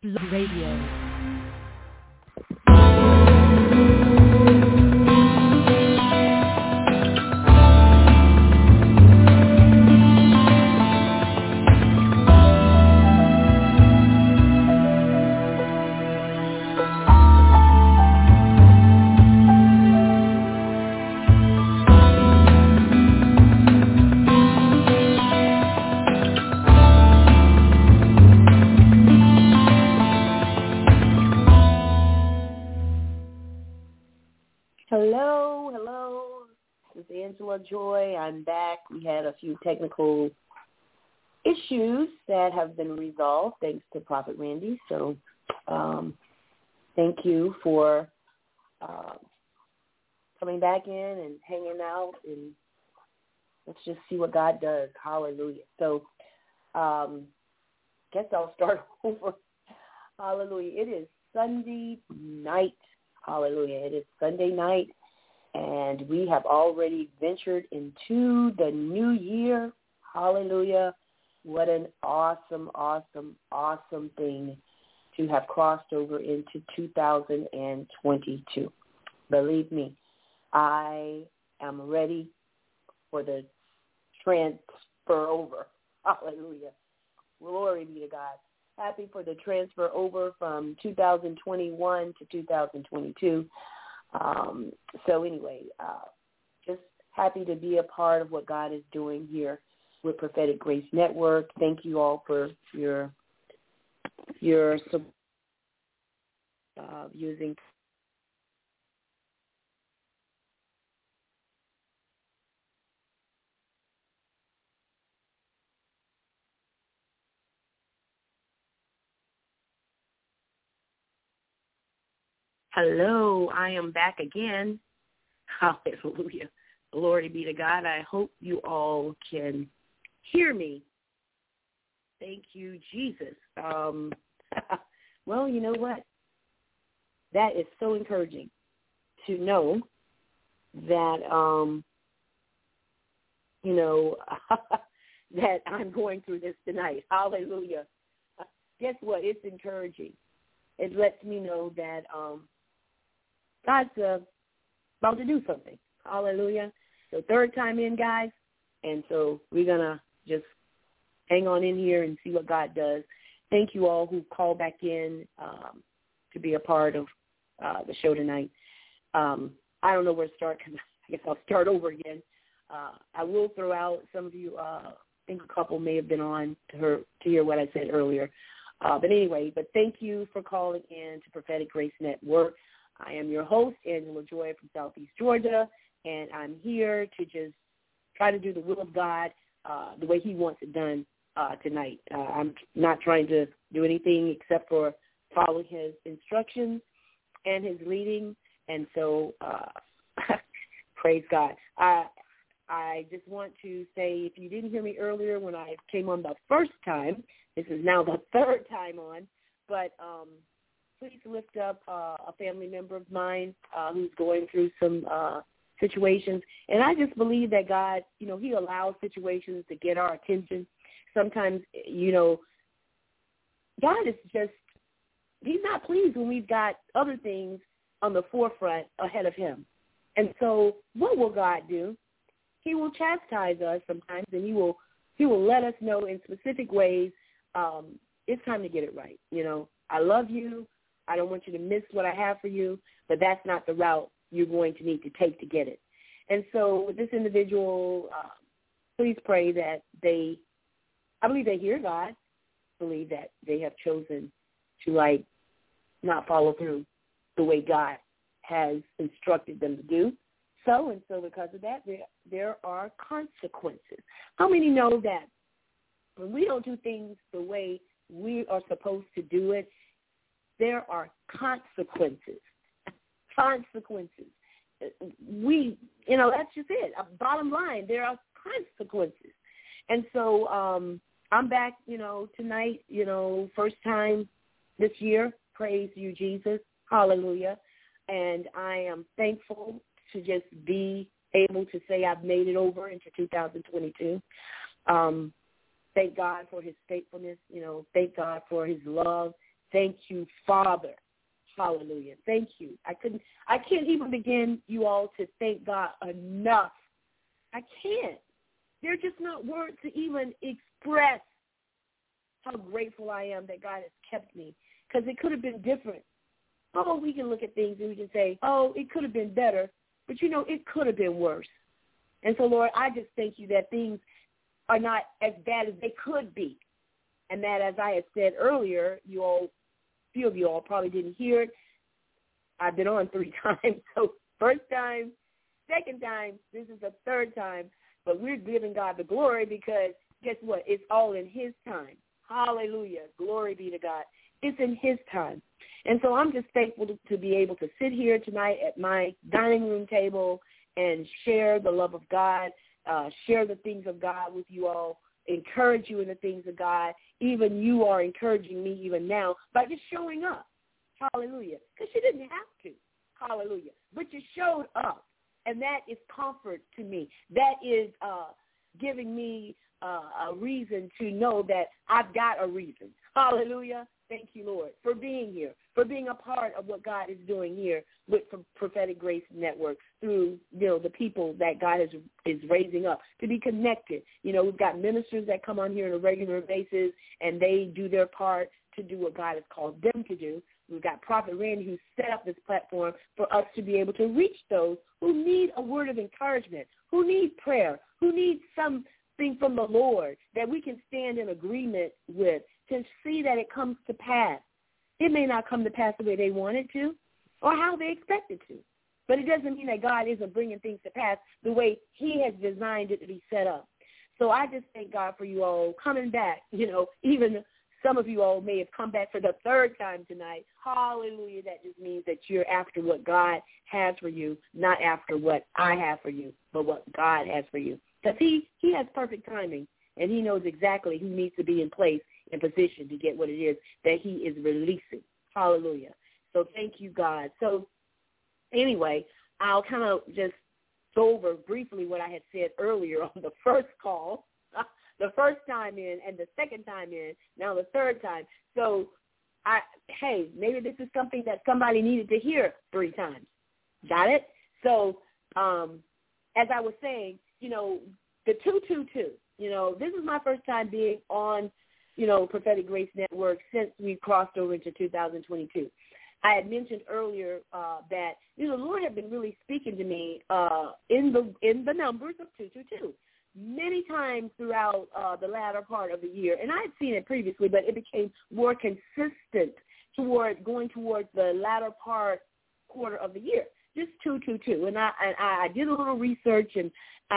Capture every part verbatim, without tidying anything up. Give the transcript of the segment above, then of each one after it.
Blog Radio. Hello, hello. This is Angela Joy. I'm back. We had a few technical issues that have been resolved thanks to Prophet Randy. So um, thank you for uh, coming back in and hanging out, and let's just see what God does. Hallelujah. So um, guess I'll start over. Hallelujah. It is Sunday night. Hallelujah. It is Sunday night, and we have already ventured into the new year. Hallelujah. What an awesome, awesome, awesome thing to have crossed over into two thousand twenty-two. Believe me, I am ready for the transfer over. Hallelujah. Glory be to God. Happy for the transfer over from two thousand twenty-one to two thousand twenty-two. Um, so anyway, uh, just happy to be a part of what God is doing here with Prophetic Grace Network. Thank you all for your your uh, using. Hello, I am back again. Hallelujah. Glory be to God. I hope you all can hear me. Thank you, Jesus. Um, well, you know what? That is so encouraging to know that, um, you know, that I'm going through this tonight. Hallelujah. Guess what? It's encouraging. It lets me know that um, God's uh, about to do something. Hallelujah. So third time in, guys. And so we're going to just hang on in here and see what God does. Thank you all who called back in um, to be a part of uh, the show tonight. Um, I don't know where to start because I guess I'll start over again. Uh, I will throw out some of you, uh, I think a couple may have been on to, her, to hear what I said earlier. Uh, but anyway, but thank you for calling in to Prophetic Grace Network. I am your host, Angela Joy from Southeast Georgia, and I'm here to just try to do the will of God uh, the way he wants it done uh, tonight. Uh, I'm not trying to do anything except for follow his instructions and his leading, and so uh, praise God. I, I just want to say, if you didn't hear me earlier when I came on the first time, this is now the third time on, but um, please lift up uh, a family member of mine uh, who's going through some uh, situations. And I just believe that God, you know, he allows situations to get our attention. Sometimes, you know, God is just, he's not pleased when we've got other things on the forefront ahead of him. And so what will God do? He will chastise us sometimes, and he will he will let us know in specific ways, um, it's time to get it right. You know, I love you. I don't want you to miss what I have for you, but that's not the route you're going to need to take to get it. And so with this individual, uh, please pray that they, I believe they hear God, believe that they have chosen to, like, not follow through the way God has instructed them to do. So, and so because of that, there, there are consequences. How many know that when we don't do things the way we are supposed to do it, there are consequences. Consequences. We, you know, that's just it. Bottom line, there are consequences. And so um, I'm back, you know, tonight, you know, first time this year. Praise you, Jesus. Hallelujah. And I am thankful to just be able to say I've made it over into two thousand twenty-two. Um, thank God for his faithfulness. You know, thank God for his love, Thank you, Father. Hallelujah. Thank you. I couldn't, I can't even begin, you all, to thank God enough. I can't. They're just not words to even express how grateful I am that God has kept me, because it could have been different. Oh, we can look at things and we can say, oh, it could have been better, but, you know, it could have been worse. And so, Lord, I just thank you that things are not as bad as they could be, and that, as I had said earlier, you all, few of you all probably didn't hear it. I've been on three times, so first time, second time, this is the third time, but we're giving God the glory because guess what? It's all in his time. Hallelujah. Glory be to God. It's in his time. And so I'm just thankful to, to be able to sit here tonight at my dining room table and share the love of God, uh, share the things of God with you all, encourage you in the things of God. Even you are encouraging me even now by just showing up. Hallelujah. Because you didn't have to. Hallelujah. But you showed up, and that is comfort to me. That is uh, giving me uh, a reason to know that I've got a reason. Hallelujah. Thank you, Lord, for being here, for being a part of what God is doing here with Prophetic Grace Network through, you know, the people that God is is raising up to be connected. You know, we've got ministers that come on here on a regular basis, and they do their part to do what God has called them to do. We've got Prophet Randy, who set up this platform for us to be able to reach those who need a word of encouragement, who need prayer, who need something from the Lord that we can stand in agreement with to see that it comes to pass. It may not come to pass the way they want it to or how they expect it to, but it doesn't mean that God isn't bringing things to pass the way he has designed it to be set up. So I just thank God for you all coming back. You know, even some of you all may have come back for the third time tonight. Hallelujah. That just means that you're after what God has for you, not after what I have for you, but what God has for you. Because he, he has perfect timing, and he knows exactly who needs to be in place in position to get what it is that he is releasing. Hallelujah. So thank you, God. So anyway, I'll kind of just go over briefly what I had said earlier on the first call, the first time in and the second time in, now the third time. So, I hey, maybe this is something that somebody needed to hear three times. Got it? So um, as I was saying, you know, the two two two, you know, this is my first time being on, you know, Prophetic Grace Network since we crossed over into two thousand twenty-two. I had mentioned earlier uh, that, you know, the Lord had been really speaking to me uh, in the in the numbers of two two two many times throughout uh, the latter part of the year. And I had seen it previously, but it became more consistent toward going towards the latter part quarter of the year, just two two two. And I, and I did a little research, and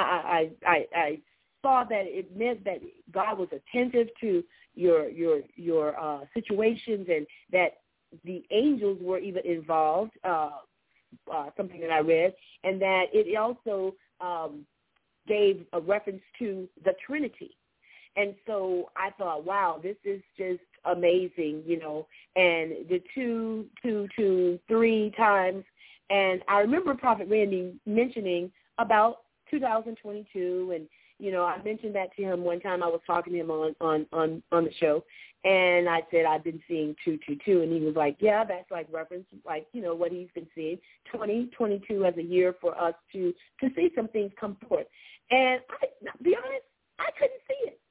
I, I, I, I saw that it meant that God was attentive to your your your uh, situations, and that the angels were even involved, uh, uh, something that I read, and that it also um, gave a reference to the Trinity. And so I thought, wow, this is just amazing, you know, and the two, two, two, three times. And I remember Prophet Randy mentioning about two thousand twenty-two, and, you know, I mentioned that to him one time. I was talking to him on, on, on, on the show, and I said, I've been seeing two two two, and he was like, yeah, that's like reference, like, you know, what he's been seeing, twenty twenty-two as a year for us to, to see some things come forth. And I, to be honest, I couldn't see it.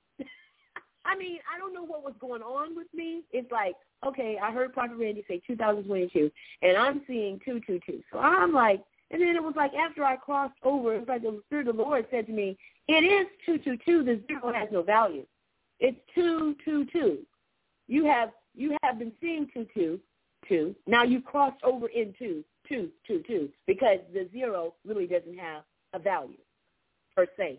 I mean, I don't know what was going on with me. It's like, okay, I heard Prophet Randy say two thousand twenty-two, and I'm seeing two two two. So I'm like, and then it was like after I crossed over, it was like the Spirit of the Lord said to me, it is two two two. The zero has no value. It's two two two. You have you have been seeing two two two. Now you crossed over into two two two because the zero really doesn't have a value per se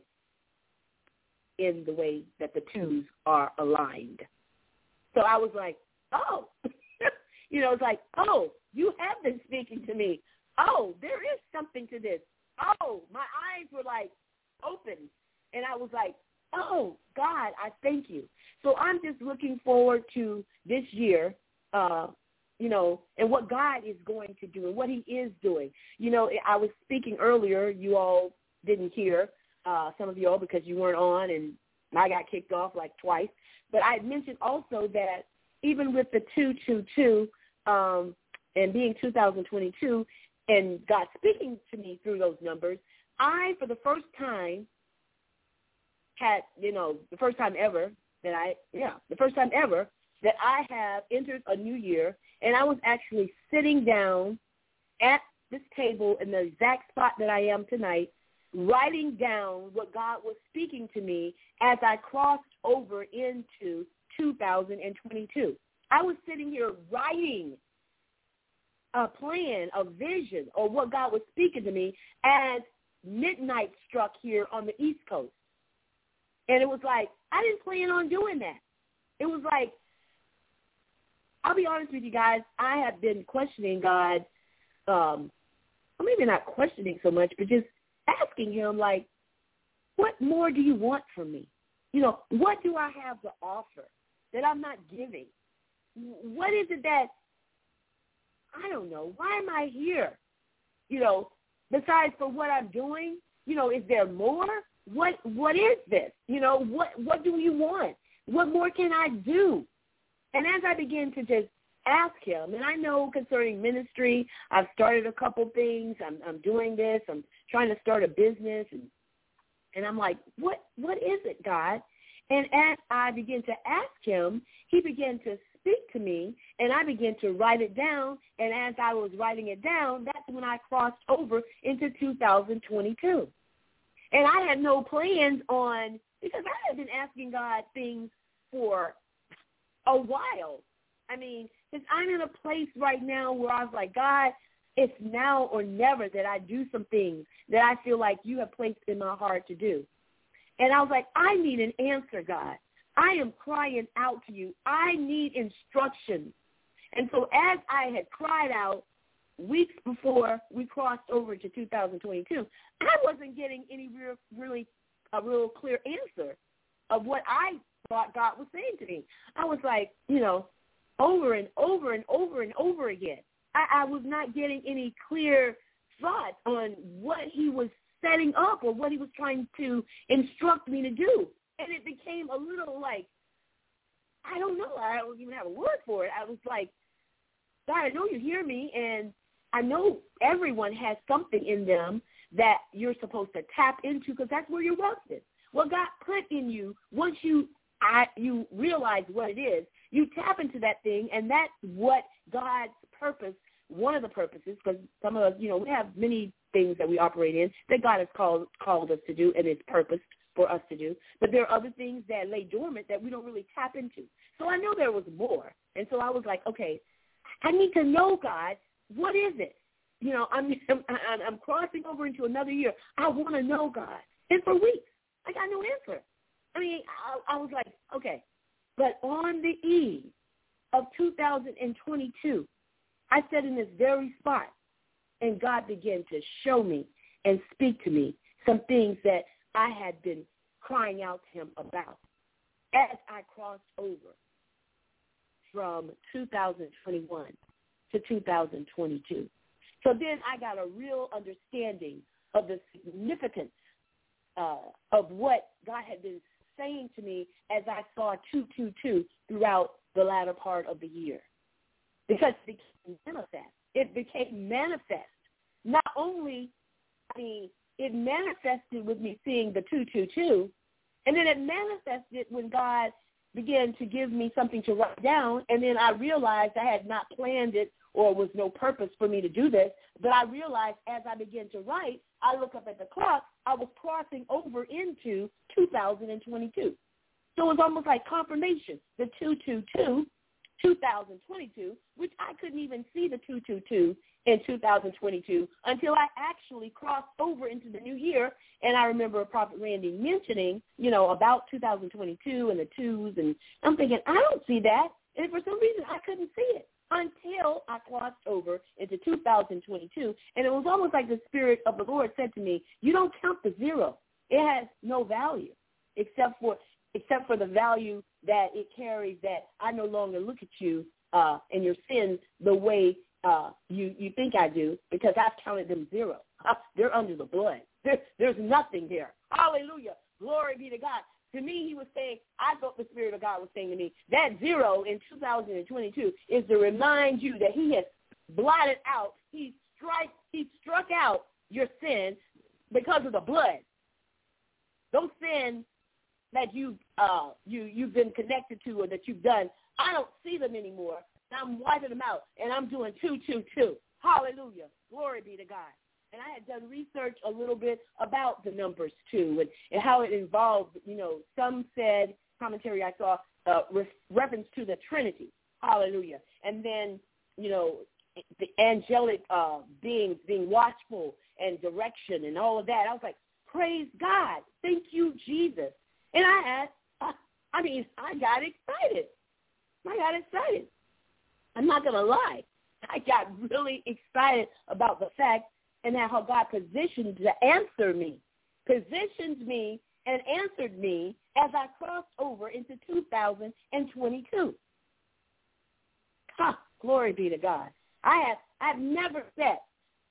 in the way that the twos are aligned. So I was like, oh, you know, it's like, oh, you have been speaking to me. Oh, there is something to this. Oh, my eyes were like open, and I was like, oh, God, I thank you. So I'm just looking forward to this year, uh, you know, and what God is going to do and what he is doing. You know, I was speaking earlier. You all didn't hear, uh, some of you all, because you weren't on, and I got kicked off like twice. But I had mentioned also that even with the two two two um, and being two thousand twenty-two and God speaking to me through those numbers, I, for the first time, had, you know, the first time ever that I, yeah, the first time ever that I have entered a new year, and I was actually sitting down at this table in the exact spot that I am tonight, writing down what God was speaking to me as I crossed over into two thousand twenty-two. I was sitting here writing a plan, a vision, or what God was speaking to me as midnight struck here on the East Coast. And it was like, I didn't plan on doing that. It was like, I'll be honest with you guys, I have been questioning God, um, well, maybe not questioning so much, but just asking him, like, what more do you want from me? You know, what do I have to offer that I'm not giving? What is it that, I don't know, why am I here? You know, besides for what I'm doing, you know, is there more? What What is this? You know, what what do you want? What more can I do? And as I begin to just ask him, and I know concerning ministry, I've started a couple things. I'm I'm doing this. I'm trying to start a business, and and I'm like, what what is it, God? And as I begin to ask him, he began to speak to me, and I began to write it down. And as I was writing it down, that's when I crossed over into two thousand twenty-two. And I had no plans on, because I had been asking God things for a while. I mean, because I'm in a place right now where I was like, God, it's now or never that I do some things that I feel like you have placed in my heart to do. And I was like, I need an answer, God. I am crying out to you. I need instructions. And so as I had cried out weeks before we crossed over to two thousand twenty-two, I wasn't getting any real, really a real clear answer of what I thought God was saying to me. I was like, you know, over and over and over and over again. I, I was not getting any clear thoughts on what he was setting up or what he was trying to instruct me to do. And it became a little like, I don't know, I don't even have a word for it. I was like, God, I know you hear me, and I know everyone has something in them that you're supposed to tap into, because that's where your wealth is. What God put in you, once you I, you realize what it is, you tap into that thing, and that's what God's purpose, one of the purposes, because some of us, you know, we have many things that we operate in that God has called called us to do, and it's purposed for us to do. But there are other things that lay dormant that we don't really tap into. So I know there was more. And so I was like, okay, I need to know, God, what is it? You know, I'm I'm, I'm crossing over into another year. I want to know, God. And for weeks, I got no answer. I mean, I, I was like, okay. But on the eve of two thousand twenty-two, I sat in this very spot, and God began to show me and speak to me some things that I had been crying out to him about as I crossed over from two thousand twenty-one to two thousand twenty-two. So then I got a real understanding of the significance uh, of what God had been saying to me as I saw two two two throughout the latter part of the year. Because it became manifest. It became manifest. Not only, I mean, it manifested with me seeing the two two two, and then it manifested when God began to give me something to write down, and then I realized I had not planned it or was no purpose for me to do this, but I realized as I began to write, I look up at the clock, I was crossing over into two thousand twenty-two. So it was almost like confirmation, the two two two, two thousand twenty-two, which I couldn't even see the two two two in two thousand twenty-two until I actually crossed over into the new year. And I remember Prophet Randy mentioning, you know, about two thousand twenty-two and the twos, and I'm thinking, I don't see that. And for some reason, I couldn't see it until I crossed over into two thousand twenty-two. And it was almost like the Spirit of the Lord said to me, you don't count the zero. It has no value except for except for the value that it carries, that I no longer look at you uh, and your sins the way uh, you, you think I do, because I've counted them zero. Uh, they're under the blood. There, there's nothing there. Hallelujah. Glory be to God. To me, he was saying, I thought the Spirit of God was saying to me, that zero in two thousand twenty-two is to remind you that he has blotted out, he strike, he struck out your sin because of the blood. Those sins that you, uh, you, you've been connected to or that you've done, I don't see them anymore. I'm wiping them out, and I'm doing two, two, two. Hallelujah. Glory be to God. And I had done research a little bit about the numbers, too, and, and how it involved, you know, some said, commentary I saw, uh, re- reference to the Trinity. Hallelujah. And then, you know, the angelic uh, beings being watchful and direction and all of that. I was like, praise God. Thank you, Jesus. And I had, uh, I mean, I got excited. I got excited. I'm not going to lie. I got really excited about the fact and how God positioned to answer me, positioned me and answered me as I crossed over into two thousand twenty-two. Huh, glory be to God. I have I've never sat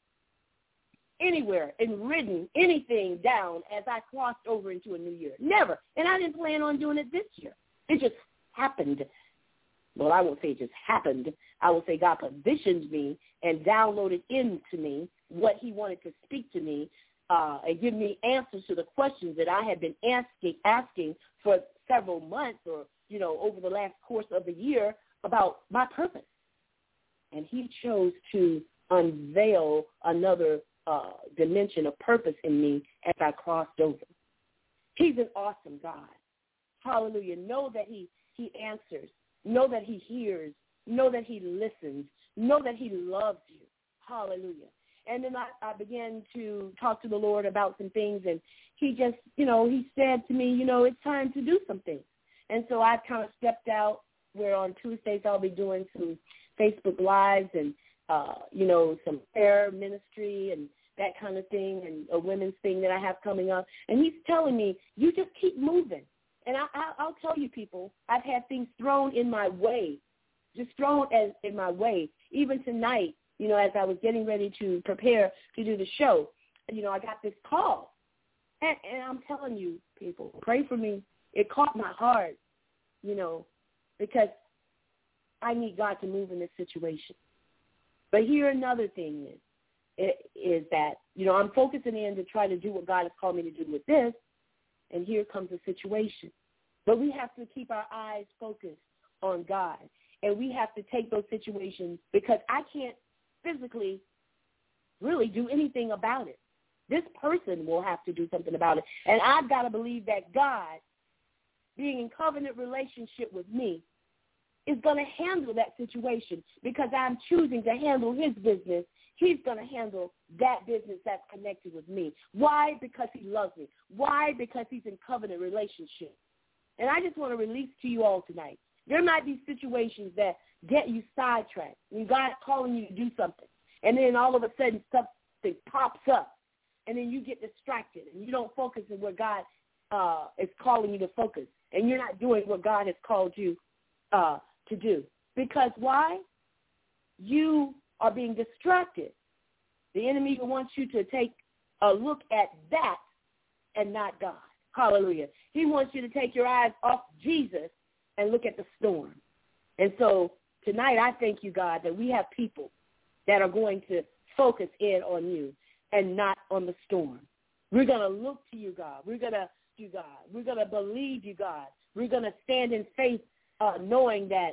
anywhere and written anything down as I crossed over into a new year. Never. And I didn't plan on doing it this year. It just happened. Well, I won't say it just happened. I will say God positioned me and downloaded into me what he wanted to speak to me uh, and give me answers to the questions that I had been asking, asking for several months or, you know, over the last course of the year about my purpose. And he chose to unveil another uh, dimension of purpose in me as I crossed over. He's an awesome God. Hallelujah. Know that he, he answers. Know that he hears. Know that he listens. Know that he loves you. Hallelujah. And then I, I began to talk to the Lord about some things, and he just, you know, he said to me, you know, it's time to do some things. And so I kind of stepped out where on Tuesdays I'll be doing some Facebook Lives and, uh, you know, some prayer ministry and that kind of thing and a women's thing that I have coming up. And he's telling me, you just keep moving. And I, I, I'll tell you, people, I've had things thrown in my way, just thrown as, in my way. Even tonight, you know, as I was getting ready to prepare to do the show, you know, I got this call. And, and I'm telling you, people, pray for me. It caught my heart, you know, because I need God to move in this situation. But here another thing is, it, is that, you know, I'm focusing in to try to do what God has called me to do with this. And here comes a situation. But we have to keep our eyes focused on God. And we have to take those situations because I can't physically really do anything about it. This person will have to do something about it. And I've got to believe that God, being in covenant relationship with me, is going to handle that situation because I'm choosing to handle his business. He's going to handle that business that's connected with me. Why? Because he loves me. Why? Because he's in covenant relationship. And I just want to release to you all tonight. There might be situations that get you sidetracked when God's calling you to do something. And then all of a sudden something pops up. And then you get distracted and you don't focus on where God uh, is calling you to focus. And you're not doing what God has called you uh, to do. Because why? You are being distracted. The enemy wants you to take a look at that and not God. Hallelujah. He wants you to take your eyes off Jesus and look at the storm. And so tonight I thank you, God, that we have people that are going to focus in on you and not on the storm. We're going to look to you, God. We're going to you, God. We're going to believe you, God. We're going to stand in faith uh, knowing that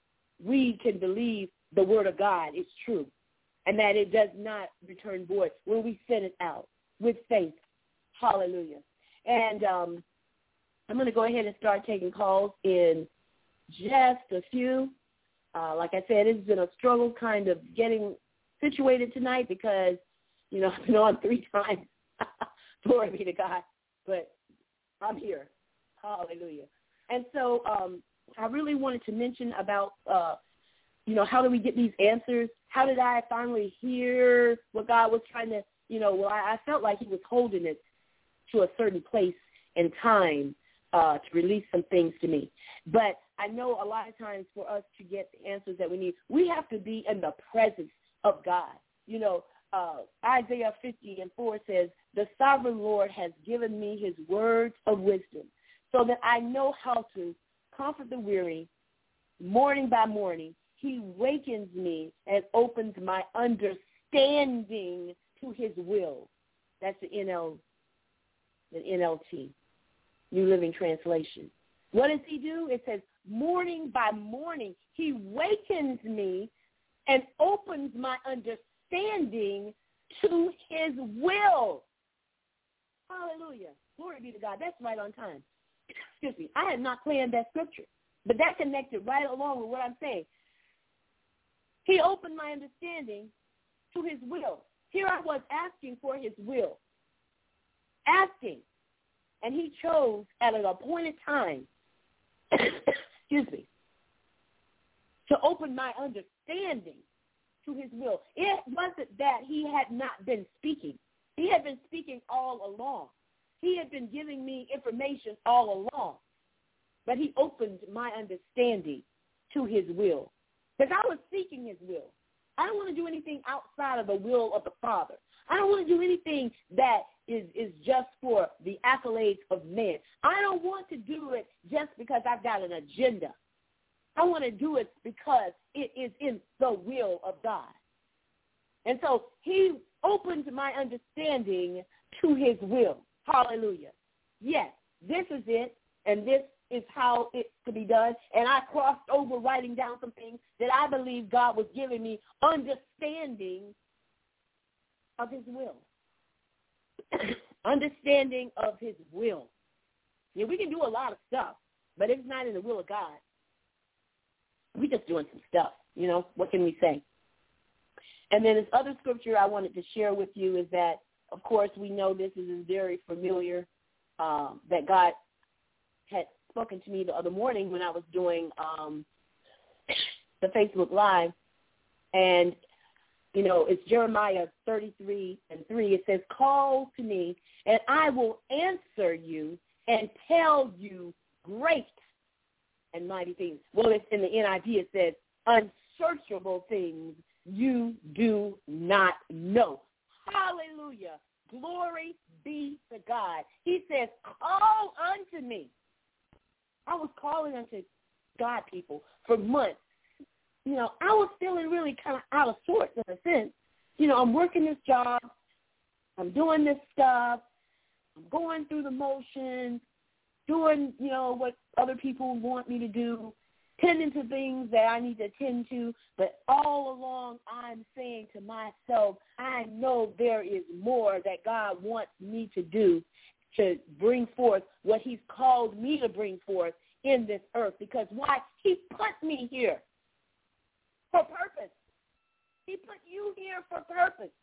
we can believe the word of God is true and that it does not return void when we send it out with faith. Hallelujah. And um, I'm going to go ahead and start taking calls in just a few. Uh, like I said, it's been a struggle kind of getting situated tonight because, you know, I've been on three times. Glory be to God. But I'm here. Hallelujah. And so um, I really wanted to mention about, uh, you know, how do we get these answers? How did I finally hear what God was trying to, you know, well, I, I felt like he was holding it to a certain place and time uh, to release some things to me. But I know a lot of times for us to get the answers that we need, we have to be in the presence of God. You know, uh, Isaiah fifty and four says, the sovereign Lord has given me his words of wisdom so that I know how to comfort the weary morning by morning. He wakens me and opens my understanding to his will. That's the N L, the N L T, New Living Translation. What does he do? It says, morning by morning, he wakens me and opens my understanding to his will. Hallelujah. Glory be to God. That's right on time. Excuse me. I had not planned that scripture, but that connected right along with what I'm saying. He opened my understanding to his will. Here I was asking for his will, asking, and he chose at an appointed time, excuse me, to open my understanding to his will. It wasn't that he had not been speaking. He had been speaking all along. He had been giving me information all along, but he opened my understanding to his will. Because I was seeking his will. I don't want to do anything outside of the will of the Father. I don't want to do anything that is, is just for the accolades of man. I don't want to do it just because I've got an agenda. I want to do it because it is in the will of God. And so he opened my understanding to his will. Hallelujah. Yes, this is it, and this is how it could be done. And I crossed over writing down some things that I believe God was giving me understanding of his will. Understanding of his will. Yeah, we can do a lot of stuff, but if it's not in the will of God, we're just doing some stuff. You know, what can we say? And then this other scripture I wanted to share with you is that, of course, we know this is very familiar, um, that God had spoken to me the other morning when I was doing um, the Facebook Live. And, you know, it's Jeremiah thirty-three and three. It says, call to me, and I will answer you and tell you great and mighty things. Well, it's in the N I V, it says, unsearchable things you do not know. Hallelujah. Glory be to God. He says, call unto me. I was calling unto God, people, for months. You know, I was feeling really kind of out of sorts in a sense. You know, I'm working this job. I'm doing this stuff. I'm going through the motions, doing, you know, what other people want me to do, tending to things that I need to attend to. But all along, I'm saying to myself, I know there is more that God wants me to do to bring forth what he's called me to bring forth in this earth. Because why? He put me here for purpose. He put you here for purpose.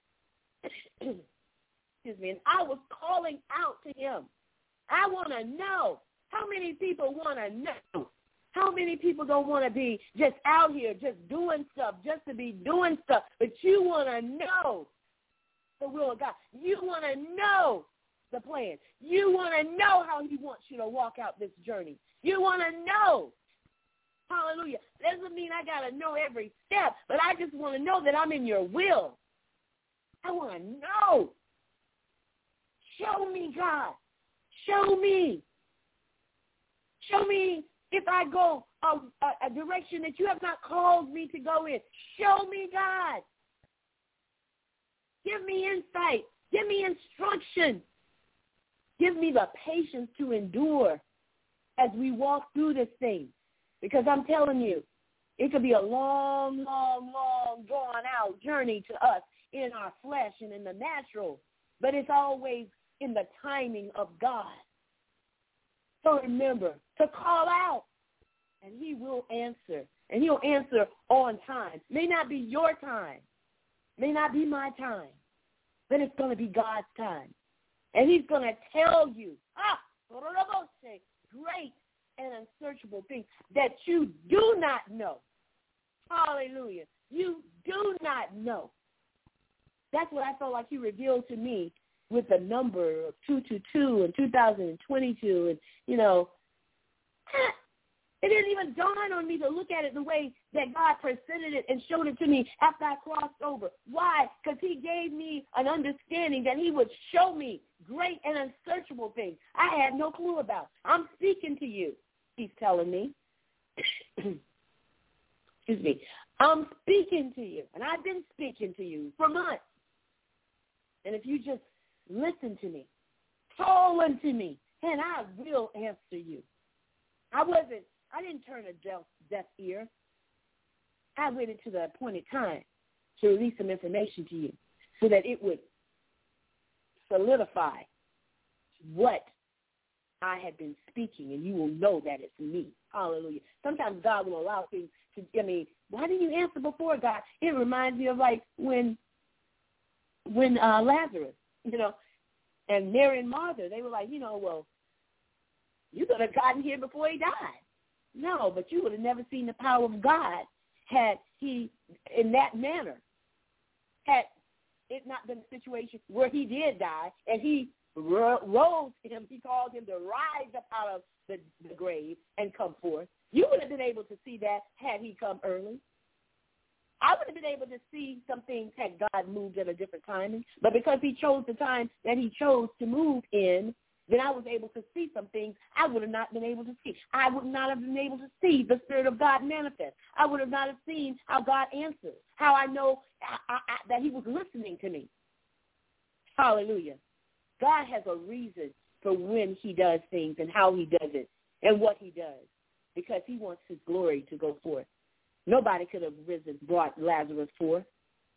Excuse me. And I was calling out to him. I want to know. How many people want to know? How many people don't want to be just out here just doing stuff, just to be doing stuff, but you want to know the will of God. You want to know the plan. You want to know how he wants you to walk out this journey. You want to know. Hallelujah. Doesn't mean I got to know every step, but I just want to know that I'm in your will. I want to know. Show me, God. Show me. Show me if I go a, a, a direction that you have not called me to go in. Show me, God. Give me insight. Give me instruction. Give me the patience to endure as we walk through this thing. Because I'm telling you, it could be a long, long, long, drawn-out journey to us in our flesh and in the natural. But it's always in the timing of God. So remember to call out, and he will answer. And he'll answer on time. May not be your time. May not be my time. But it's going to be God's time. And he's going to tell you, ah, great and unsearchable things that you do not know. Hallelujah. You do not know. That's what I felt like he revealed to me with the number of two two two and two thousand twenty-two. And, you know, it didn't even dawn on me to look at it the way that God presented it and showed it to me after I crossed over. Why? Because he gave me an understanding that he would show me great and unsearchable things I had no clue about. I'm speaking to you, he's telling me. Excuse me. I'm speaking to you, and I've been speaking to you for months. And if you just listen to me, call unto me, and I will answer you. I wasn't, I didn't turn a deaf, deaf ear. I waited to the appointed time to release some information to you so that it would solidify what I had been speaking, and you will know that it's me. Hallelujah. Sometimes God will allow things to, I mean, why didn't you answer before, God? It reminds me of like when when uh, Lazarus, you know, and Mary and Martha, they were like, you know, well, you could have gotten here before he died. No, but you would have never seen the power of God had he, in that manner, had it not been a situation where he did die and he ro- rose him, he called him to rise up out of the, the grave and come forth. You would have been able to see that had he come early. I would have been able to see some things had God moved at a different timing. But because he chose the time that he chose to move in, then I was able to see some things I would have not been able to see. I would not have been able to see the Spirit of God manifest. I would have not have seen how God answers, how I know I, I, I, that he was listening to me. Hallelujah. God has a reason for when he does things and how he does it and what he does, because he wants his glory to go forth. Nobody could have risen, brought Lazarus forth,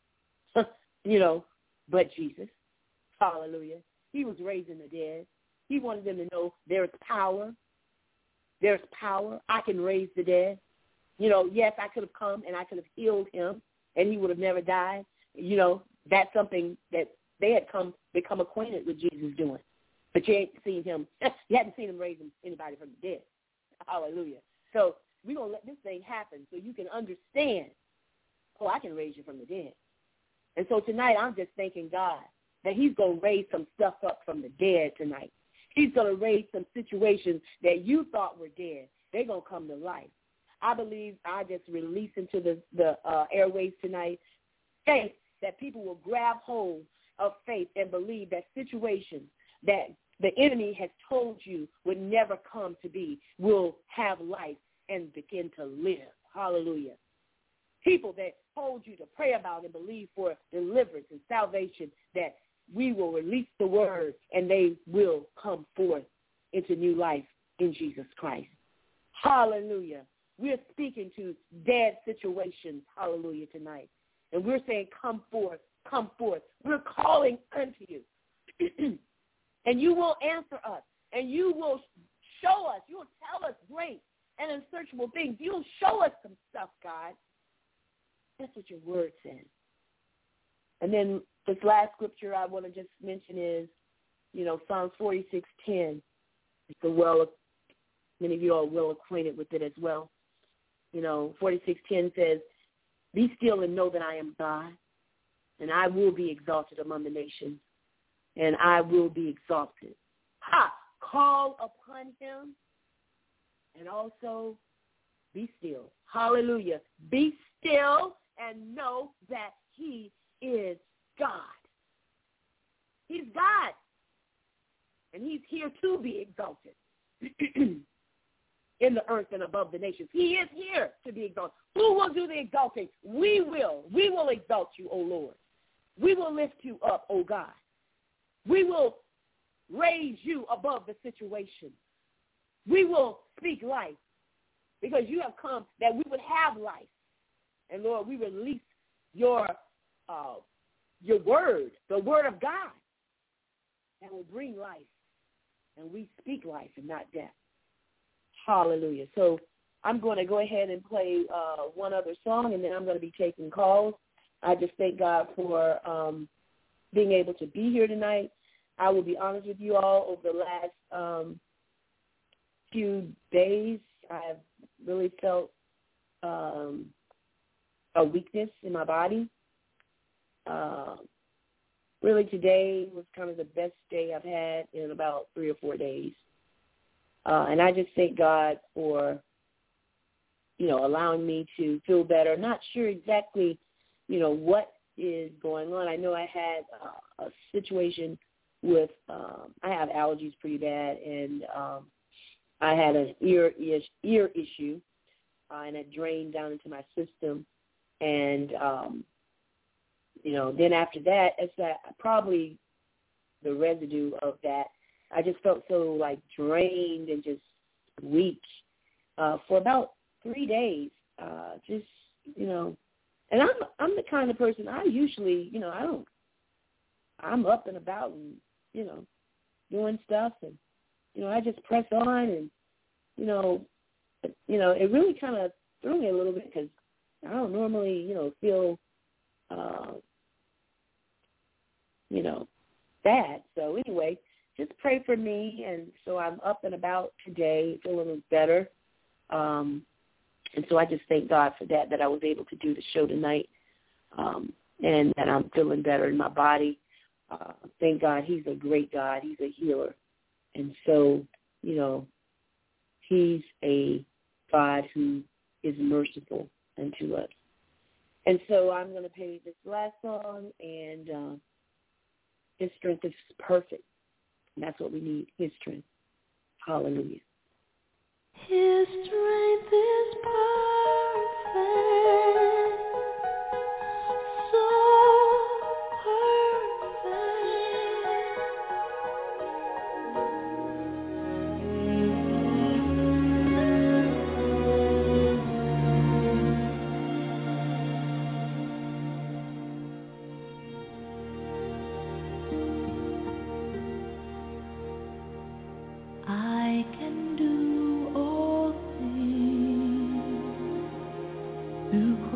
you know, but Jesus. Hallelujah. He was raising the dead. He wanted them to know there's power. There's power. I can raise the dead. You know, yes, I could have come and I could have healed him and he would have never died. You know, that's something that they had come become acquainted with Jesus doing. But you ain't seen him. You hadn't seen him raise anybody from the dead. Hallelujah. So we're going to let this thing happen so you can understand, oh, I can raise you from the dead. And so tonight I'm just thanking God that he's going to raise some stuff up from the dead tonight. He's going to raise some situations that you thought were dead. They're going to come to life. I believe I just release into the, the uh, airways tonight faith that people will grab hold of faith and believe that situations that the enemy has told you would never come to be will have life and begin to live. Hallelujah. People that told you to pray about and believe for deliverance and salvation, that we will release the word and they will come forth into new life in Jesus Christ. Hallelujah. We're speaking to dead situations, hallelujah, tonight. And we're saying, come forth, come forth. We're calling unto you. And you will answer us. And you will show us. You will tell us great and unsearchable things. You'll show us some stuff, God. That's what your word says. And then this last scripture I want to just mention is, you know, Psalms forty-six ten. It's a well, many of you are well acquainted with it as well. You know, forty-six ten says, be still and know that I am God, and I will be exalted among the nations, and I will be exalted. Ha! Call upon him, and also be still. Hallelujah. Be still and know that he is God. He's God. And he's here to be exalted in the earth and above the nations. He is here to be exalted. Who will do the exalting? We will. We will exalt you, O Lord. We will lift you up, O God. We will raise you above the situation. We will speak life because you have come that we would have life. And, Lord, we release your uh, your word, the word of God, that will bring life. And we speak life and not death. Hallelujah. So I'm going to go ahead and play uh, one other song, and then I'm going to be taking calls. I just thank God for um, being able to be here tonight. I will be honest with you all, over the last um, few days, I have really felt um, a weakness in my body. Uh, really today was kind of the best day I've had in about three or four days. Uh, and I just thank God for, you know, allowing me to feel better. Not sure exactly, you know, what is going on. I know I had uh, a situation with, um, I have allergies pretty bad, and um, I had an ear ear issue, uh, and it drained down into my system. And, um, you know, then after that, it's that probably the residue of that. I just felt so, like, drained and just weak uh, for about three days. Uh, just, you know, and I'm I'm the kind of person, I usually, you know, I don't, I'm up and about and, you know, doing stuff. And, you know, I just press on and, you know, you know, it really kind of threw me a little bit because I don't normally, you know, feel, uh, you know, bad. So anyway, just pray for me. And so I'm up and about today, feeling better. Um, and so I just thank God for that, that I was able to do the show tonight, um, and that I'm feeling better in my body. Uh, thank God he's a great God. He's a healer. And so, you know, he's a God who is merciful unto us. And so I'm going to play this last song, and uh, his strength is perfect. And that's what we need, his strength. Hallelujah. His strength is perfect, so I can do all things through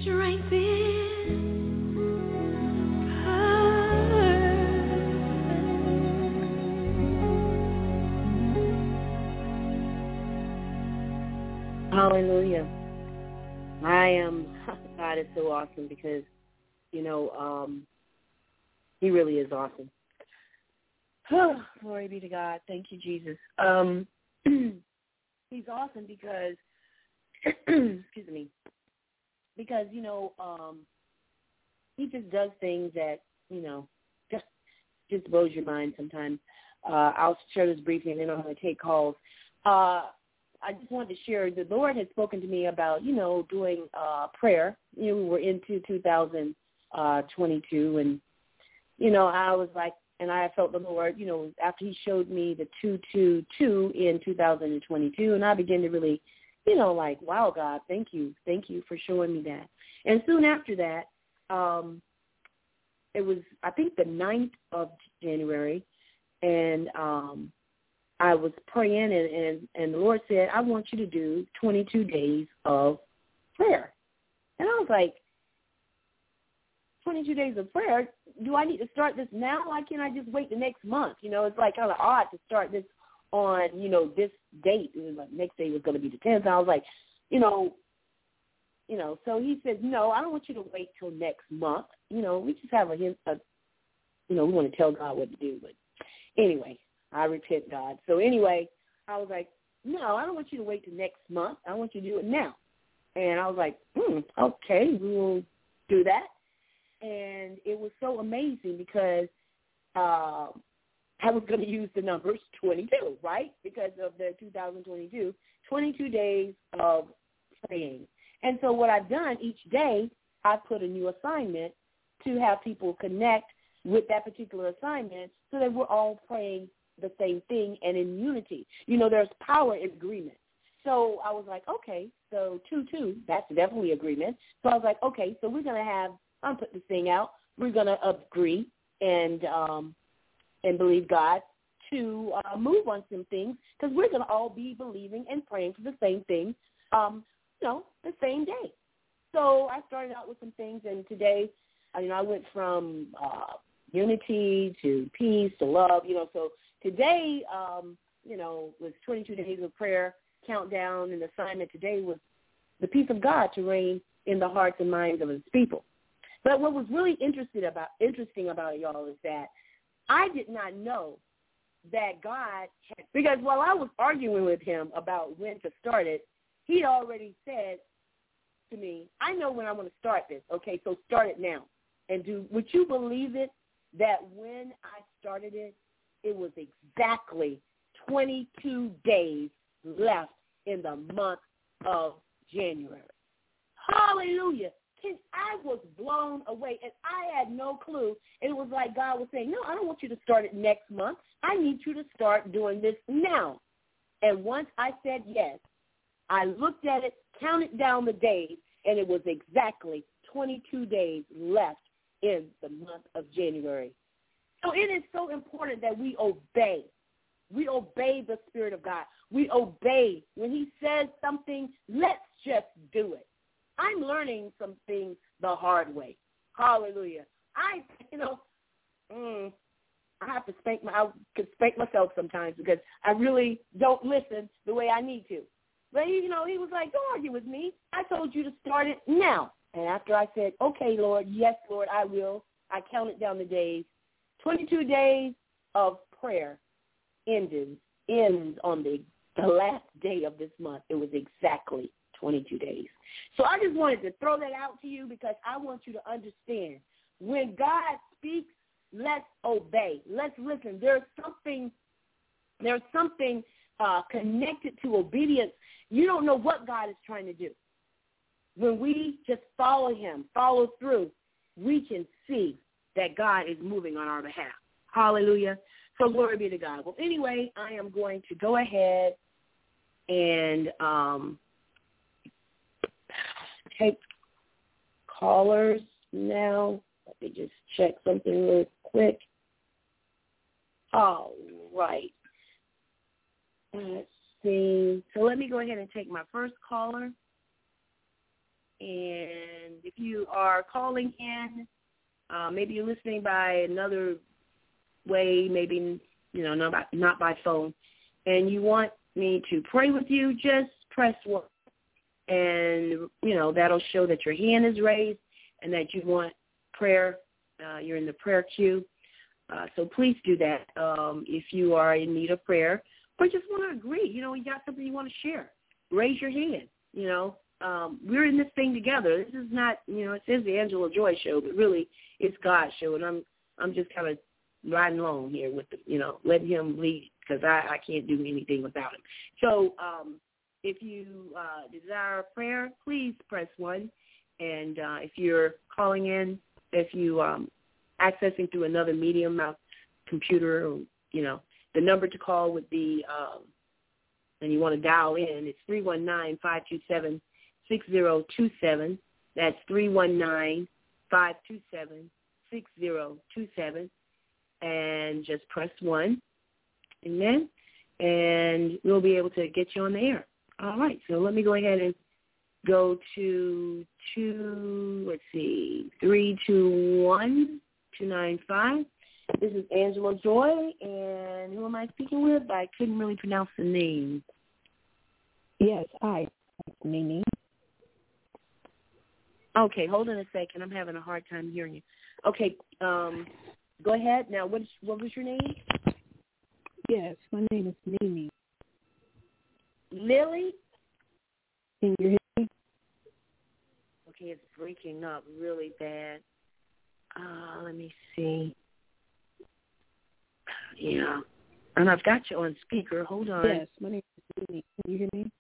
strength is perfect. Hallelujah. I am, God is so awesome because, you know, um, he really is awesome. Glory be to God. Thank you, Jesus. Um, he's awesome because, excuse me, because, you know, um, he just does things that, you know, just just blows your mind sometimes. Uh, I'll share this briefly and then I'm going to take calls. Uh, I just wanted to share, the Lord had spoken to me about, you know, doing uh, prayer. You know, we were into two thousand twenty-two, and, you know, I was like, and I felt the Lord, you know, after he showed me the two two two in two thousand twenty-two, and I began to really, you know, like, wow, God, thank you. Thank you for showing me that. And soon after that, um, it was, I think, the ninth of January, and um, I was praying, and, and, and the Lord said, I want you to do twenty-two days of prayer. And I was like, twenty-two days of prayer? Do I need to start this now? Why can't I just wait the next month? You know, it's like kind of odd to start this on, you know, this date. It was like next day was going to be the tenth. And I was like, you know, you know, so he said, no, I don't want you to wait till next month. You know, we just have a, a you know, we want to tell God what to do. But anyway, I repent, God. So anyway, I was like, no, I don't want you to wait till next month. I want you to do it now. And I was like, hmm, okay, we will do that. And it was so amazing because uh, I was going to use the numbers twenty-two, right, because of the two thousand twenty-two, twenty-two days of praying. And so what I've done each day, I put a new assignment to have people connect with that particular assignment so that we're all praying the same thing and in unity. You know, there's power in agreement. So I was like, okay, so two two, that's definitely agreement. So I was like, okay, so we're going to have, I'm putting this thing out, we're going to agree and um, and believe God to uh, move on some things because we're going to all be believing and praying for the same thing, um, you know, the same day. So I started out with some things, and today, you know, I went from uh, unity to peace to love, you know, so today, um, you know, was twenty-two days of prayer, countdown, and the assignment today was the peace of God to reign in the hearts and minds of his people. But what was really interesting about interesting about it, y'all, is that I did not know that God had, because while I was arguing with him about when to start it, he already said to me, I know when I want to start this. Okay, so start it now. And do would you believe it that when I started it, it was exactly twenty-two days left in the month of January. Hallelujah. I was blown away, and I had no clue. And it was like God was saying, no, I don't want you to start it next month. I need you to start doing this now. And once I said yes, I looked at it, counted down the days, and it was exactly twenty-two days left in the month of January. So it is so important that we obey. We obey the Spirit of God. We obey. When he says something, let's just do it. I'm learning some things the hard way. Hallelujah. I, you know, mm, I have to spank my, I could spank myself sometimes because I really don't listen the way I need to. But, he, you know, he was like, don't argue with me. I told you to start it now. And after I said, okay, Lord, yes, Lord, I will, I counted down the days. twenty-two days of prayer ended, ends on the, the last day of this month. It was exactly twenty-two days. So I just wanted to throw that out to you because I want you to understand when God speaks, let's obey. Let's listen. There's something, there's something uh, connected to obedience. You don't know what God is trying to do. When we just follow him, follow through, we can see that God is moving on our behalf. Hallelujah. So glory be to God. Well, anyway, I am going to go ahead and um, take callers now. Let me just check something real quick. All right. Let's see. So let me go ahead and take my first caller. And if you are calling in, uh, maybe you're listening by another way, maybe, you know, not by, not by phone, and you want me to pray with you, just press one. And, you know, that'll show that your hand is raised and that you want prayer. Uh, you're in the prayer queue. Uh, so please do that um, if you are in need of prayer or just want to agree. You know, you got something you want to share. Raise your hand. You know, um, we're in this thing together. This is not, you know, it says the Angela Joy Show, but really it's God's show. And I'm I'm just kind of riding along here with, the, you know, letting him lead because I, I can't do anything without him. So um, if you uh, desire prayer, please press one. And uh, if you're calling in, if you um, accessing through another medium, a computer, or, you know, the number to call would be, um, and you want to dial in, it's three one nine, five two seven, six zero two seven. That's three one nine, five two seven, six zero two seven. And just press one. Amen. And we'll be able to get you on the air. All right. So let me go ahead and go to two, let's see, three two one, two nine five. This is Angela Joy, and who am I speaking with? I couldn't really pronounce the name. Yes, hi, Mimi. Okay, hold on a second. I'm having a hard time hearing you. Okay, um, go ahead. Now, what, is, what was your name? Yes, my name is Mimi. Lily? Can you hear me? Okay, it's breaking up really bad. Uh, let me see. Yeah. And I've got you on speaker. Hold on. Yes, my name is Mimi. Can you hear me?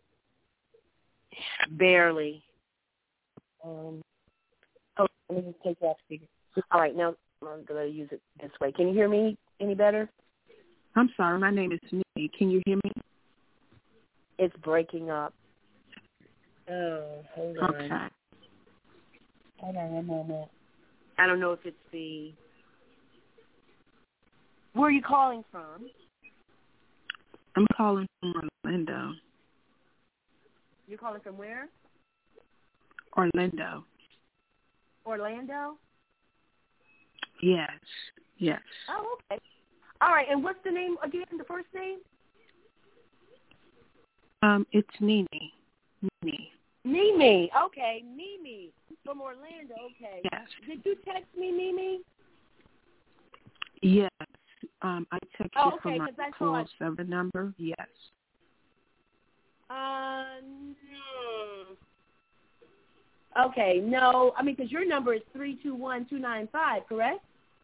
Barely. Um, oh, let me just take you off speaker. All right, now I'm going to use it this way. Can you hear me any better? I'm sorry, my name is Mimi. Can you hear me? It's breaking up. Oh, hold on. Okay. Hold on one moment. I don't know if it's the... Where are you calling from? I'm calling from Orlando. You're calling from where? Orlando. Orlando? Yes, yes. Oh, okay. All right, and what's the name again, the first name? Um, it's Nini. Nini. Mimi. Okay, Mimi from Orlando. Okay. Yes. Did you text me, Mimi? Yes. Um, I texted Oh, you okay, from my 'cause I saw four it. oh seven number. Yes. Uh, no. Okay, no. I mean, because your number is three two one, two nine five, correct?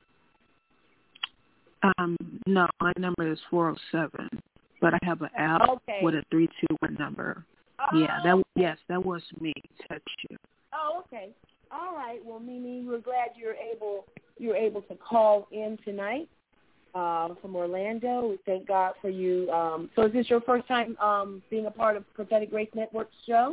Um, no, my number is four oh seven, but I have an app Okay. with a three two one number. Oh, Yeah, that okay. yes, that was me. Text you. Oh, okay. All right. Well, Mimi, we're glad you're able you're able to call in tonight uh, from Orlando. We thank God for you. Um, so, is this your first time um, being a part of Prophetic Grace Network's show?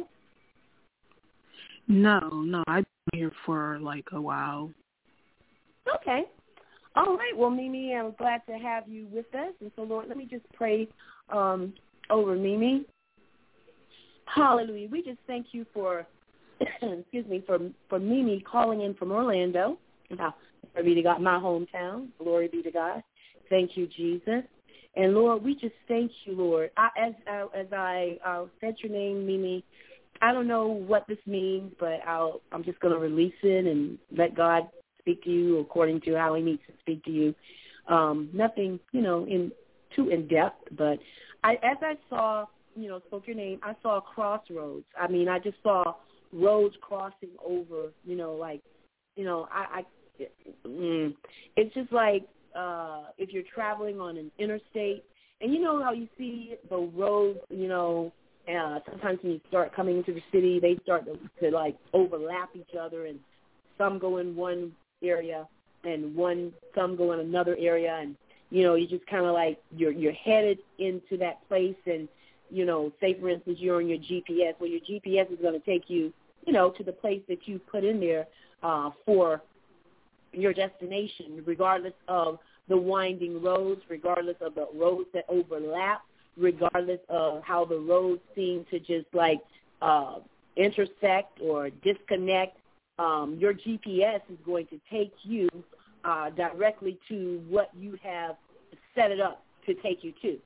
No, no, I've been here for like a while. Okay. All right. Well, Mimi, I'm glad to have you with us. And so, Lord, let me just pray um, over Mimi. Hallelujah. We just thank you for, excuse me, for for Mimi calling in from Orlando. Now, glory be to God, my hometown. Glory be to God. Thank you, Jesus. And, Lord, we just thank you, Lord. I, as uh, as I uh, said your name, Mimi, I don't know what this means, but I'll, I'm just going to release it and let God speak to you according to how he needs to speak to you. Um, nothing, you know, in too in-depth, but I, as I saw, you know, spoke your name, I saw crossroads. I mean, I just saw roads crossing over, you know, like, you know, I, I mm, it's just like uh, if you're traveling on an interstate, and you know how you see the roads, you know, uh, sometimes when you start coming into the city, they start to, to, like, overlap each other, and some go in one area and one, some go in another area, and, you know, you just kind of like, you're you're headed into that place, and, you know, say, for instance, you're on your G P S. Well, your G P S is going to take you, you know, to the place that you put in there uh, for your destination, regardless of the winding roads, regardless of the roads that overlap, regardless of how the roads seem to just, like, uh, intersect or disconnect, um, your G P S is going to take you uh, directly to what you have set it up to take you to.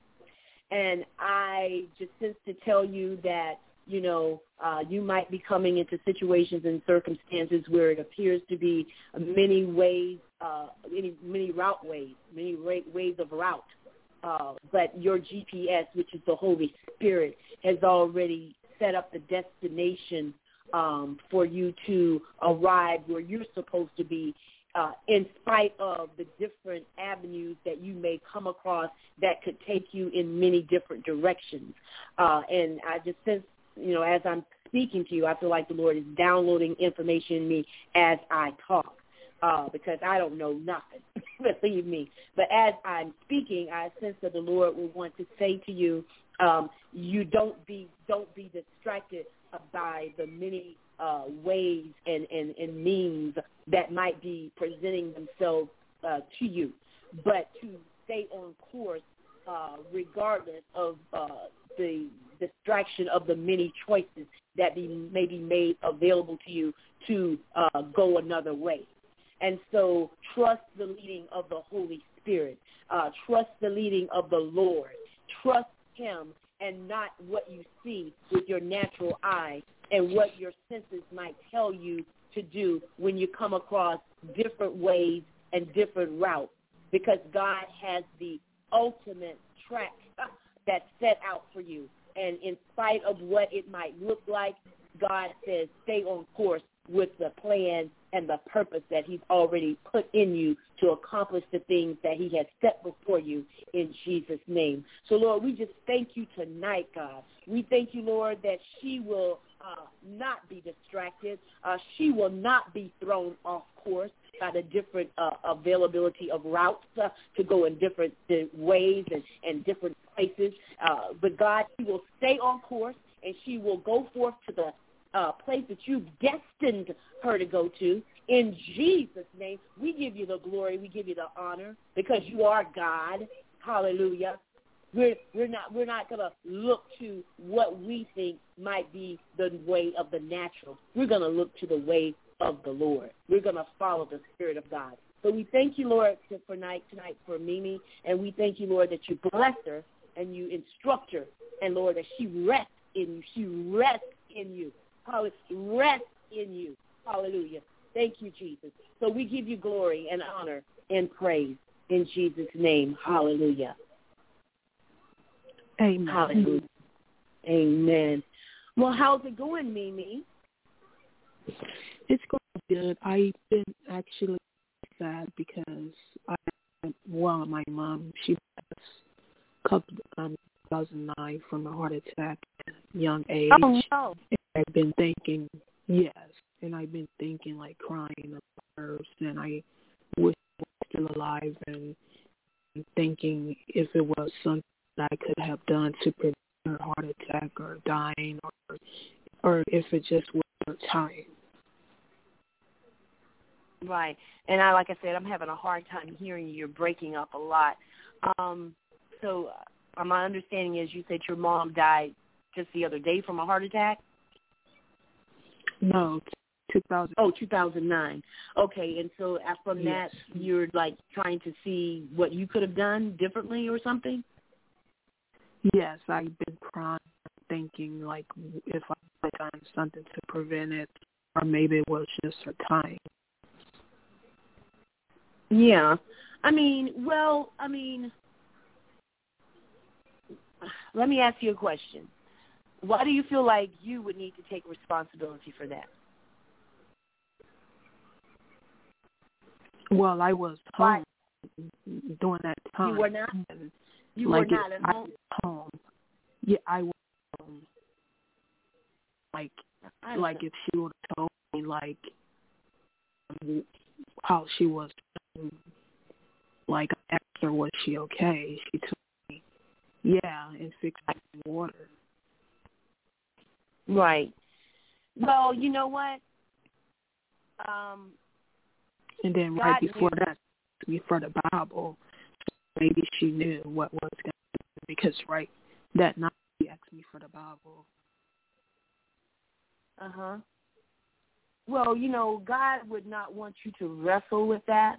And I just sense to tell you that, you know, uh, you might be coming into situations and circumstances where it appears to be many ways, uh, many, many route ways, many ways of route. Uh, but your G P S, which is the Holy Spirit, has already set up the destination um, for you to arrive where you're supposed to be, uh, in spite of the different avenues that you may come across that could take you in many different directions. Uh, and I just sense, you know, as I'm speaking to you, I feel like the Lord is downloading information in me as I talk. Uh, because I don't know nothing, believe me. But as I'm speaking, I sense that the Lord will want to say to you, um, you don't be don't be distracted by the many uh, ways and, and, and means that might be presenting themselves uh, to you, but to stay on course uh, regardless of uh, the distraction of the many choices that be, may be made available to you to uh, go another way. And so trust the leading of the Holy Spirit. Uh, trust the leading of the Lord. Trust him and not what you see with your natural eye and what your senses might tell you to do when you come across different ways and different routes, because God has the ultimate track that's set out for you. And in spite of what it might look like, God says stay on course with the plan and the purpose that he's already put in you to accomplish the things that he has set before you in Jesus' name. So, Lord, we just thank you tonight, God. We thank you, Lord, that she will uh, not be distracted. Uh, she will not be thrown off course by the different uh, availability of routes uh, to go in different uh, ways and, and different places. Uh, but, God, she will stay on course, and she will go forth to the Uh, place that you've destined her to go to. In Jesus' name, we give you the glory, we give you the honor, because you are God. Hallelujah. We're we're not we're not gonna look to what we think might be the way of the natural. We're gonna look to the way of the Lord. We're gonna follow the Spirit of God. So we thank you, Lord, for night tonight for Mimi, and we thank you, Lord, that you bless her and you instruct her, and Lord, that she rests in you. She rests in you. Hallelujah. Rest in you. Hallelujah. Thank you, Jesus. So we give you glory and honor and praise in Jesus' name. Hallelujah. Amen. Hallelujah. Amen. Well, how's it going, Mimi? It's going good. I've been actually sad because I, well, my mom, she passed a couple, um, two thousand nine from a heart attack at a young age. Oh, no. I've been thinking, yes, and I've been thinking, like, crying about her, and I wish I was still alive, and thinking if it was something that I could have done to prevent her heart attack or dying, or or if it just was her time. Right. And I, like I said, I'm having a hard time hearing you. You're breaking up a lot. Um, so uh, my understanding is you said your mom died just the other day from a heart attack? No, two thousand. Oh, two thousand nine. Okay, and so from yes. that, you're, like, trying to see what you could have done differently or something? Yes, I've been crying, thinking, like, if I had done something to prevent it, or maybe it was just her time. Yeah. I mean, well, I mean, let me ask you a question. Why do you feel like you would need to take responsibility for that? Well, I was home during that time. You were not? You like were not it, at home? I was home. Yeah, I was home. Like, like if she would have told me, like, how she was, like, I asked her, was she okay? She told me, yeah, and fixed my water. Right. Well, you know what? Um, and then God right before knew. that, before the Bible, maybe she knew what was going to happen because right that night she asked me for the Bible. Uh-huh. Well, you know, God would not want you to wrestle with that,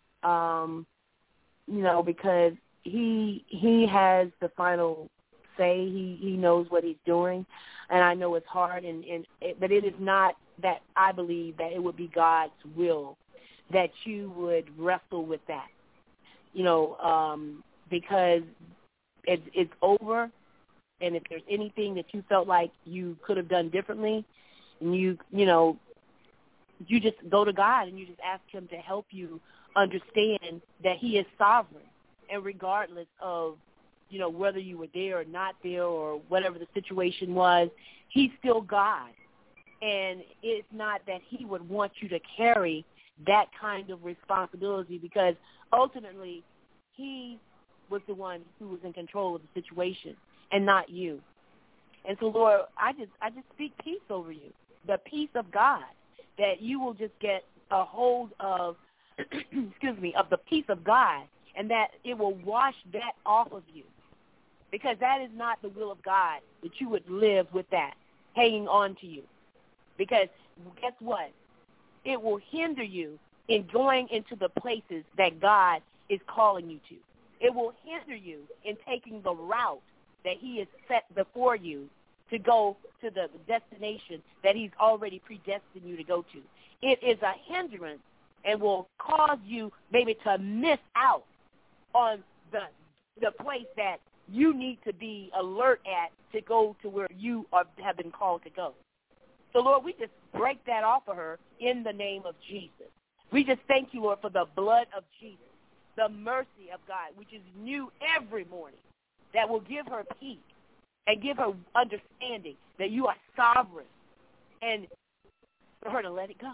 um, you know, because he he has the final say. He, he knows what he's doing, and I know it's hard, and, and it, but it is not that I believe that it would be God's will that you would wrestle with that, you know, um, because it's, it's over, and if there's anything that you felt like you could have done differently, and you, you know, you just go to God and you just ask him to help you understand that he is sovereign. And regardless of, you know, whether you were there or not there or whatever the situation was, he's still God. And it's not that he would want you to carry that kind of responsibility, because ultimately he was the one who was in control of the situation and not you. And so, Lord, I just I just speak peace over you, the peace of God, that you will just get a hold of, excuse me, of the peace of God, and that it will wash that off of you, because that is not the will of God, that you would live with that hanging on to you. Because guess what? It will hinder you in going into the places that God is calling you to. It will hinder you in taking the route that he has set before you to go to the destination that he's already predestined you to go to. It is a hindrance and will cause you maybe to miss out on the the place that you need to be alert at to go to where you are, have been called to go. So, Lord, we just break that off of her in the name of Jesus. We just thank you, Lord, for the blood of Jesus, the mercy of God, which is new every morning, that will give her peace and give her understanding that you are sovereign, and for her to let it go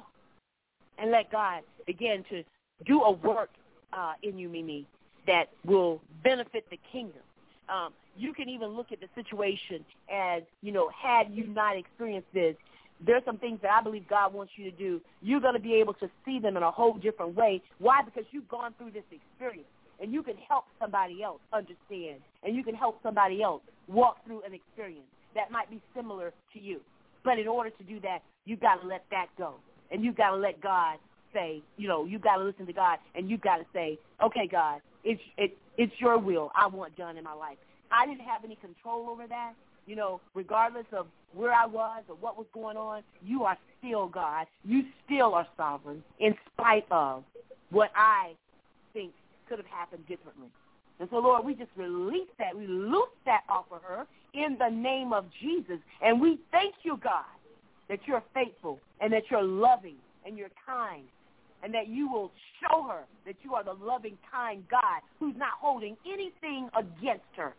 and let God begin to do a work uh, in you, Mimi, that will benefit the kingdom. Um, you can even look at the situation as, you know, had you not experienced this, there's some things that I believe God wants you to do. You're going to be able to see them in a whole different way. Why? Because you've gone through this experience, and you can help somebody else understand, and you can help somebody else walk through an experience that might be similar to you. But in order to do that, you've got to let that go, and you've got to let God say, you know, you've got to listen to God, and you've got to say, okay, God, it's, it, it's your will I want done in my life. I didn't have any control over that. You know, regardless of where I was or what was going on, you are still God. You still are sovereign in spite of what I think could have happened differently. And so, Lord, we just release that. We loose that off of her in the name of Jesus. And we thank you, God, that you're faithful and that you're loving and you're kind, and that you will show her that you are the loving, kind God who's not holding anything against her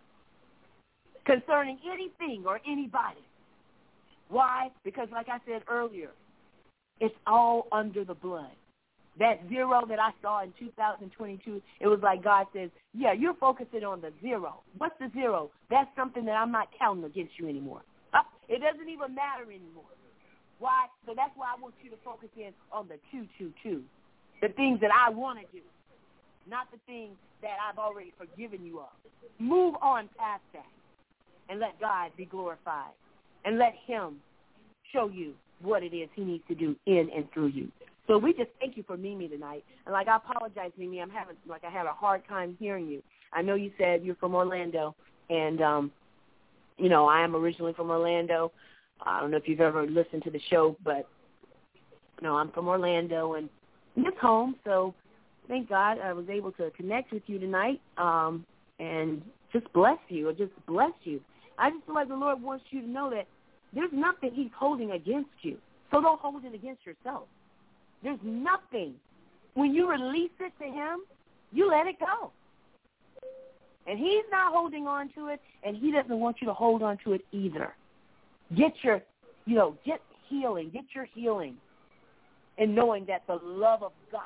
concerning anything or anybody. Why? Because like I said earlier, it's all under the blood. That zero that I saw in two thousand twenty-two, it was like God says, yeah, you're focusing on the zero. What's the zero? That's something that I'm not counting against you anymore. It doesn't even matter anymore. Why? So that's why I want you to focus in on the two, two, two, the things that I want to do, not the things that I've already forgiven you of. Move on past that. And let God be glorified. And let him show you what it is he needs to do in and through you. So we just thank you for Mimi tonight. And like, I apologize, Mimi. I'm having, like, I had a hard time hearing you. I know you said you're from Orlando. And, um, you know, I am originally from Orlando. I don't know if you've ever listened to the show, but, you know, I'm from Orlando. And it's home. So thank God I was able to connect with you tonight um, and just bless you or just bless you. I just feel like the Lord wants you to know that there's nothing he's holding against you. So don't hold it against yourself. There's nothing. When you release it to him, you let it go. And he's not holding on to it, and he doesn't want you to hold on to it either. Get your, you know, get healing. Get your healing in knowing that the love of God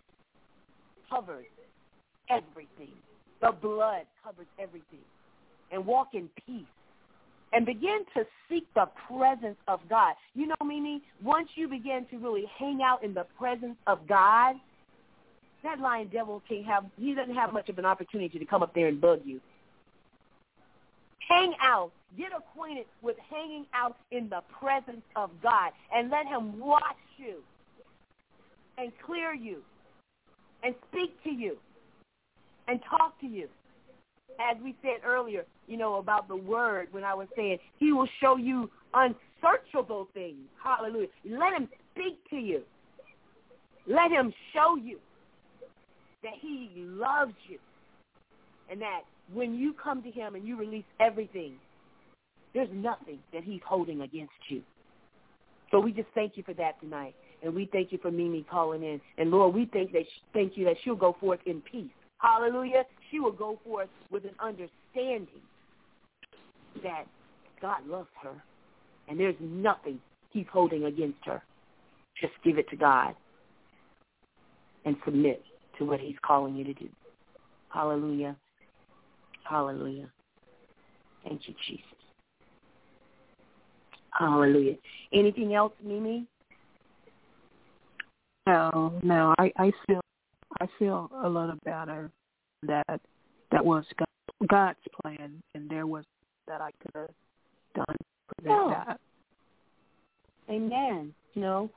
covers everything. The blood covers everything. And walk in peace. And begin to seek the presence of God. You know, Mimi, once you begin to really hang out in the presence of God, that lying devil can't have, he doesn't have much of an opportunity to come up there and bug you. Hang out. Get acquainted with hanging out in the presence of God and let him wash you and clear you and speak to you and talk to you. As we said earlier, you know, about the word when I was saying he will show you unsearchable things. Hallelujah. Let him speak to you. Let him show you that he loves you and that when you come to him and you release everything, there's nothing that he's holding against you. So we just thank you for that tonight. And we thank you for Mimi calling in. And, Lord, we thank, that, thank you that she'll go forth in peace. Hallelujah. She will go forth with an understanding that God loves her and there's nothing he's holding against her. Just give it to God and submit to what he's calling you to do. Hallelujah. Hallelujah. Thank you, Jesus. Hallelujah. Anything else, Mimi? No, no. I, I feel I feel a little better that that was God, God's plan, and there was that I could have done to prevent oh. that. Amen. You know,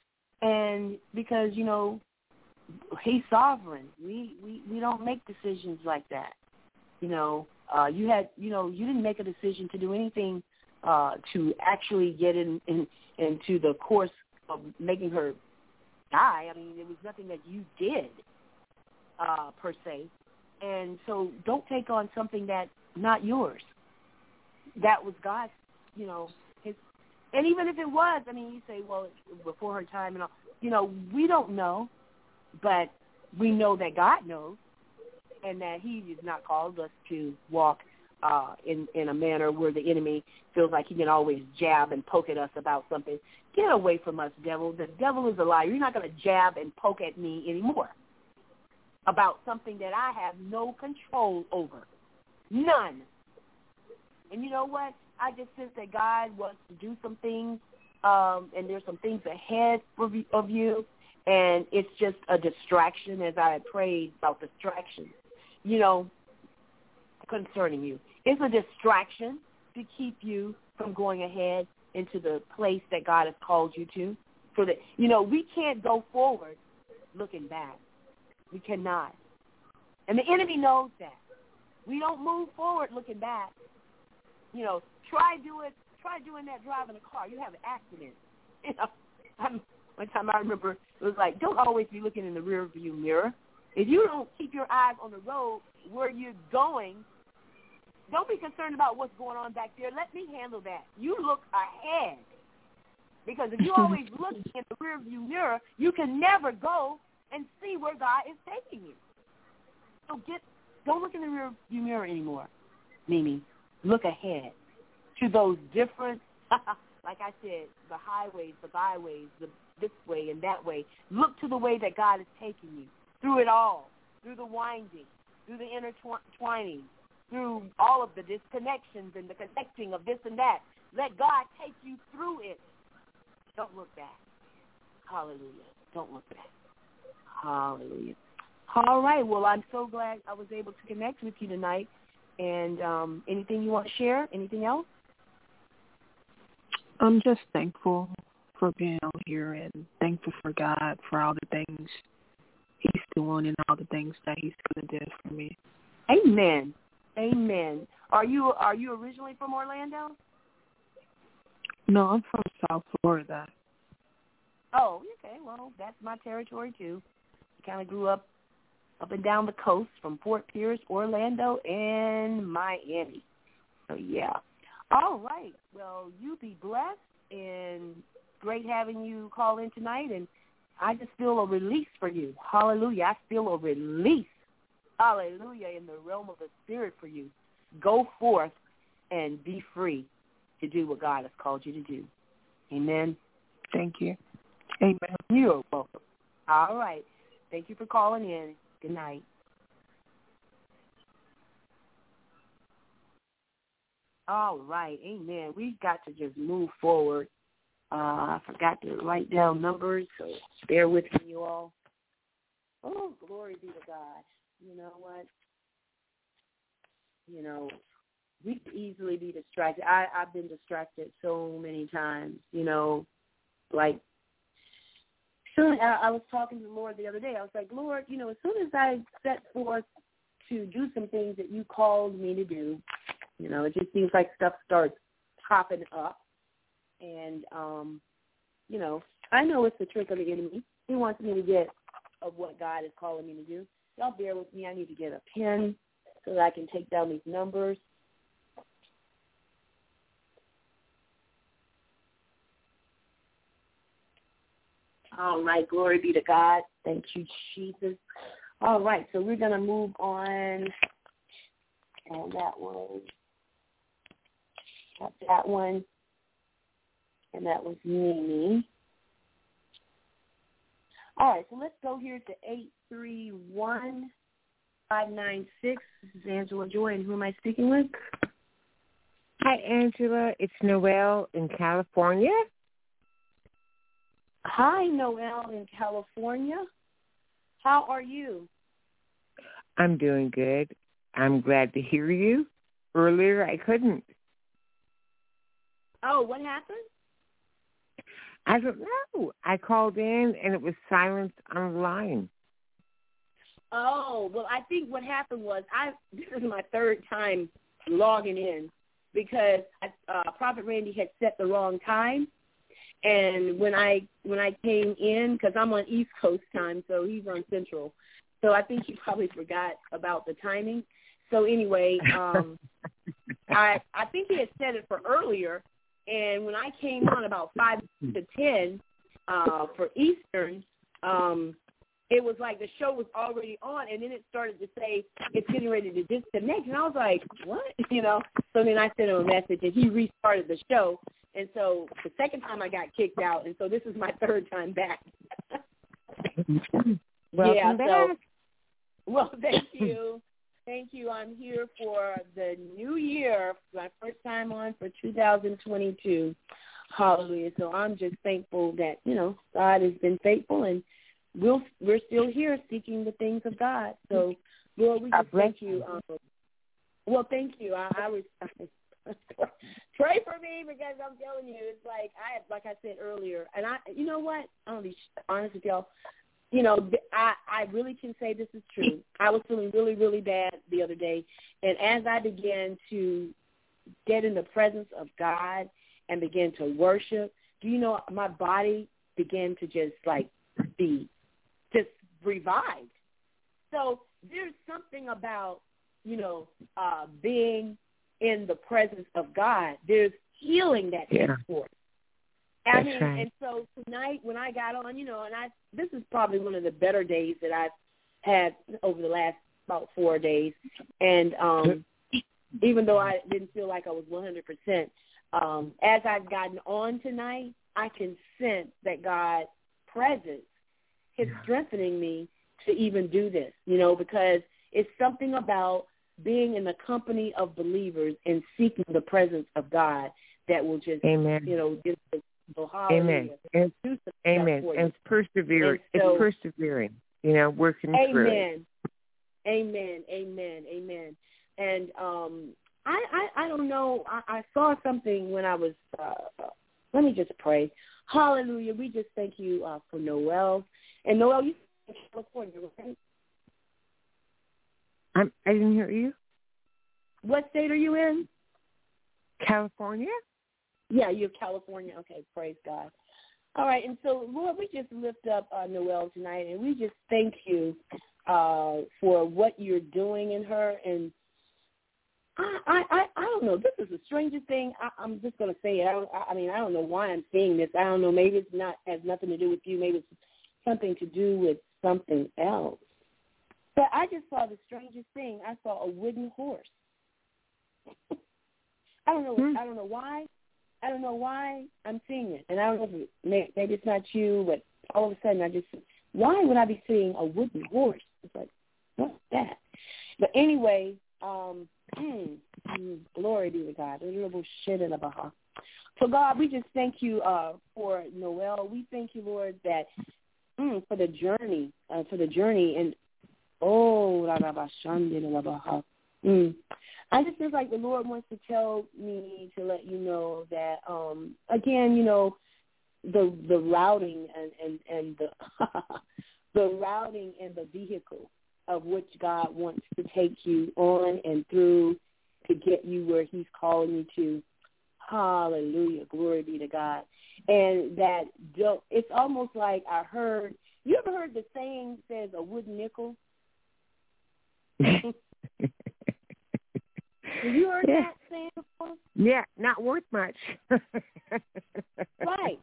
and because, you know, he's sovereign. We, we, we don't make decisions like that. You know, uh, you had, you know, you didn't make a decision to do anything uh, to actually get in, in into the course of making her die. I mean, it was nothing that you did uh, per se. And so don't take on something that's not yours. That was God's, you know, his. And even if it was, I mean, you say, well, before her time and all, you know, we don't know, but we know that God knows and that he has not called us to walk uh, in, in a manner where the enemy feels like he can always jab and poke at us about something. Get away from us, devil. The devil is a liar. You're not going to jab and poke at me anymore about something that I have no control over. None. And you know what? I just sense that God wants to do some things, um, and there's some things ahead of you, and it's just a distraction, as I had prayed about distraction, you know, concerning you. It's a distraction to keep you from going ahead into the place that God has called you to. So that, you know, we can't go forward looking back. We cannot. And the enemy knows that. We don't move forward looking back. You know, try do it. Try doing that driving a car. You have an accident. You know, I'm, one time I remember it was like, don't always be looking in the rear view mirror. If you don't keep your eyes on the road where you're going, don't be concerned about what's going on back there. Let me handle that. You look ahead. Because if you always look in the rear view mirror, you can never go and see where God is taking you. So get, don't look in the rear view mirror anymore, Mimi. Look ahead to those different, like I said, the highways, the byways, the this way and that way. Look to the way that God is taking you through it all, through the winding, through the intertwining, through all of the disconnections and the connecting of this and that. Let God take you through it. Don't look back. Hallelujah. Don't look back. Hallelujah. All right. Well, I'm so glad I was able to connect with you tonight. And um, anything you want to share? Anything else? I'm just thankful for being out here and thankful for God for all the things he's doing and all the things that he's going to do for me. Amen. Amen. Are you are you originally from Orlando? No, I'm from South Florida. Oh, okay. Well, that's my territory, too. I kind of grew up up and down the coast from Fort Pierce, Orlando, and Miami. So, yeah. All right. Well, you be blessed, and great having you call in tonight, and I just feel a release for you. Hallelujah. I feel a release. Hallelujah, in the realm of the Spirit for you. Go forth and be free to do what God has called you to do. Amen. Thank you. Amen. You're welcome. All right. Thank you for calling in. Good night. All right. Amen. We've got to just move forward. Uh, I forgot to write down numbers, so bear with me, you all. Oh, glory be to God. You know what? You know, we could easily be distracted. I, I've been distracted so many times, you know, like, soon I, I was talking to the Lord the other day. I was like, Lord, you know, as soon as I set forth to do some things that you called me to do, you know, it just seems like stuff starts popping up. And, um, you know, I know it's the trick of the enemy. He wants me to get of what God is calling me to do. Y'all bear with me. I need to get a pen so that I can take down these numbers. All right, glory be to God. Thank you, Jesus. All right, so we're going to move on. And that was, got that one. And that was Mimi. All right, so let's go here to eight three one, five nine six. This is Angela Joy, and who am I speaking with? Hi, Angela. It's Noelle in California. Hi, Noelle in California. How are you? I'm doing good. I'm glad to hear you. Earlier, I couldn't. Oh, what happened? I don't know. I called in, and it was silence on the line. Oh, well, I think what happened was I. This is my third time logging in because uh, Prophet Randy had set the wrong time. And when I when I came in, because I'm on East Coast time, so he's on Central, so I think he probably forgot about the timing. So anyway, um, I I think he had set it for earlier, and when I came on about five to ten uh, for Eastern, um, it was like the show was already on, and then it started to say it's getting ready to disconnect, and I was like, what? You know. So then I sent him a message, and he restarted the show. And so the second time I got kicked out, and so this is my third time back. Welcome yeah, back. So, well, thank you. Thank you. I'm here for the new year, my first time on for two thousand twenty-two. Hallelujah. So I'm just thankful that, you know, God has been faithful, and we'll, we're still here seeking the things of God. So, Lord, we just thank you. Um, well, thank you. I, I was... Pray for me, because I'm telling you, it's like I like I said earlier, and I, you know what? I'm gonna be honest with y'all. You know, I I really can say this is true. I was feeling really really bad the other day, and as I began to get in the presence of God and begin to worship, do you know my body began to just like be just revived. So there's something about, you know, uh, being in the presence of God. There's healing that takes yeah. forth. I That's mean, right. and so tonight when I got on, you know, and I this is probably one of the better days that I've had over the last about four days. And um, even though I didn't feel like I was one hundred percent, um, as I've gotten on tonight, I can sense that God's presence is Yeah. strengthening me to even do this, you know, because it's something about being in the company of believers and seeking the presence of God that will just, Amen. you know, just so Amen. And, do some amen. stuff for And you. it's persevering. And so- it's persevering. You know, working through it. Amen. Amen. Amen. Amen. And um, I, I, I don't know. I, I saw something when I was. Uh, let me just pray. Hallelujah. We just thank you uh, for Noelle. And Noelle, you in California, right? I'm, I didn't hear you. What state are you in? California? Yeah, you're California. Okay, praise God. All right, and so, Lord, we just lift up uh, Noelle tonight, and we just thank you uh, for what you're doing in her. And I, I, I, I don't know. This is the strangest thing. I, I'm just going to say it. I, don't, I mean, I don't know why I'm seeing this. I don't know. Maybe it's not has nothing to do with you. Maybe it's something to do with something else. But I just saw the strangest thing. I saw a wooden horse. I don't know. Hmm. I don't know why. I don't know why I'm seeing it, and I don't know if it, may, maybe it's not you, but all of a sudden I just, why would I be seeing a wooden horse? It's like, what's that? But anyway, um, mm, mm, glory be to God. So God, we just thank you uh, for Noelle. We thank you, Lord, that mm, for the journey, uh, for the journey, and oh, mm, I just feel like the Lord wants to tell me to let you know that, um, again, you know, the the routing and, and, and the the routing and the vehicle of which God wants to take you on and through to get you where he's calling you to. Hallelujah. Glory be to God. And that don't, it's almost like I heard, you ever heard the saying says a wooden nickel? Have you heard yeah. that saying before? Yeah, not worth much. Right.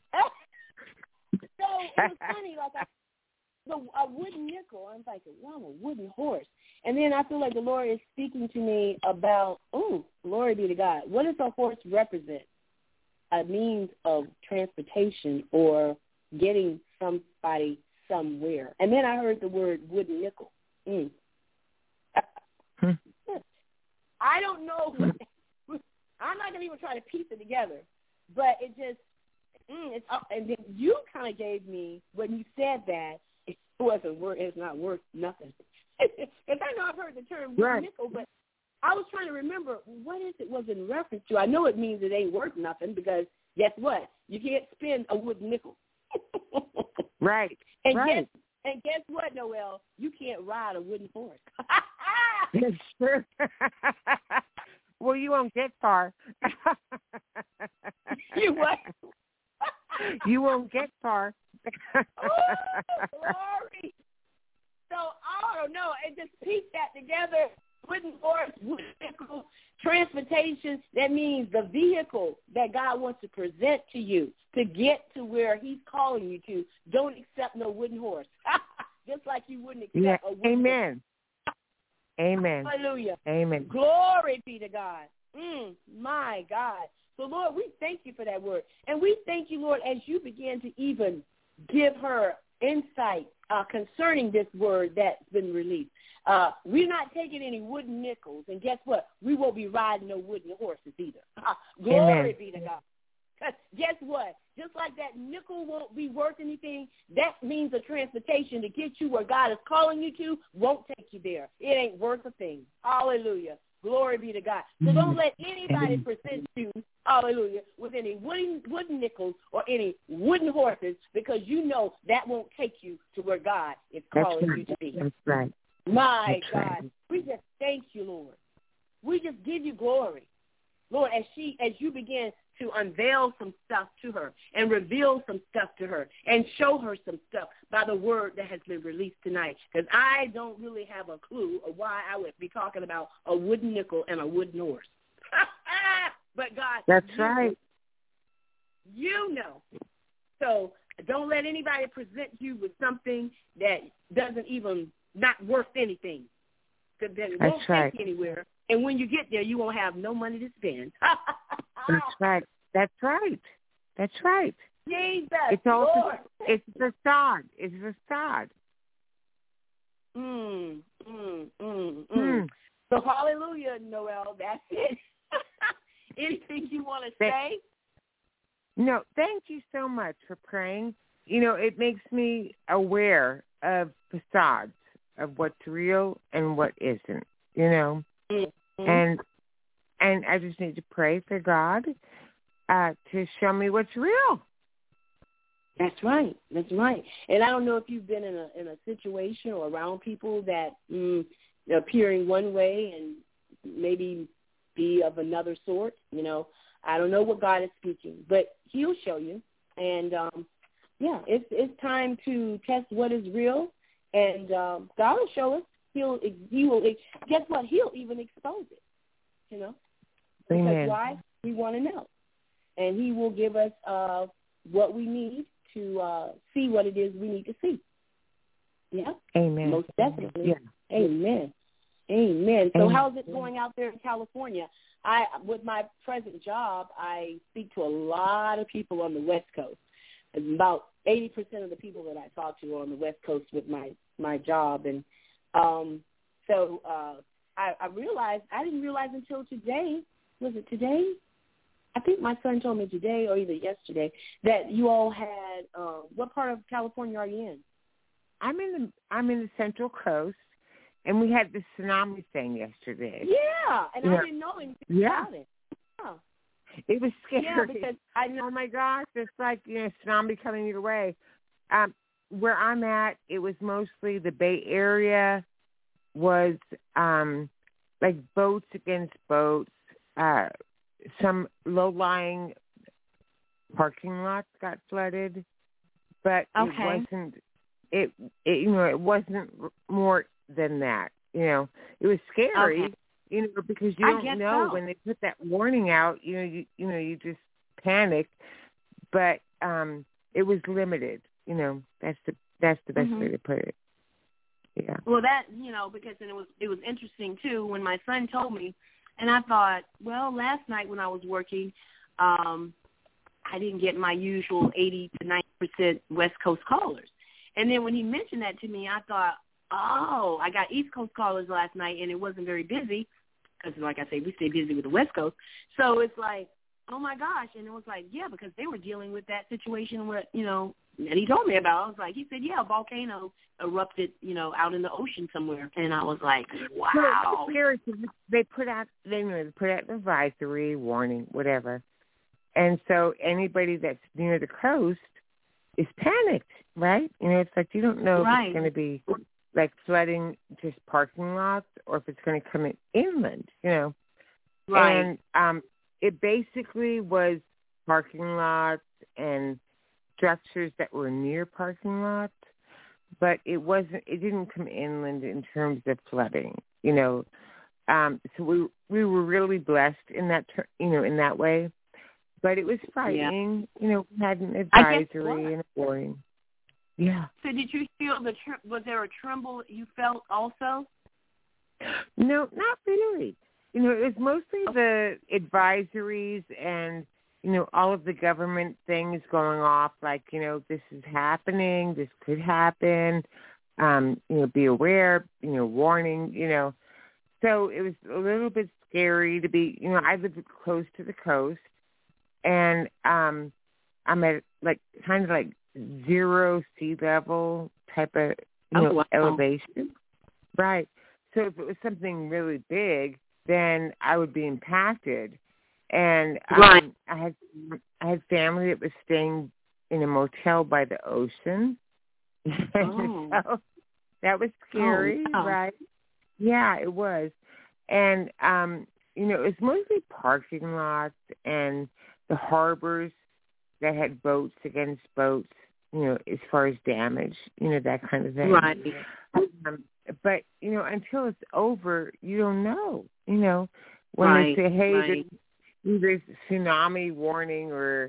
So it was funny, like I, the, a wooden nickel. I was like, wow, a wooden horse. And then I feel like the Lord is speaking to me about, oh, glory be to God. What does a horse represent? A means of transportation or getting somebody somewhere. And then I heard the word wooden nickel. Mm. I don't know. What, I'm not going to even try to piece it together. But it just, mm, it's up. And then you kind of gave me, when you said that, it wasn't worth, it's not worth nothing. Because I know I've heard the term wooden right. nickel, but I was trying to remember, what is it was in reference to? I know it means it ain't worth nothing because guess what? You can't spend a wooden nickel. Right. And right. guess and guess what, Noel? You can't ride a wooden horse. That's true. Well, you won't get far. You what? You won't get far. Oh, glory. So, I don't know. And just piece that together. Wooden horse, wooden vehicle, transportation, that means the vehicle that God wants to present to you to get to where he's calling you to. Don't accept no wooden horse. Just like you wouldn't accept yeah. a wooden Amen. horse. Amen. Hallelujah. Amen. Glory be to God. Mm, my God. So, Lord, we thank you for that word. And we thank you, Lord, as you begin to even give her insight uh, concerning this word that's been released. Uh, we're not taking any wooden nickels, and guess what? We won't be riding no wooden horses either. Glory Amen. be to God. Because guess what? Just like that nickel won't be worth anything, that means the transportation to get you where God is calling you to won't take you there. It ain't worth a thing. Hallelujah. Glory be to God. So don't let anybody present you, hallelujah, with any wooden, wooden nickels or any wooden horses because you know that won't take you to where God is calling right. you to be. That's right. My That's God, right. we just thank you, Lord. We just give you glory. Lord, as she, as you begin to unveil some stuff to her and reveal some stuff to her and show her some stuff by the word that has been released tonight. Because I don't really have a clue of why I would be talking about a wooden nickel and a wooden horse. But God, that's you right. know. You know. So don't let anybody present you with something that doesn't even, not worth anything. Because then it That's won't right. take you anywhere. And when you get there, you won't have no money to spend. That's right. That's right. That's right. Jesus, it's all Lord. It's a facade. It's a facade. Mm, mm, mm, mm. Mm. So hallelujah, Noel. That's it. Anything you want to say? No, thank you so much for praying. You know, it makes me aware of facades, of what's real and what isn't, you know. Mm-hmm. And and I just need to pray for God uh, to show me what's real. That's right. That's right. And I don't know if you've been in a in a situation or around people that mm, appearing one way and maybe be of another sort. You know, I don't know what God is speaking, but He'll show you. And um, yeah, it's it's time to test what is real, and um, God will show us. He'll he will guess what? He'll even expose it. You know, because Amen. why? We want to know, and He will give us uh, what we need to uh, see what it is we need to see. Yeah. Amen. Most definitely. Yeah. Amen. Amen. So Amen. how's it going out there in California? I, with my present job, I speak to a lot of people on the West Coast. About eighty percent of the people that I talk to are on the West Coast with my, my job. And um, so uh, I, I realized, I didn't realize until today, was it today? I think my son told me today or either yesterday that you all had, uh, what part of California are you in? I'm in the I'm in the Central Coast, and we had the tsunami thing yesterday. Yeah, and yeah. I didn't know anything yeah. about it. Yeah. It was scary. Yeah, because I know. Oh my gosh, it's like, you know, tsunami coming your way. Um, where I'm at, it was mostly the Bay Area. Was um, like boats against boats. Uh, some low-lying parking lots got flooded, but Okay. it wasn't. It, it you know it wasn't more than that. You know, it was scary. Okay. You know, because you I don't guess know so. when they put that warning out. You know, you you know you just panic. But um, it was limited. You know, that's the that's the best mm-hmm. way to put it. Yeah. Well, that, you know, because then it was it was interesting too when my son told me, and I thought, well, last night when I was working, um, I didn't get my usual eighty to ninety percent West Coast callers, and then when he mentioned that to me, I thought, oh, I got East Coast callers last night, and it wasn't very busy because, like I say, we stay busy with the West Coast, so it's like, oh my gosh, and it was like, yeah, because they were dealing with that situation with, you know. And he told me about it. I was like, he said, yeah, a volcano erupted, you know, out in the ocean somewhere. And I was like, wow. They put out, they, you know, they put out an advisory, warning, whatever. And so anybody that's near the coast is panicked, right? You know, it's like you don't know right. if it's going to be like flooding just parking lots or if it's going to come in inland, you know. Right. And um, it basically was parking lots and structures that were near parking lots, but it wasn't. It didn't come inland in terms of flooding, you know. Um, so we we were really blessed in that, ter- you know, in that way. But it was frightening, yeah. you know. We had an advisory and a warning. Yeah. So did you feel the? Tr- was there a tremble you felt also? No, not really. You know, it was mostly the advisories and, you know, all of the government things going off, like, you know, this is happening, this could happen, um, you know, be aware, you know, warning, you know. So it was a little bit scary to be, you know, I live close to the coast, and um, I'm at, like, kind of like zero sea level type of, you know, oh, wow. elevation. Right. So if it was something really big, then I would be impacted. And um, right. I had I had family that was staying in a motel by the ocean. Oh. So that was scary, oh, wow. right? Yeah, it was. And, um, you know, it was mostly parking lots and the harbors that had boats against boats, you know, as far as damage, you know, that kind of thing. Right. Um, but, you know, until it's over, you don't know, you know. When right. they say, hey, right. there's, there's tsunami warning or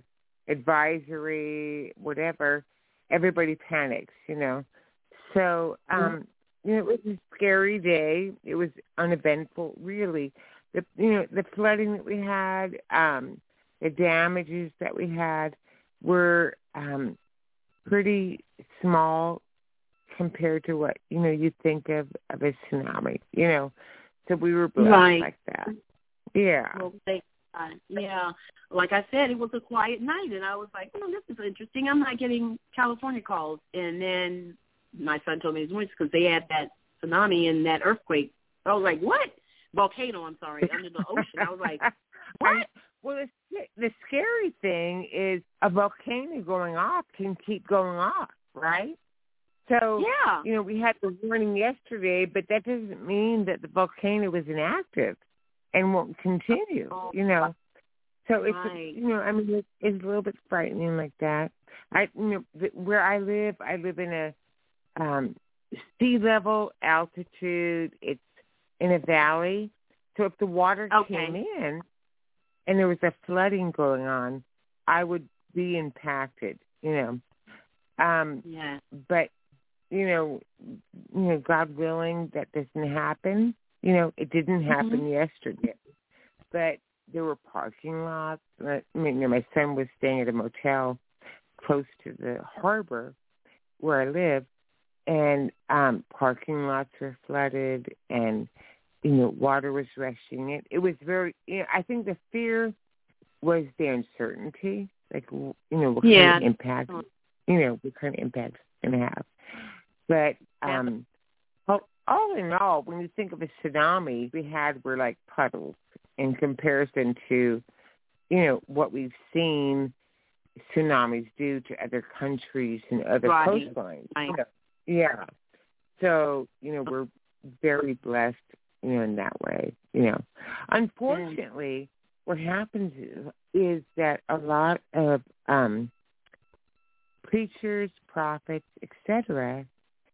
advisory, whatever, everybody panics, you know. So, um, you know, it was a scary day. It was uneventful, really. The, you know, the flooding that we had, um, the damages that we had were um, pretty small compared to what, you know, you think of, of a tsunami, you know. So we were blessed right. like that. Yeah. Well, thank God. Yeah. Like I said, it was a quiet night, and I was like, oh, this is interesting. I'm not getting California calls. And then my son told me this morning because they had that tsunami and that earthquake. I was like, what? Volcano, I'm sorry, under the ocean. I was like, what? Well, the, the scary thing is a volcano going off can keep going off, right? So, yeah. you know, we had the warning yesterday, but that doesn't mean that the volcano is inactive and won't continue, oh, you know. So it's, right. you know, I mean, it's, it's a little bit frightening like that. I, you know, the, where I live, I live in a um, sea level altitude. It's in a valley. So if the water okay. came in and there was a flooding going on, I would be impacted, you know. Um, yeah. But, you know, you know, God willing, that doesn't happen. You know, it didn't happen mm-hmm. yesterday. But there were parking lots. I mean, you know, my son was staying at a motel close to the harbor where I live, and um, parking lots were flooded, and, you know, water was rushing in. It was very, you know, I think the fear was the uncertainty, like, you know, what yeah. kind of impact, you know, what kind of impact it's going to have. But um, ho- all in all, when you think of a tsunami, we had were like puddles in comparison to, you know, what we've seen tsunamis do to other countries and other Right. coastlines. Right. You know, yeah. So, you know, we're very blessed, you know, in that way, you know. Unfortunately, what happens is, is that a lot of um, preachers, prophets, et cetera,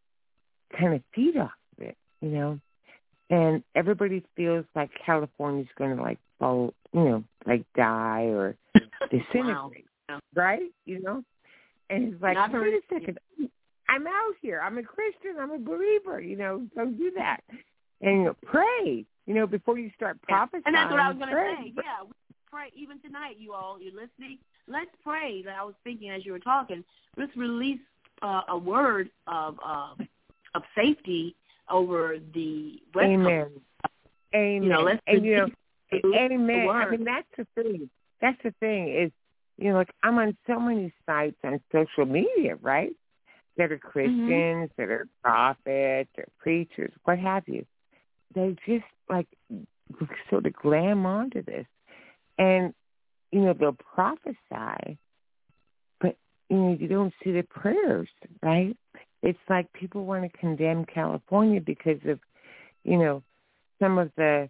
kind of feed off of it, you know. And everybody feels like California's going to, like, fall, you know, like die or disintegrate, wow. right? You know? And it's like, Not wait a very- second. I'm out here. I'm a Christian. I'm a believer. You know, don't do that. And you know, pray, you know, before you start prophesying. And that's what I was going to pray. say. Yeah, we pray even tonight, you all. You're listening. Let's pray. I was thinking as you were talking, let's release uh, a word of uh, of safety over the West Amen. Coast. Amen. You know, let's and, you know, amen. the I word. mean, that's the thing. That's the thing is, you know, like I'm on so many sites on social media, right, that are Christians, Mm-hmm. that are prophets or preachers, what have you. They just, like, sort of glam onto this. And, you know, they'll prophesy, but, you know, you don't see the prayers, right? It's like people want to condemn California because of, you know, some of the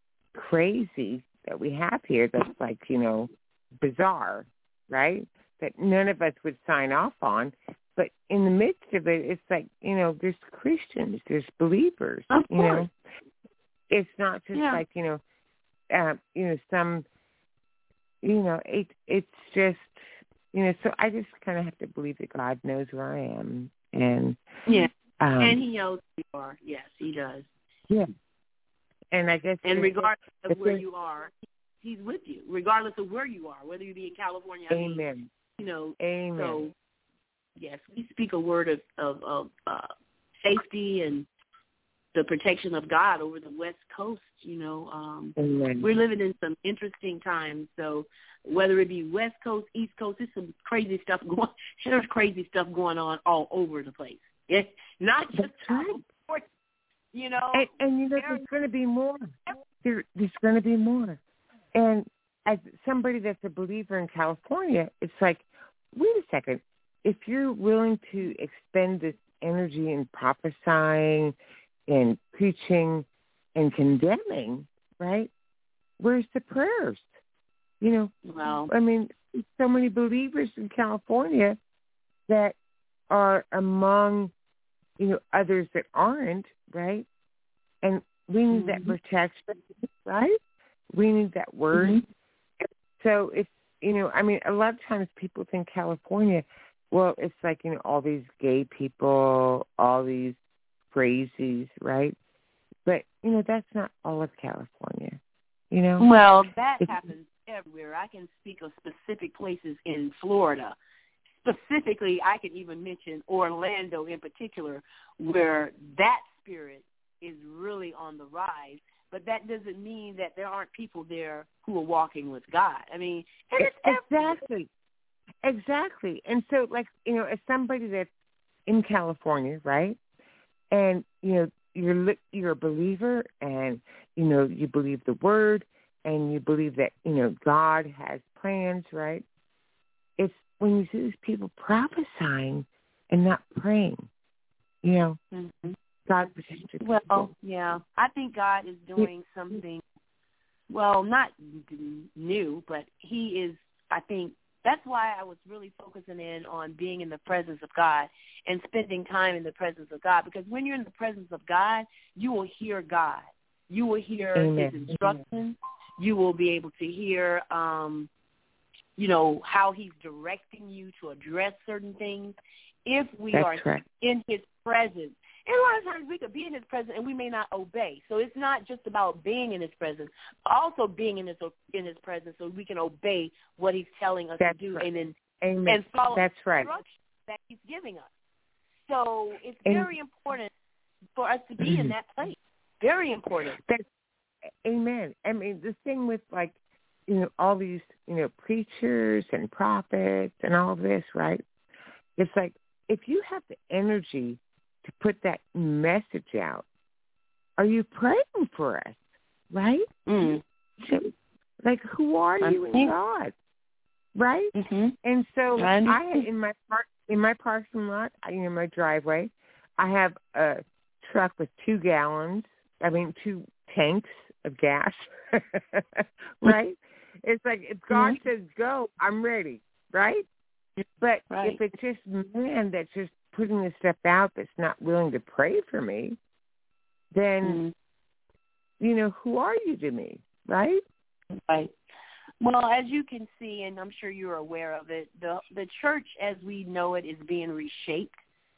crazy that we have here that's like, you know, bizarre, right? That none of us would sign off on. But in the midst of it, it's like, you know, there's Christians, there's believers, Of you know. course. It's not just Yeah. like, you know, uh, you know, some, you know, it, it's just, you know, so I just kind of have to believe that God knows where I am. And, Yeah. um, and he knows who you are. Yes, he does. yeah. And I guess, And regardless of it's- where you are, he's with you, regardless of where you are, whether you be in California. I mean, amen. you know, Amen. so, yes, we speak a word of, of, of uh, safety and the protection of God over the West Coast, you know. Um, Amen. we're living in some interesting times, so whether it be West Coast, East Coast, there's some crazy stuff going There's crazy stuff going on all over the place. It's not just That's right. California, you know. And, and you know, there's going to be more. There, there's going to be more. And as somebody that's a believer in California, it's like, wait a second. If you're willing to expend this energy in prophesying and preaching and condemning, right, where's the prayers? You know, Well, I mean, so many believers in California that are among, you know, others that aren't, right? And we need mm-hmm. that protection, right? We need that word. Mm-hmm. So it's, you know, I mean, a lot of times people think California, well, it's like, you know, all these gay people, all these crazies, right? But, you know, that's not all of California, you know? Well, that it's, happens everywhere. I can speak of specific places in Florida. Specifically, I can even mention Orlando in particular, where that spirit is really on the rise. But that doesn't mean that there aren't people there who are walking with God. I mean, and it's exactly, exactly. And so, like, you know, as somebody that's in California, right, and, you know, you're you're a believer and, you know, you believe the word and you believe that, you know, God has plans, right? It's when you see these people prophesying and not praying, you know, mm-hmm. God protects Well, people. yeah, I think God is doing something, well, not new, but he is, I think, that's why I was really focusing in on being in the presence of God and spending time in the presence of God, because when you're in the presence of God, you will hear God. You will hear Amen. his instructions. Amen. You will be able to hear, um, you know, how he's directing you to address certain things. If we That's are right. in his presence, and a lot of times we could be in his presence and we may not obey. So it's not just about being in his presence, but also being in his in his presence so we can obey what he's telling us That's to do right. and then Amen. and follow That's the right. instructions that he's giving us. So it's And, very important for us to be in that place. Very important. That's, amen. I mean, the thing with, like, you know, all these, you know, preachers and prophets and all this, right? It's like, if you have the energy to put that message out, are you praying for us? Right? Mm. So, like, who are you in God? Right? Mm-hmm. And so I, I, in my park, in my parking lot, you know, my driveway, I have a truck with two gallons. I mean, two tanks of gas. Right? It's like if God mm-hmm. says go, I'm ready. Right? But right. if it's just man that's just putting this stuff out that's not willing to pray for me, then mm-hmm. you know, who are you to me? Right? Right. Well, as you can see, and I'm sure you're aware of it, the the church as we know it is being reshaped.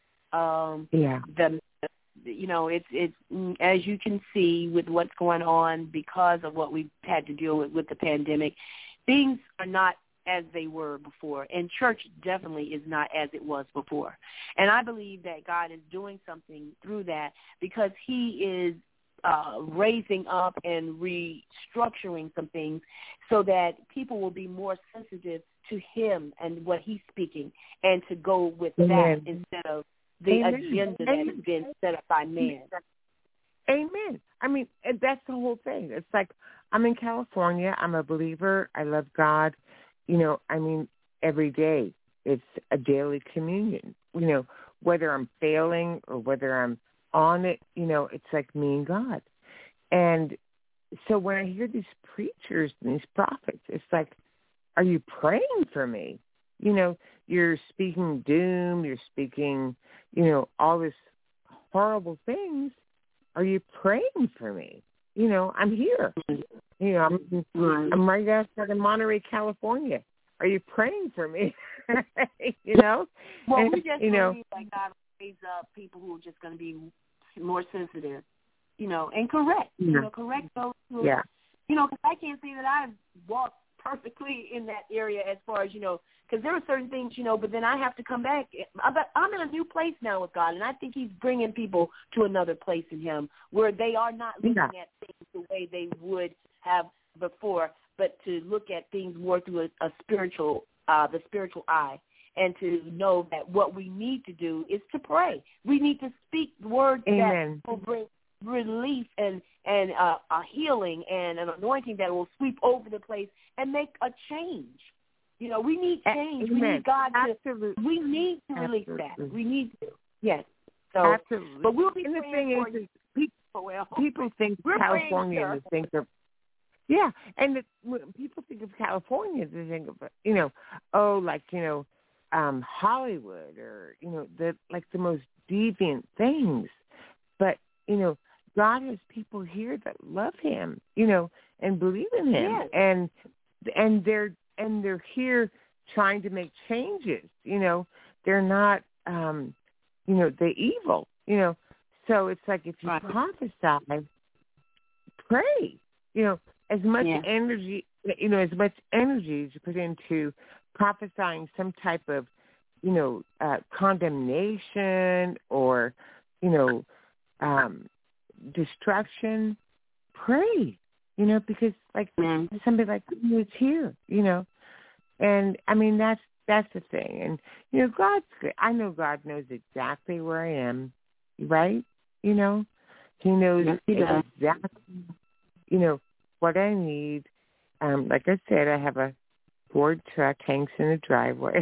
Um, yeah. The you know it's it's as you can see with what's going on because of what we've had to deal with with the pandemic, things are not as they were before, and church definitely is not as it was before. And I believe that God is doing something through that because He is Uh, raising up and restructuring some things so that people will be more sensitive to him and what he's speaking and to go with Amen. That instead of the Amen. Agenda that has been set up by man. Amen. I mean, and that's the whole thing. It's like I'm in California. I'm a believer. I love God. You know, I mean, every day it's a daily communion. You know, whether I'm failing or whether I'm on it, you know, it's like me and God. And so when I hear these preachers and these prophets, it's like, are you praying for me? You know, you're speaking doom, you're speaking, you know, all this horrible things. Are you praying for me? You know, I'm here. You know, I'm, right. I'm right outside of Monterey, California. Are you praying for me? you know? Well, and, we just you know, believe that God raise up people who are just going to be more sensitive, you know, and correct, yeah. you know, correct those who, yeah. you know, because I can't say that I've walked perfectly in that area as far as, you know, because there are certain things, you know, but then I have to come back. I'm in a new place now with God, and I think he's bringing people to another place in him where they are not looking yeah. at things the way they would have before, but to look at things more through a, a spiritual, uh, the spiritual eye. And to know that what we need to do is to pray. We need to speak words Amen. that will bring relief and, and uh, a healing and an anointing that will sweep over the place and make a change. You know, we need change. Amen. We need God to, Absolutely. we need to release Absolutely. that. We need to. Yes. So, Absolutely. But we'll be and the praying thing for is, you. is people, well. people think We're Californians think of, yeah, and the, when people think of California, they think of, you know, oh, like, you know, um, Hollywood or, you know, the like the most deviant things. But, you know, God has people here that love him, you know, and believe in him. Yes. And and they're and they're here trying to make changes, you know. They're not um, you know, the evil, you know. So it's like if you right. prophesy, pray. You know, as much yeah. energy you know, as much energy as you put into prophesying some type of, you know, uh, condemnation or, you know, um, destruction, pray, you know, because like mm. somebody like you is here, you know, and I mean that's that's the thing, and you know, God's good. I know God knows exactly where I am, right? You know, He knows yes, he exactly, you know, what I need. Um, like I said, I have a Ford truck hangs in the driveway.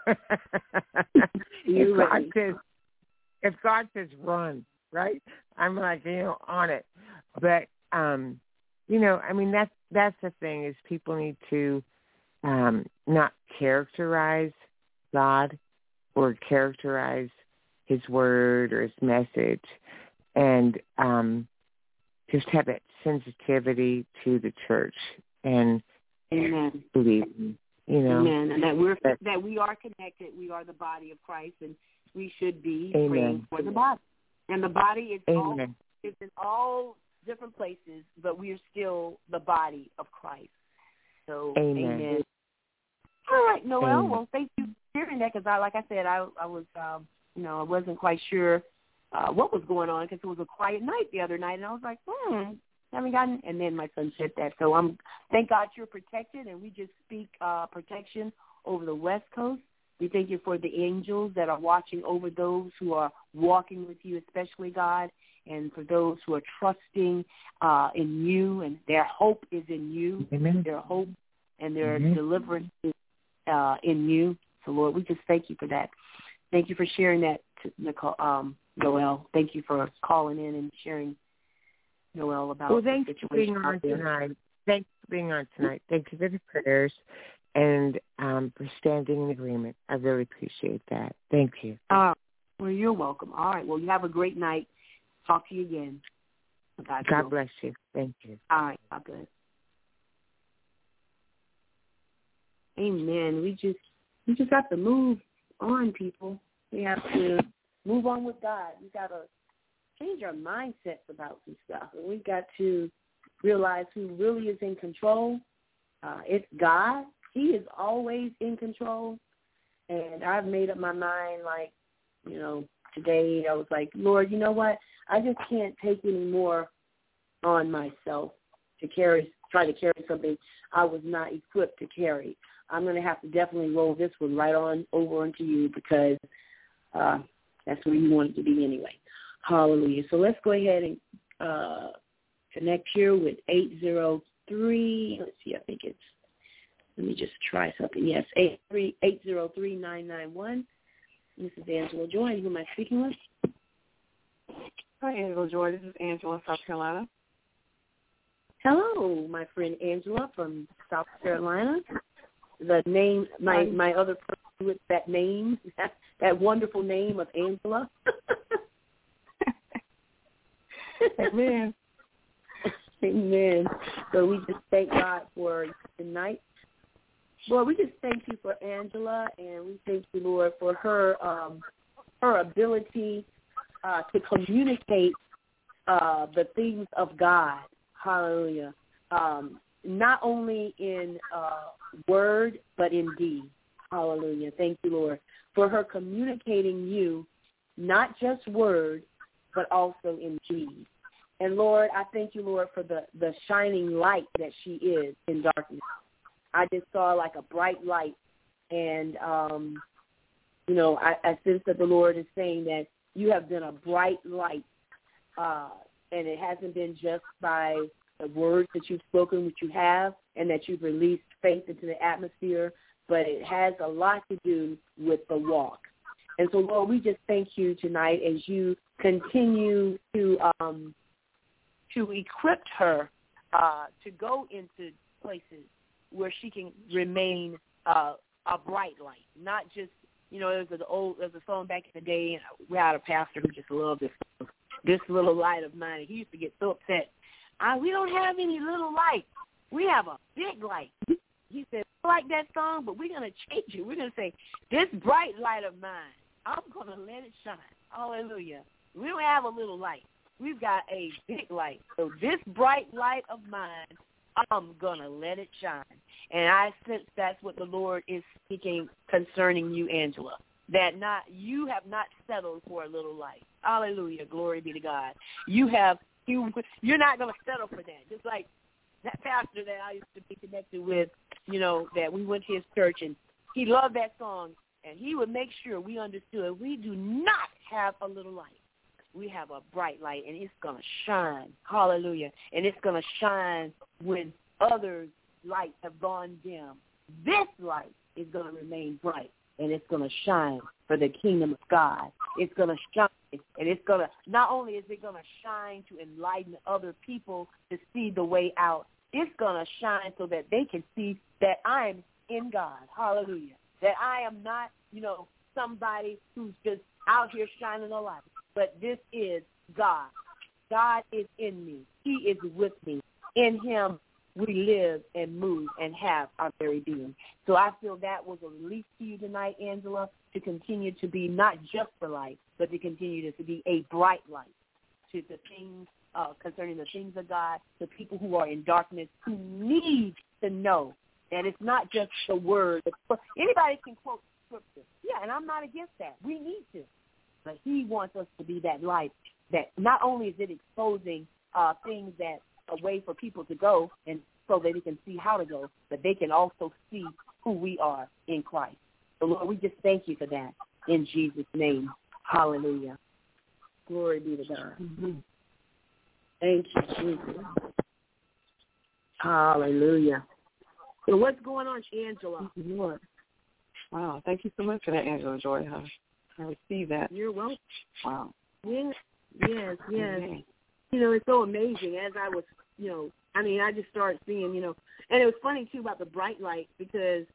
if, God says, if God says run, right? I'm like, you know, on it. But, um, you know, I mean, that's, that's the thing is people need to um, not characterize God or characterize his word or his message and um, just have that sensitivity to the church and Amen. believe, you know. Amen. And that we're that, that we are connected. We are the body of Christ, and we should be Amen. Praying for the body. And the body is all it's in all different places, but we are still the body of Christ. So Amen. Amen. All right, Noel. Amen. Well, thank you for sharing that because I, like I said, I I was um, you know I wasn't quite sure uh, what was going on because it was a quiet night the other night, and I was like, hmm. haven't gotten, and then my son said that. So I'm, um, thank God you're protected, and we just speak uh, protection over the West Coast We thank you for the angels that are watching over those who are walking with you, especially, God, and for those who are trusting uh, in you, and their hope is in you. Amen. Their hope and their Amen. deliverance is uh, in you. So, Lord, we just thank you for that. Thank you for sharing that, to Nicole, um, Noel. Thank you for calling in and sharing, Noel, about well, the thanks situation for being on out there. tonight. Thanks for being on tonight. Thank you for the prayers and um, for standing in agreement. I really appreciate that. Thank you. Uh, well, you're welcome. All right. Well, you have a great night. Talk to you again. God, God bless you. Thank you. All right. God bless. Amen. We just we just have to move on, people. We have to move on with God. We got to change our mindsets about some stuff. And we've got to realize who really is in control. Uh, it's God. He is always in control. And I've made up my mind, like, you know, today I was like, Lord, you know what? I just can't take any more on myself to carry, try to carry something I was not equipped to carry. I'm going to have to definitely roll this one right on over into you because uh, that's where you want it to be anyway. Hallelujah. So let's go ahead and uh, connect here with eight zero three. Let's see, I think it's, let me just try something. Yes, eight zero three nine nine one. This is Angela Joy. Who am I speaking with? Hi, Angela Joy. This is Angela, South Carolina. Hello, my friend Angela from South Carolina. The name, my, my other person with that name, that, that wonderful name of Angela. Amen. Amen. So we just thank God for tonight. Lord, we just thank you for Angela, and we thank you, Lord, for her um, her ability uh, to communicate uh, the things of God. Hallelujah. Um, not only in uh, word, but in deed. Hallelujah. Thank you, Lord, for her communicating you, not just word, but also in deed. And, Lord, I thank you, Lord, for the, the shining light that she is in darkness. I just saw like a bright light, and, um, you know, I, I sense that the Lord is saying that you have been a bright light, uh, and it hasn't been just by the words that you've spoken, which you have, and that you've released faith into the atmosphere, but it has a lot to do with the walk. And so, Lord, we just thank you tonight as you continue to um, to equip her uh, to go into places where she can remain uh, a bright light, not just, you know, there's an old, there's a song back in the day, and we had a pastor who just loved this this little light of mine. He used to get so upset. I, we don't have any little light. We have a big light. He said, I like that song, but we're going to change it. We're going to say, this bright light of mine, I'm going to let it shine. Hallelujah. We don't have a little light. We've got a big light. So this bright light of mine, I'm going to let it shine. And I sense that's what the Lord is speaking concerning you, Angela, that not you have not settled for a little light. Hallelujah. Glory be to God. You have, you, you're not going to settle for that. Just like that pastor that I used to be connected with, you know, that we went to his church, and he loved that song, and he would make sure we understood we do not have a little light. We have a bright light, and it's going to shine. Hallelujah. And it's going to shine when others' lights have gone dim. This light is going to remain bright, and it's going to shine for the kingdom of God. It's going to shine, and it's going to, not only is it going to shine to enlighten other people to see the way out, it's going to shine so that they can see that I'm in God. Hallelujah. That I am not, you know, somebody who's just out here shining a light. But this is God. God is in me. He is with me. In him we live and move and have our very being. So I feel that was a release to you tonight, Angela, to continue to be not just the light, but to continue to be a bright light to the things uh, concerning the things of God, the people who are in darkness who need to know that it's not just the word. Anybody can quote scripture. Yeah, and I'm not against that. We need to. But he wants us to be that light that not only is it exposing uh, things that a way for people to go and so that they can see how to go, but they can also see who we are in Christ. So, Lord, we just thank you for that in Jesus' name. Hallelujah. Glory be to God. Mm-hmm. Thank you, Jesus. Hallelujah. So what's going on, Angela? Lord. Wow. Thank you so much for that, Angela Joy. I, I received that. You're welcome. Wow. Yes, yes, yes. Okay. You know, it's so amazing. As I was, you know, I mean, I just started seeing, you know, and it was funny, too, about the bright lights because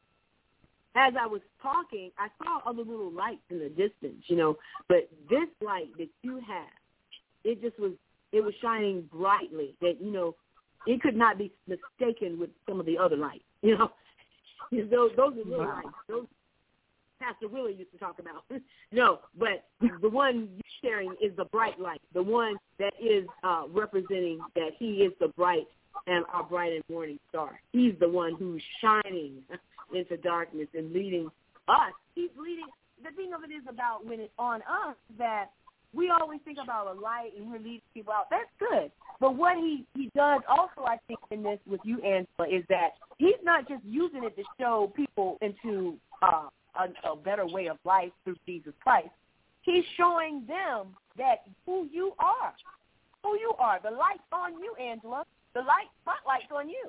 as I was talking, I saw other little lights in the distance, you know, but this light that you have, it just was, it was shining brightly that, you know, it could not be mistaken with some of the other lights, you know. Those, those are little wow. lights. Those Pastor Willie used to talk about. No, but the one you're sharing is the bright light, the one that is uh, representing that he is the bright and our bright and morning star. He's the one who's shining into darkness and leading us. He's leading. The thing of it is about when it's on us that we always think about a light and we're leading people out. That's good. But what he, he does also, I think, in this with you, Angela, is that he's not just using it to show people into uh, a, a better way of life through Jesus Christ. He's showing them that who you are, who you are. The light's on you, Angela. The light spotlight's on you.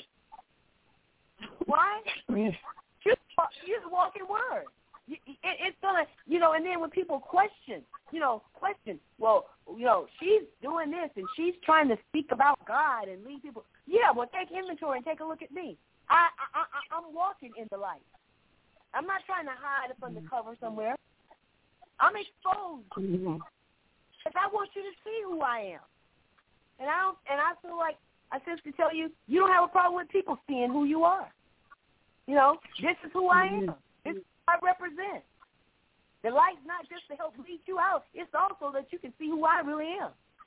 Why? Yeah. You're, you're the walking word. It, it's gonna, you know, and then when people question, you know, question, well, you know, she's doing this and she's trying to speak about God and lead people. Yeah, well, take inventory and take a look at me. I, I, I I'm walking in the light. I'm not trying to hide up under cover somewhere. I'm exposed mm-hmm. because I want you to see who I am. And I don't, and I feel like I just to tell you, you don't have a problem with people seeing who you are. You know, this is who I am. This is who I represent. The light's not just to help lead you out. It's also that you can see who I really am.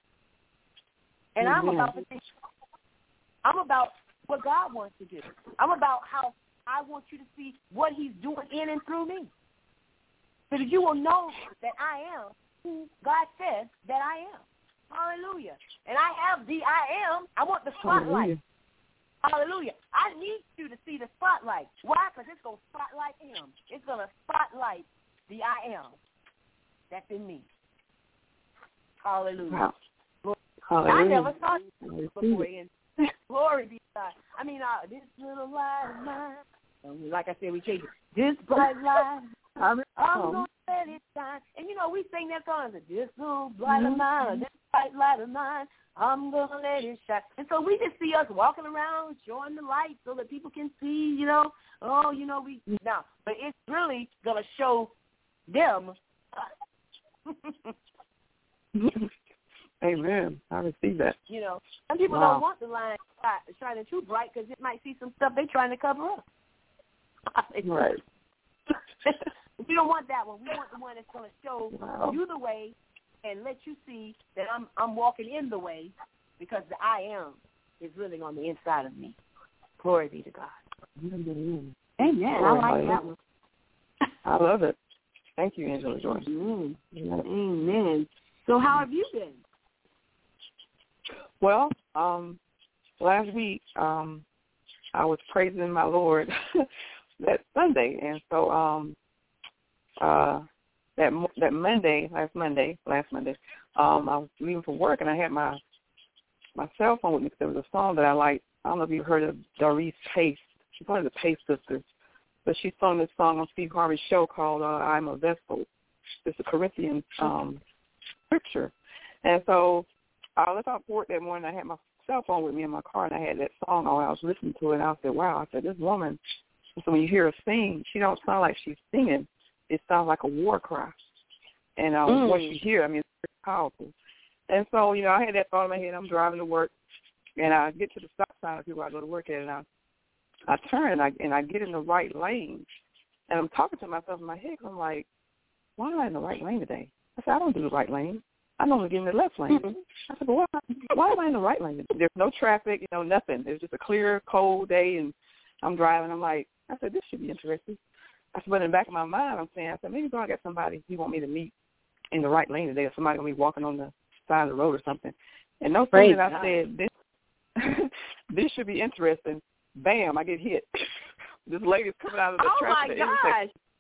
And mm-hmm. I'm about the thing. I'm about what God wants to do. I'm about how I want you to see what he's doing in and through me. So that you will know that I am who God says that I am. Hallelujah. And I have the I am. I want the spotlight. Hallelujah. Hallelujah. I need you to see the spotlight. Why? Because it's going to spotlight him. It's going to spotlight the I am that's in me. Hallelujah. Wow. Glory. Hallelujah. I never saw this before. And glory be to God. I mean, uh, this little light of mine, like I said, we changed it. This bright light, I'm, I'm going to let it shine. And, you know, we sing that song, this little light mm-hmm. of mine, or this bright light of mine, I'm going to let it shine. And so we just see us walking around showing the light so that people can see, you know, oh, you know, we, now, but it's really going to show them us. Amen. I receive that. You know, some people wow. don't want the light shining too bright because it might see some stuff they're trying to cover up. Right. We don't want that one. We want the one that's going to show wow. you the way and let you see that I'm I'm walking in the way because the I am is living on the inside of me. Glory be to God. Amen. Amen. I like that one. I love it. Thank you, Angela Joy. Amen. Amen. So how have you been? Well, um, last week um, I was praising my Lord that Sunday, and so um, uh, that that Monday, last Monday, last Monday, um, I was leaving for work, and I had my my cell phone with me because there was a song that I liked. I don't know if you've heard of Doris Pace. She's one of the Pace sisters, but she sung this song on Steve Harvey's show called uh, "I'm a Vessel." It's a Corinthian um, scripture, and so I left out for work that morning. I had my cell phone with me in my car, and I had that song on. I was listening to it, and I said, "Wow!" I said, "This woman." So when you hear her sing, she don't sound like she's singing. It sounds like a war cry. And um, mm. what you hear, I mean, it's very powerful. And so, you know, I had that thought in my head. I'm driving to work, and I get to the stop sign of people I go to work at, and I, I turn, and I, and I get in the right lane. And I'm talking to myself in my head, because I'm like, why am I in the right lane today? I said, I don't do the right lane. I normally get in the left lane. Mm-hmm. I said, but why, why am I in the right lane? There's no traffic, you know, nothing. It's just a clear, cold day, and I'm driving. I'm like, I said, this should be interesting. I said, but in the back of my mind, I'm saying, I said, maybe God got somebody he want me to meet in the right lane today, or somebody going to be walking on the side of the road or something. And no sooner than I said, this, this should be interesting, bam, I get hit. This lady's coming out of the oh traffic. Oh, my gosh.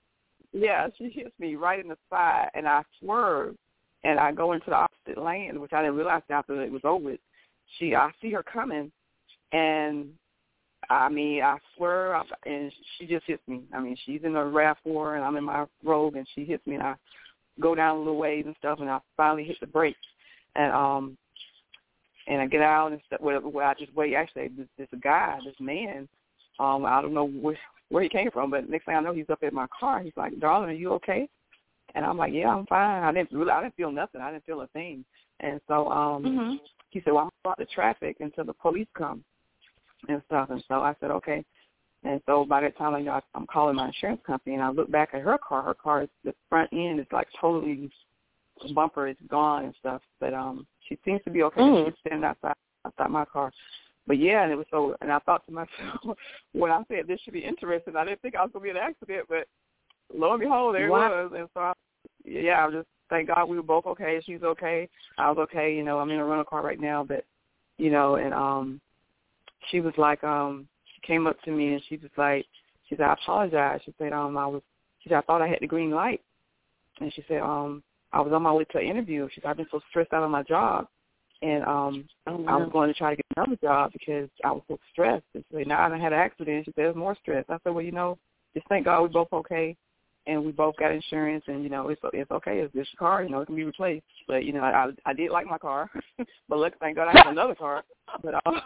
yeah, she hits me right in the side, and I swerve, and I go into the opposite lane, which I didn't realize after it was over. She, I see her coming, and I mean, I swerve, and she just hits me. I mean, she's in the RAV four, and I'm in my Rogue, and she hits me, and I go down a little ways and stuff, and I finally hit the brakes, and um, and I get out and stuff. Where, where I just wait. Actually, this, this guy, this man, um, I don't know where, where he came from, but next thing I know, he's up at my car. He's like, "Darling, are you okay?" And I'm like, "Yeah, I'm fine." I didn't really, I didn't feel nothing. I didn't feel a thing. And so um, mm-hmm. he said, "Well, I'm about the traffic until the police come and stuff." And so I said, "Okay." And so by that time, you know, I, I'm calling my insurance company, and I look back at her car. Her car, is, the front end is like totally, the bumper is gone and stuff. But um, she seems to be okay. Mm. She's standing outside outside my car. But yeah, and it was so. And I thought to myself, when I said this should be interesting, I didn't think I was going to be in an accident, but lo and behold, there wow. it was. And so I, yeah, I just thank God we were both okay. She's okay. I was okay. You know, I'm in a rental car right now, but you know, and um, she was like um. came up to me and she was like, she said, "I apologize." She said, um, I was, she said, "I thought I had the green light." And she said, um, I was on my way to an interview. She said, "I've been so stressed out on my job. And um, oh, I was wow. going to try to get another job because I was so stressed." And she said, "Now I done had an accident." She said, "There's more stress." I said, "Well, you know, just thank God we're both okay. And we both got insurance, and, you know, it's it's okay. It's this car, you know, it can be replaced. But, you know, I I did like my car. But look, thank God I have another car. But uh,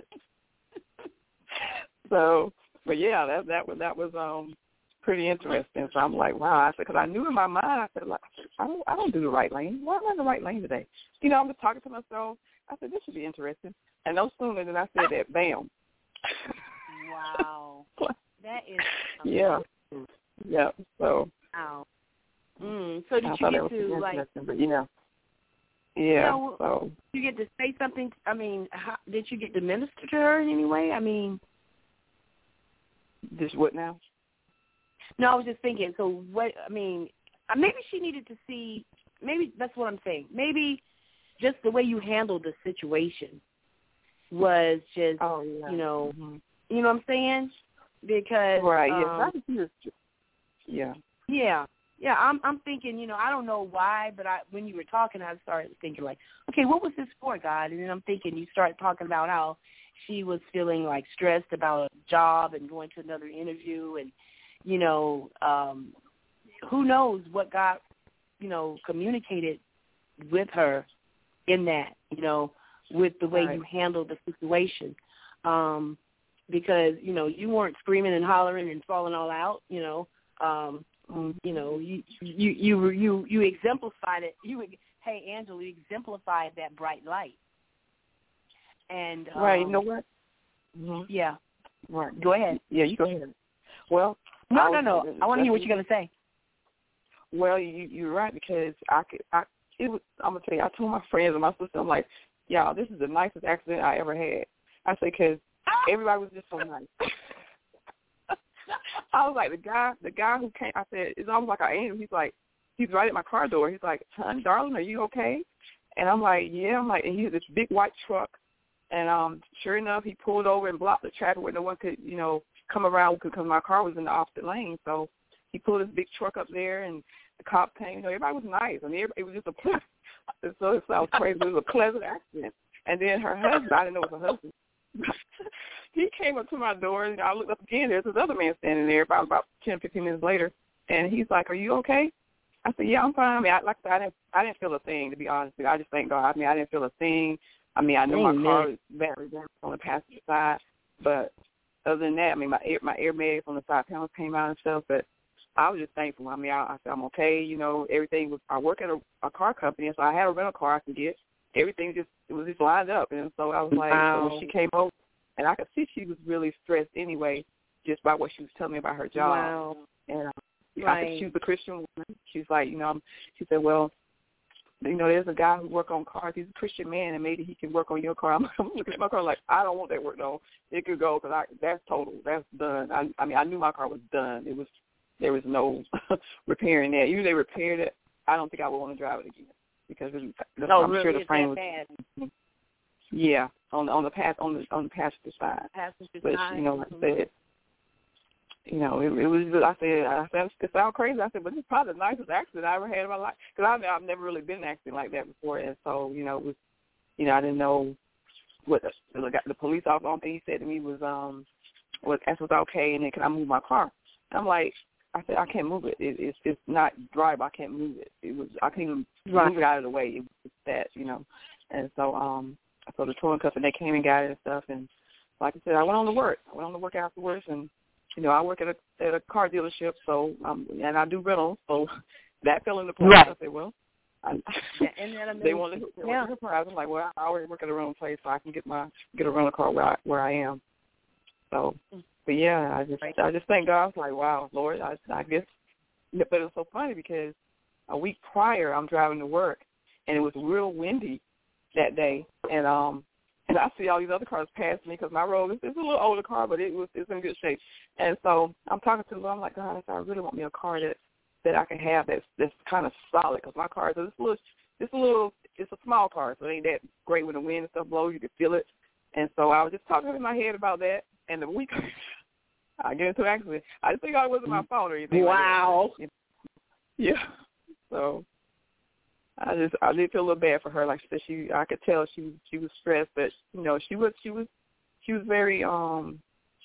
so, but yeah, that that was that was um pretty interesting. So I'm like, wow. I said, because I knew in my mind, I said, like, I don't I don't do the right lane. Why am I in the right lane today? You know, I'm just talking to myself. I said, this should be interesting. And no sooner than I said that, bam. Wow, that is yeah, yeah. So, wow. Mm. So did I you thought get that was to like? but you know, yeah. You know, so did you get to say something? I mean, how, did you get to minister to her in any way? I mean. Just what now? No, I was just thinking. So what? I mean, maybe she needed to see. Maybe that's what I'm saying. Maybe just the way you handled the situation was just, oh, yeah. you know, mm-hmm. you know what I'm saying? Because right, um, yeah, yeah, yeah, yeah. I'm I'm thinking. You know, I don't know why, but I when you were talking, I started thinking like, okay, what was this for, God? And then I'm thinking you started talking about how she was feeling like stressed about a job and going to another interview, and you know, um, who knows what God, you know, communicated with her in that, you know, with the way right. you handled the situation, um, because you know you weren't screaming and hollering and falling all out, you know, um, mm-hmm. you know, you you you you you exemplified it. You hey, Angela, you exemplified that bright light. And um, right, you know what? Mm-hmm. Yeah. Right. Go ahead. Yeah, you go ahead. Well, no, was, no, no. I want to hear what you're gonna say. Well, you you're right because I could. I it was. I'm gonna tell you. I told my friends and my sister, I'm like, y'all, this is the nicest accident I ever had. I said because everybody was just so nice. I was like the guy, the guy who came. I said it's almost like I am. He's like, he's right at my car door. He's like, "Honey, darling, are you okay?" And I'm like, "Yeah." I'm like, and he had this big white truck. And um, sure enough, he pulled over and blocked the traffic where no one could, you know, come around because my car was in the opposite lane. So he pulled his big truck up there, and the cop came. You know, everybody was nice. I mean, it was just a pleasant. So it sounds crazy. It was a pleasant accident. And then her husband, I didn't know it was her husband. He came up to my door, and I looked up again. There's this other man standing there about about ten, fifteen minutes later, and he's like, "Are you okay?" I said, "Yeah, I'm fine." I mean, I, like I said, I didn't, I didn't feel a thing, to be honest with you. I just thank God. I mean, I didn't feel a thing. I mean, I know Amen. my car was battery down on the passenger side, but other than that, I mean, my air, my airbags on the side panels came out and stuff, but I was just thankful. I mean, I, I said, I'm okay, you know, everything was, I work at a, a car company, so I had a rental car I could get. Everything just, it was just lined up, and so I was like, wow. so when she came over, and I could see she was really stressed anyway, just by what she was telling me about her job. Wow. And uh, right. I said she was a Christian woman. She was like, you know, she said, well, you know, there's a guy who works on cars. He's a Christian man, and maybe he can work on your car. I'm, I'm looking at my car like, I don't want that work, no. It could go because that's total. That's done. I, I mean, I knew my car was done. It was There was no repairing that. Even if they repaired it, I don't think I would want to drive it again because it, the, no, I'm really, sure the frame was bad. Yeah, on on the pass on the on the passenger side. Passenger but side. you know, like mm-hmm. I said, you know, it, it was. I said, I said, it sounds crazy. I said, but it's probably the nicest accident I ever had in my life because I've, I've never really been in an accident like that before, and so you know, it was, you know, I didn't know what the, the police officer. The only thing he said to me was, um, was asked was okay, and then can I move my car? And I'm like, I said, I can't move it. it it's it's not drivable. I can't move it. It was I can't even right. move it out of the way. It was that, you know, and so um, so the towing company they came and got it and stuff, and like I said, I went on to work. I went on to work afterwards, and you know, I work at a at a car dealership, so um, and I do rentals, so that fell into place. Right. I said, well, I, yeah, and that they wanted to yeah. work price. I'm like, well, I already work at a rental place, so I can get my get a rental car where I, where I am. So, but yeah, I just right. I just thank God. I was like, wow, Lord, I, I guess. But it was so funny because a week prior, I'm driving to work, and it was real windy that day, and um. And I see all these other cars pass me because my road is it's a little older car, but it was it's in good shape. And so I'm talking to them. I'm like, God, I really want me a car that that I can have that's that's kind of solid because my car is it's a little it's a little it's a small car, so it ain't that great when the wind and stuff blows. You can feel it. And so I was just talking in my head about that. And the week I get into an accident. I just think I wasn't my phone or anything. Wow. Like yeah. So. I just I did feel a little bad for her. Like I said, she I could tell she she was stressed, but you know she was she was she was very um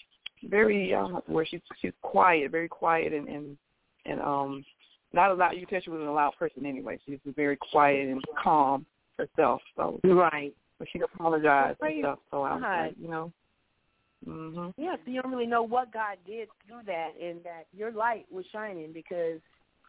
very um where she's she's quiet, very quiet and and and um not a lot. You can tell she was an loud person anyway. She was very quiet and calm herself. So right, but she apologized and stuff. So I was like, you know. Mm-hmm. Yeah, so you don't really know what God did through that, and that your light was shining because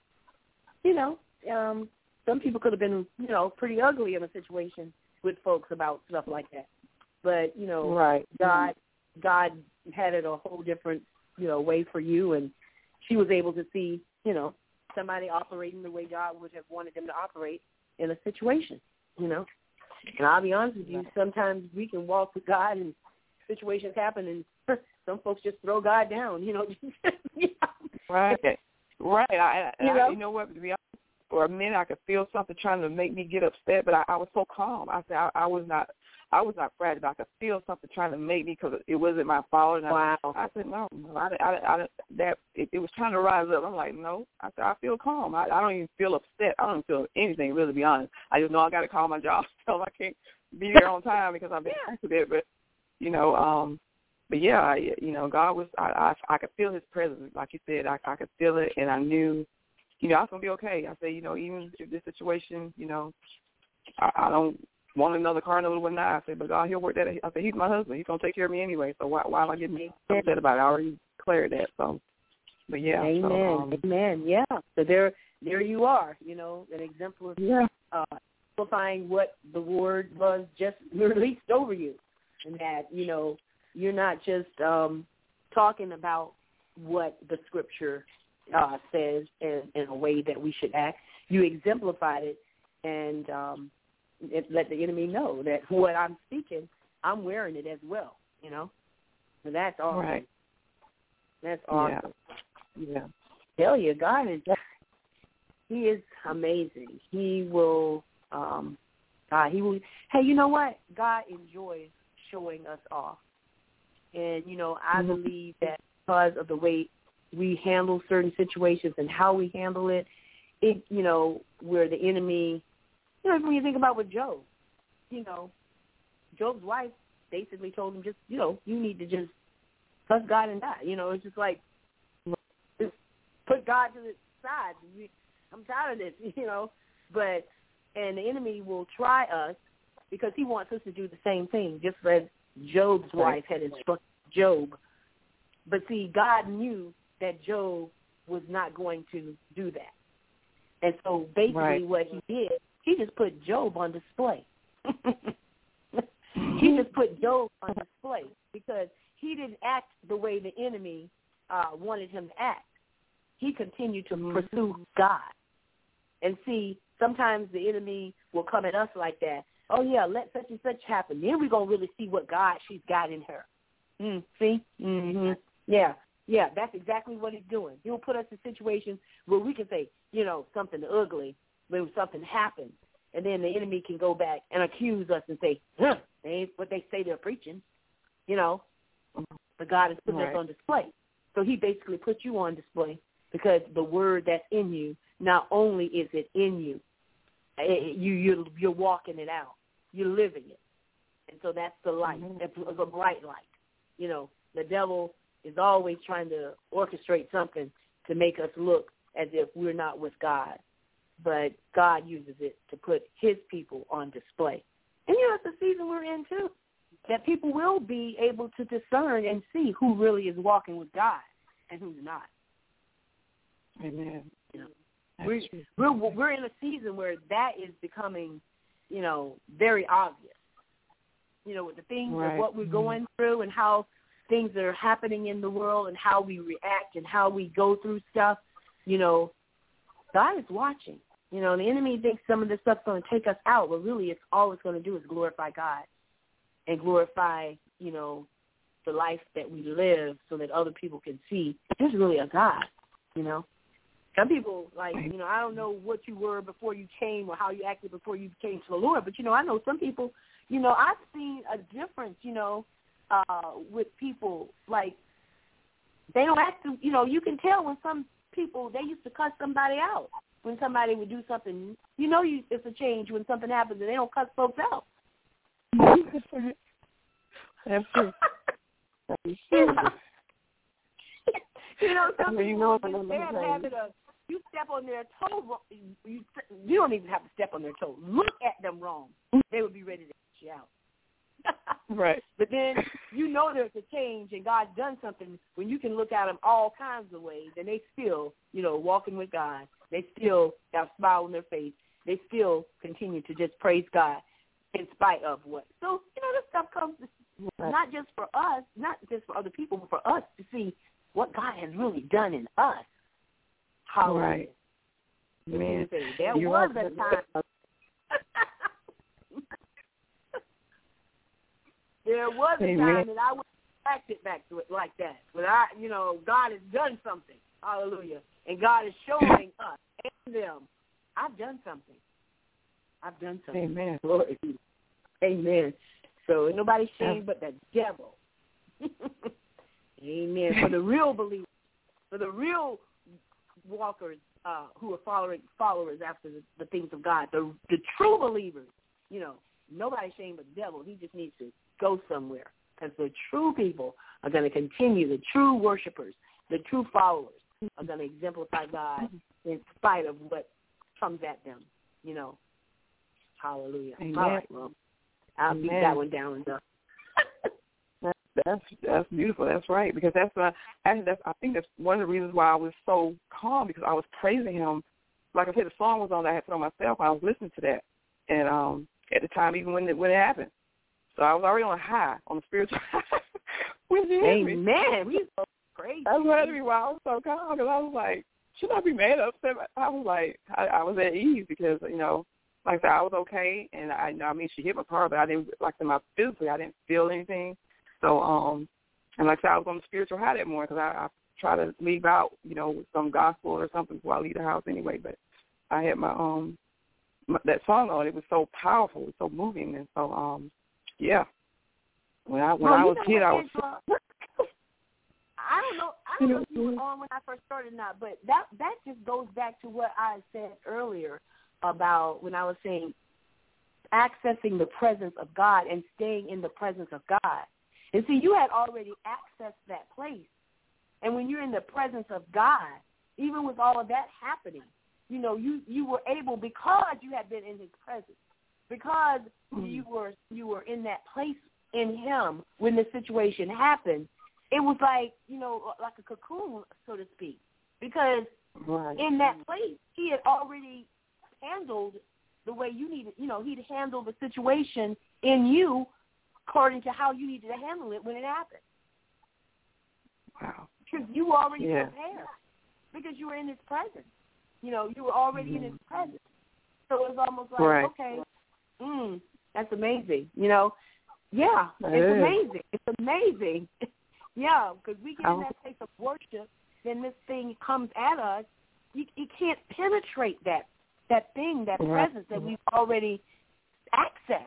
you know. um Some people could have been, you know, pretty ugly in a situation with folks about stuff like that. But, you know, right. God God had it a whole different, you know, way for you. And she was able to see, you know, somebody operating the way God would have wanted them to operate in a situation, you know. And I'll be honest with you, sometimes we can walk with God and situations happen and some folks just throw God down, you know. yeah. Right. Right. I, I, you, know? I, you know what, to be honest, for a minute, I could feel something trying to make me get upset, but I, I was so calm. I said I, I was not, I was not fragile. I could feel something trying to make me because it wasn't my fault. And wow. I, I said no, no I, I, I, that it, it was trying to rise up. I'm like, no. I said I feel calm. I, I don't even feel upset. I don't feel anything, really. To be honest, I just know I got to call my job, so I can't be there on time because I've been yeah. accident. But you know, um, but yeah, I, you know, God was. I, I, I could feel His presence, like you said. I, I could feel it, and I knew. You know, I was going to be okay. I say, you know, even if this situation, you know, I, I don't want another car, another one now. I said, but God, He'll work that. I said, He's my husband. He's going to take care of me anyway. So why, why am I getting upset about it? I already cleared that. So, but yeah. Amen. So, um, Amen. Yeah. So there, there you are, you know, an example of yeah. uh, amplifying what the word was just released over you. And that, you know, you're not just um, talking about what the scripture Uh, says in, in a way that we should act. You exemplified it and um, it let the enemy know that what I'm speaking, I'm wearing it as well, you know. So that's awesome. Right. That's awesome. Yeah. yeah. Tell you, God is, He is amazing. He will, um, God, He will, hey, you know what? God enjoys showing us off. And, you know, I mm-hmm. believe that because of the way we handle certain situations and how we handle it, it, you know, where the enemy, you know, when you think about with Job, you know, Job's wife basically told him just, you know, you need to just cuss God and die. You know, it's just like, just put God to the side. I'm tired of this, you know. But, and the enemy will try us because he wants us to do the same thing, just as Job's wife had instructed Job. But see, God knew that Job was not going to do that. And so basically right. what he did, he just put Job on display. He just put Job on display because he didn't act the way the enemy uh, wanted him to act. He continued to mm-hmm. pursue God. And see, sometimes the enemy will come at us like that. Oh, yeah, let such and such happen. Then we're going to really see what God she's got in her. Mm, see? Mm-hmm. Yeah. Yeah, that's exactly what he's doing. He'll put us in situations where we can say, you know, something ugly when something happens. And then the enemy can go back and accuse us and say, huh, they ain't what they say they're preaching, you know. But God is putting right. us on display. So he basically put you on display because the word that's in you, not only is it in you, it, you you're, you're walking it out. You're living it. And so that's the light. Mm-hmm. That's a bright light. You know, the devil is always trying to orchestrate something to make us look as if we're not with God. But God uses it to put his people on display. And, you know, it's the season we're in, too, that people will be able to discern and see who really is walking with God and who's not. Amen. You know, we're, we're, we're in a season where that is becoming, you know, very obvious. You know, with the things right. of what we're going through and how things are happening in the world and how we react and how we go through stuff, you know, God is watching. You know, the enemy thinks some of this stuff's going to take us out, but really it's all it's going to do is glorify God and glorify, you know, the life that we live so that other people can see there's really a God, you know. Some people, like, you know, I don't know what you were before you came or how you acted before you came to the Lord, but, you know, I know some people, you know, I've seen a difference, you know, uh, with people, like, they don't act, to, you know, you can tell when some people, they used to cuss somebody out when somebody would do something. You know you, it's a change when something happens and they don't cuss folks out. That's true. Yeah. You know, some I mean, people, you know, they have a habit of, you step on their toe, you, you don't even have to step on their toe. Look at them wrong. They would be ready to push you out. Right. But then you know there's a change and God's done something when you can look at them all kinds of ways and they still, you know, walking with God. They still have a smile on their face. They still continue to just praise God in spite of what. So, you know, this stuff comes right. not just for us, not just for other people, but for us to see what God has really done in us. How right. Man, there you was are, a time. There was a Amen. time that I would act it back to it like that. When I, you know, God has done something. Hallelujah. And God is showing us and them, I've done something. I've done something. Amen. Glory. Amen. So nobody's shamed but the devil. Amen. For the real believers, for the real walkers uh, who are following followers after the, the things of God, the the true believers, you know, nobody's shamed but the devil. He just needs to go somewhere because the true people are going to continue. The true worshipers, the true followers are going to exemplify God in spite of what comes at them, you know. Hallelujah. Amen. All right, well, I'll Amen. beat that one down and done. That's that's beautiful. That's right. Because that's uh, actually that's I think that's one of the reasons why I was so calm because I was praising him. Like I said, the song was on that I had put on myself. I was listening to that, and um, at the time even when it when it happened, so I was already on a high on the spiritual high. Amen. We so crazy. That's what had me why I was so calm because I was like, should I be mad or upset? I was like, I, I was at ease because you know, like I said, I was okay, and I I mean she hit my car, but I didn't like in my physically I didn't feel anything. So, um, and like I said, I was on the spiritual high that morning because I, I try to leave out, you know, with some gospel or something before I leave the house anyway. But I had my, um, my, that song on. It was so powerful. It was so moving. And so, um, yeah. When I when well, I was a kid, I was. I don't know. I don't know if you were on when I first started or not, but that that just goes back to what I said earlier about when I was saying accessing the presence of God and staying in the presence of God. And see, you had already accessed that place. And when you're in the presence of God, even with all of that happening, you know, you, you were able, because you had been in his presence, because mm-hmm. you were you were in that place in him when the situation happened, it was like, you know, like a cocoon, so to speak. Because right. in that place, he had already handled the way you needed, you know, he'd handled the situation in you according to how you needed to handle it when it happened. Wow. Because you were already yeah. prepared. Because you were in his presence. You know, you were already mm-hmm. in his presence. So it was almost like, right. okay, mm, that's amazing. You know, yeah, that it's is. amazing. It's amazing. yeah, because we get in oh. that place of worship, then this thing comes at us. You, you can't penetrate that, that thing, that right. presence that we've already accessed.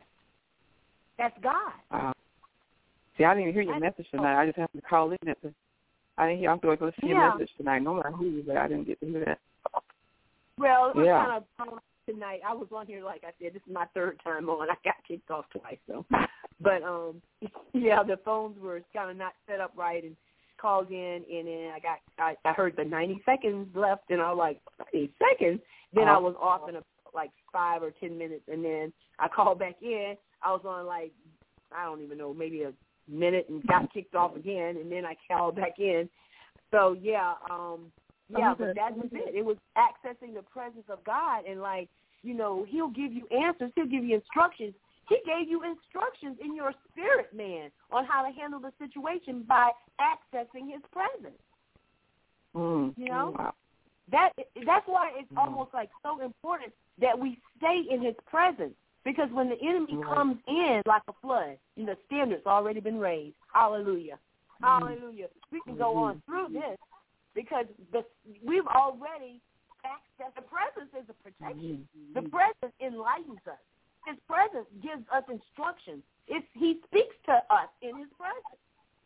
That's God. Wow. See, I didn't even hear your I, message tonight. I just happened to call in at the, I didn't hear. I'm going to see yeah. a message tonight. Normally I hear you, but I didn't get to hear that. Well, it was yeah. kind of tonight. I was on here, like I said, this is my third time on. I got kicked off twice, so. But, um, yeah, the phones were kind of not set up right and called in, and then I got, I, I heard the ninety seconds left, and I was like, ninety seconds? Then oh. I was off in a, like five or ten minutes, and then I called back in. I was on, like, I don't even know, maybe a minute and got kicked off again, and then I called back in. So, yeah, um, yeah, but that was it. It was accessing the presence of God, and, like, you know, he'll give you answers. He'll give you instructions. He gave you instructions in your spirit, man, on how to handle the situation by accessing his presence. Mm. You know? Wow. That That's why it's mm. almost, like, so important that we stay in his presence. Because when the enemy mm. comes in like a flood, you know, the standard's already been raised. Hallelujah. Mm. Hallelujah. We can go mm. on through this because the, we've already accessed. The presence is a protection. Mm. The presence enlightens us. His presence gives us instructions. It's, he speaks to us in his presence.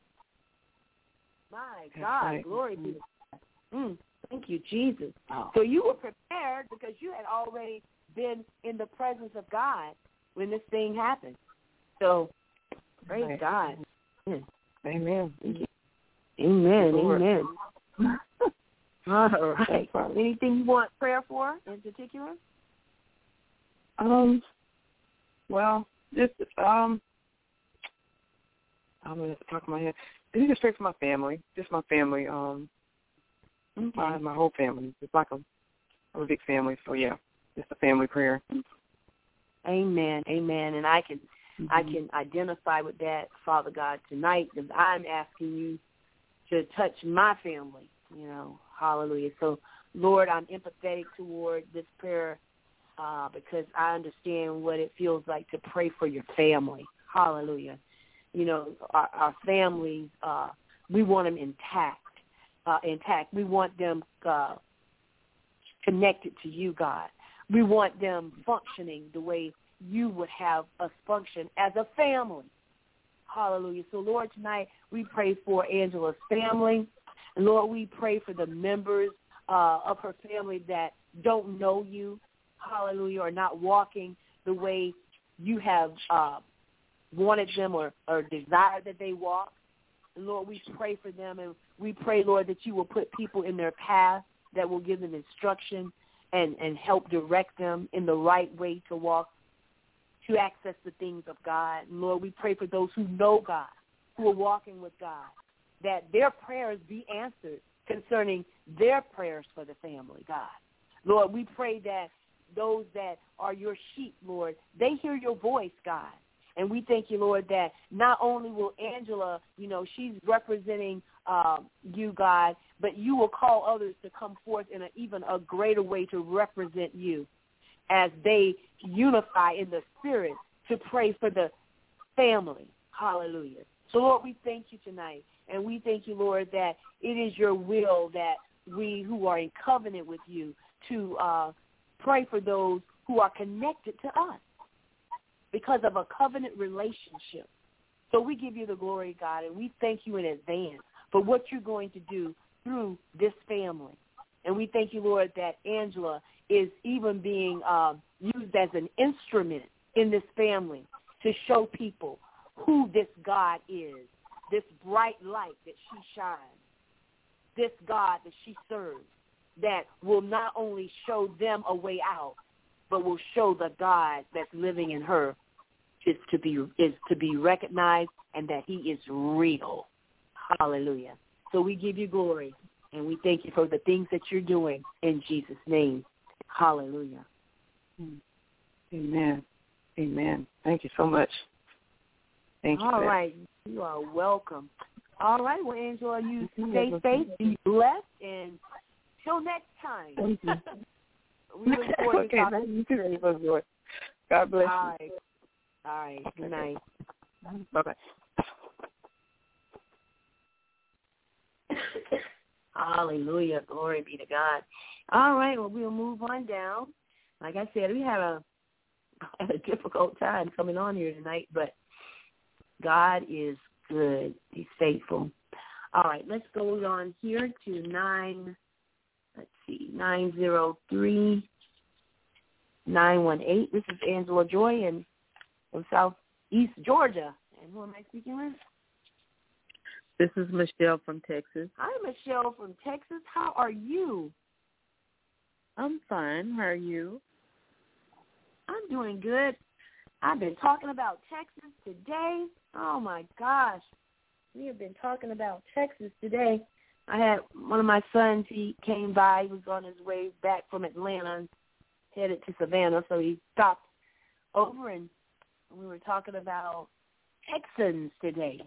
My That's God, right. glory be to God. Mm, thank you, Jesus. Oh. So you were prepared because you had already been in the presence of God when this thing happened. So, praise right. God. Amen. Amen. Amen. Amen. All right. Anything you want prayer for in particular? Um. Well, just um. I'm gonna talk to my head. This is just pray for my family. Just my family. Um. Okay. My my whole family. It's like a, I'm a big family. So yeah. It's a family prayer. Amen, amen. And I can, mm-hmm. I can identify with that, Father God, tonight, because I'm asking you to touch my family. You know, hallelujah. So, Lord, I'm empathetic toward this prayer uh, because I understand what it feels like to pray for your family. Hallelujah. You know, our, our families, uh, we want them intact. Uh, intact. We want them uh, connected to you, God. We want them functioning the way you would have us function as a family. Hallelujah. So, Lord, tonight we pray for Angela's family. And, Lord, we pray for the members uh, of her family that don't know you, hallelujah, or not walking the way you have uh, wanted them or, or desired that they walk. And, Lord, we pray for them, and we pray, Lord, that you will put people in their path that will give them instruction and, and help direct them in the right way to walk, to access the things of God. And Lord, we pray for those who know God, who are walking with God, that their prayers be answered concerning their prayers for the family, God. Lord, we pray that those that are your sheep, Lord, they hear your voice, God. And we thank you, Lord, that not only will Angela, you know, she's representing um, you, God, but you will call others to come forth in a, even a greater way to represent you as they unify in the spirit to pray for the family. Hallelujah. So, Lord, we thank you tonight. And we thank you, Lord, that it is your will that we who are in covenant with you to uh, pray for those who are connected to us because of a covenant relationship. So we give you the glory, God, and we thank you in advance for what you're going to do through this family. And we thank you, Lord, that Angela is even being um, used as an instrument in this family to show people who this God is, this bright light that she shines, this God that she serves, that will not only show them a way out, but will show the God that's living in her is to be is to be recognized and that he is real. Hallelujah. So we give you glory, and we thank you for the things that you're doing in Jesus' name. Hallelujah. Amen. Amen. Thank you so much. Thank you. All right. You are welcome. All right. Well, Angela, you stay safe, be blessed, and till next time. Thank you. We look forward okay, to talking. You too, God bless All you. right. All right. Good night. Bye-bye. Hallelujah. Glory be to God. All right. Well, we'll move on down. Like I said, we had a, had a difficult time coming on here tonight, but God is good. He's faithful. All right, let's go on here to nine, let's see, nine zero three, nine one eight. This is Angela Joy in, from Southeast Georgia. And who am I speaking with? This is Michelle from Texas. Hi, Michelle from Texas. How are you? I'm fine. How are you? I'm doing good. I've been talking about Texas today. Oh, my gosh. We have been talking about Texas today. I had one of my sons, he came by. He was on his way back from Atlanta and headed to Savannah, so he stopped over, and we were talking about Texans today.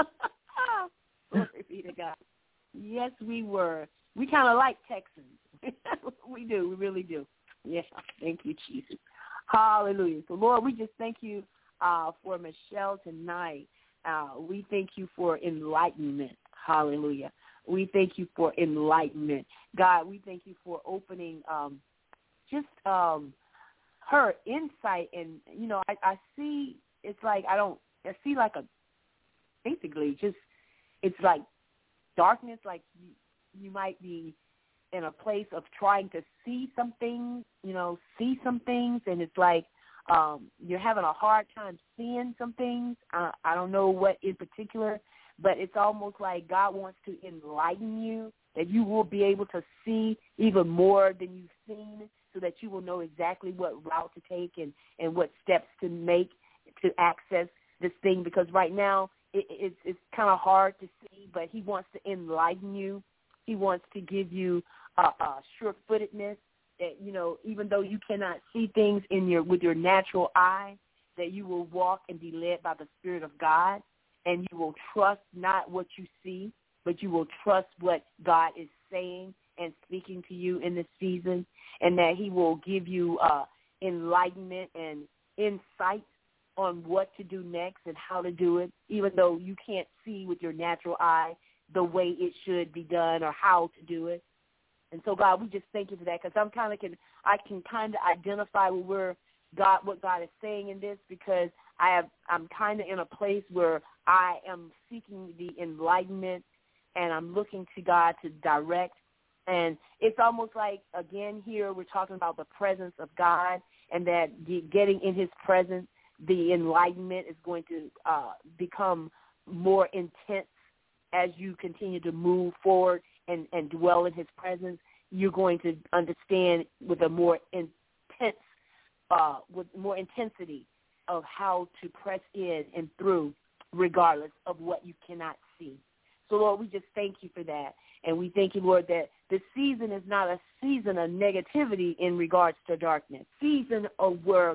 Glory be to God. Yes, we were. We kind of like Texans. We do. We really do. Yeah. Thank you, Jesus. Hallelujah. So, Lord, we just thank you uh, for Michelle tonight. Uh, we thank you for enlightenment. Hallelujah. We thank you for enlightenment. God, we thank you for opening um, just um, her insight. And, you know, I, I see, it's like I don't, I see like a, basically just, it's like darkness, like you, you might be in a place of trying to see something, you know, see some things, and it's like um, you're having a hard time seeing some things. Uh, I don't know what in particular, but it's almost like God wants to enlighten you, that you will be able to see even more than you've seen, so that you will know exactly what route to take and, and what steps to make to access this thing, because right now it, it's, it's kind of hard to see, but he wants to enlighten you. He wants to give you uh, uh, sure-footedness, that, you know, even though you cannot see things in your with your natural eye, that you will walk and be led by the Spirit of God, and you will trust not what you see, but you will trust what God is saying and speaking to you in this season, and that he will give you uh, enlightenment and insight on what to do next and how to do it, even though you can't see with your natural eye the way it should be done or how to do it. And so, God, we just thank you for that, because I'm kind of can I can kind of identify with where God, what God is saying in this, because I have I'm kind of in a place where I am seeking the enlightenment, and I'm looking to God to direct. And it's almost like, again, here we're talking about the presence of God, and that getting in his presence, the enlightenment is going to uh, become more intense as you continue to move forward and, and dwell in his presence. You're going to understand with a more intense, uh, with more intensity of how to press in and through, regardless of what you cannot see. So, Lord, we just thank you for that. And we thank you, Lord, that this season is not a season of negativity in regards to darkness. Season of where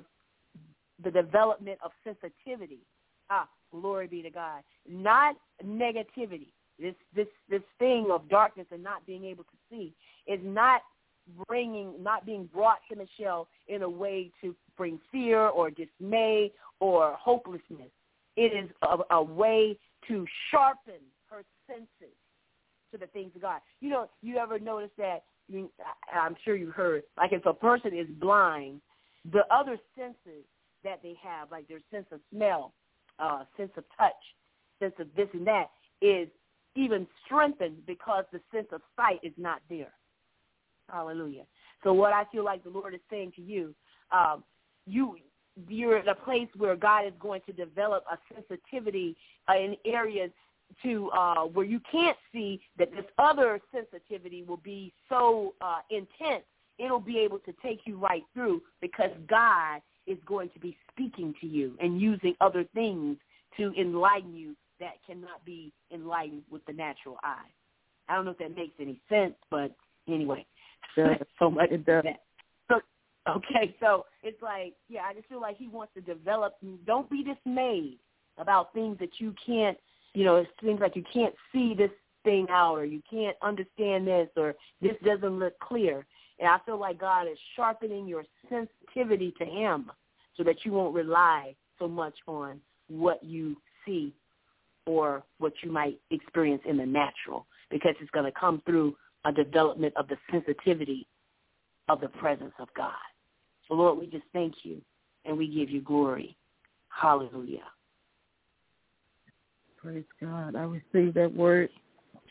the development of sensitivity. Ah, glory be to God. Not negativity. This this this thing of darkness and not being able to see is not bringing, not being brought to Michelle in a way to bring fear or dismay or hopelessness. It is a, a way to sharpen her senses to the things of God. You know, you ever notice that, you, I'm sure you heard, like if a person is blind, the other senses that they have, like their sense of smell, uh, sense of touch, sense of this and that, is even strengthened because the sense of sight is not there. Hallelujah. So what I feel like the Lord is saying to you, um, you, you're in a place where God is going to develop a sensitivity uh, in areas to uh, where you can't see, that this other sensitivity will be so uh, intense, it'll be able to take you right through, because God is going to be speaking to you and using other things to enlighten you that cannot be enlightened with the natural eye. I don't know if that makes any sense, but anyway, so much of that. So, okay, so it's like, yeah, I just feel like he wants to develop. Don't be dismayed about things that you can't, you know, it seems like you can't see this thing out, or you can't understand this, or this doesn't look clear. And I feel like God is sharpening your sensitivity to him so that you won't rely so much on what you see or what you might experience in the natural, because it's going to come through a development of the sensitivity of the presence of God. So, Lord, we just thank you and we give you glory. Hallelujah. Praise God. I received that word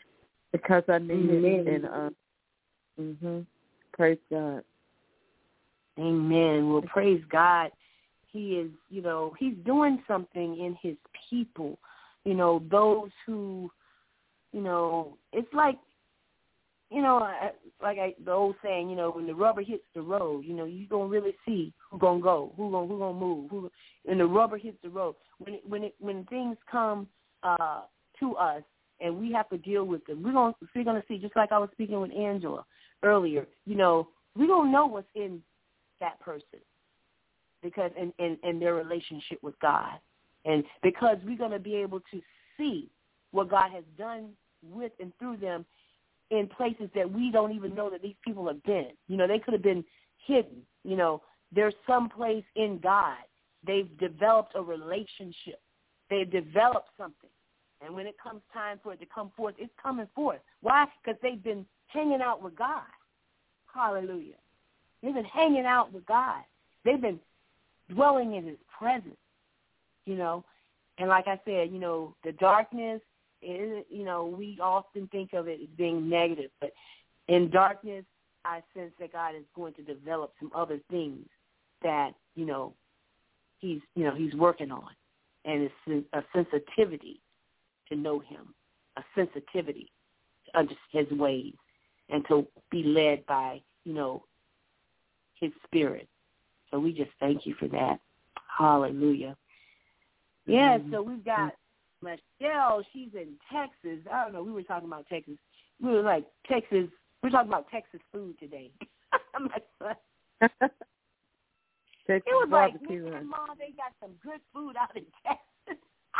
Because I need Amen. it. And, uh, mm-hmm. Praise God. Amen. Well, praise God. He is, you know, he's doing something in his people. You know, those who, you know, it's like, you know, like I, the old saying, you know, when the rubber hits the road, you know, you're going to really see who's going to go, who's going who gonna move. Who, when the rubber hits the road, when it, when it, when things come uh, to us and we have to deal with them, we're going we're going to see, just like I was speaking with Angela earlier, you know, we don't know what's in that person because in, in, in their relationship with God. And because we're going to be able to see what God has done with and through them in places that we don't even know that these people have been. You know, they could have been hidden. You know, there's some place in God. They've developed a relationship. They've developed something. And when it comes time for it to come forth, it's coming forth. Why? Because they've been hanging out with God. Hallelujah. They've been hanging out with God. They've been dwelling in his presence, you know. And like I said, you know, the darkness, is, you know, we often think of it as being negative. But in darkness, I sense that God is going to develop some other things that, you know, he's, you know, he's working on. And it's a sensitivity to know him, a sensitivity to understand his ways and to be led by, you know, his spirit. So we just thank you for that. Hallelujah. Yeah, so we've got Michelle. She's in Texas. I don't know. We were talking about Texas. We were like, Texas. We're talking about Texas food today. Texas it was barbecue. Like, man, Mom, they got some good food out in Texas.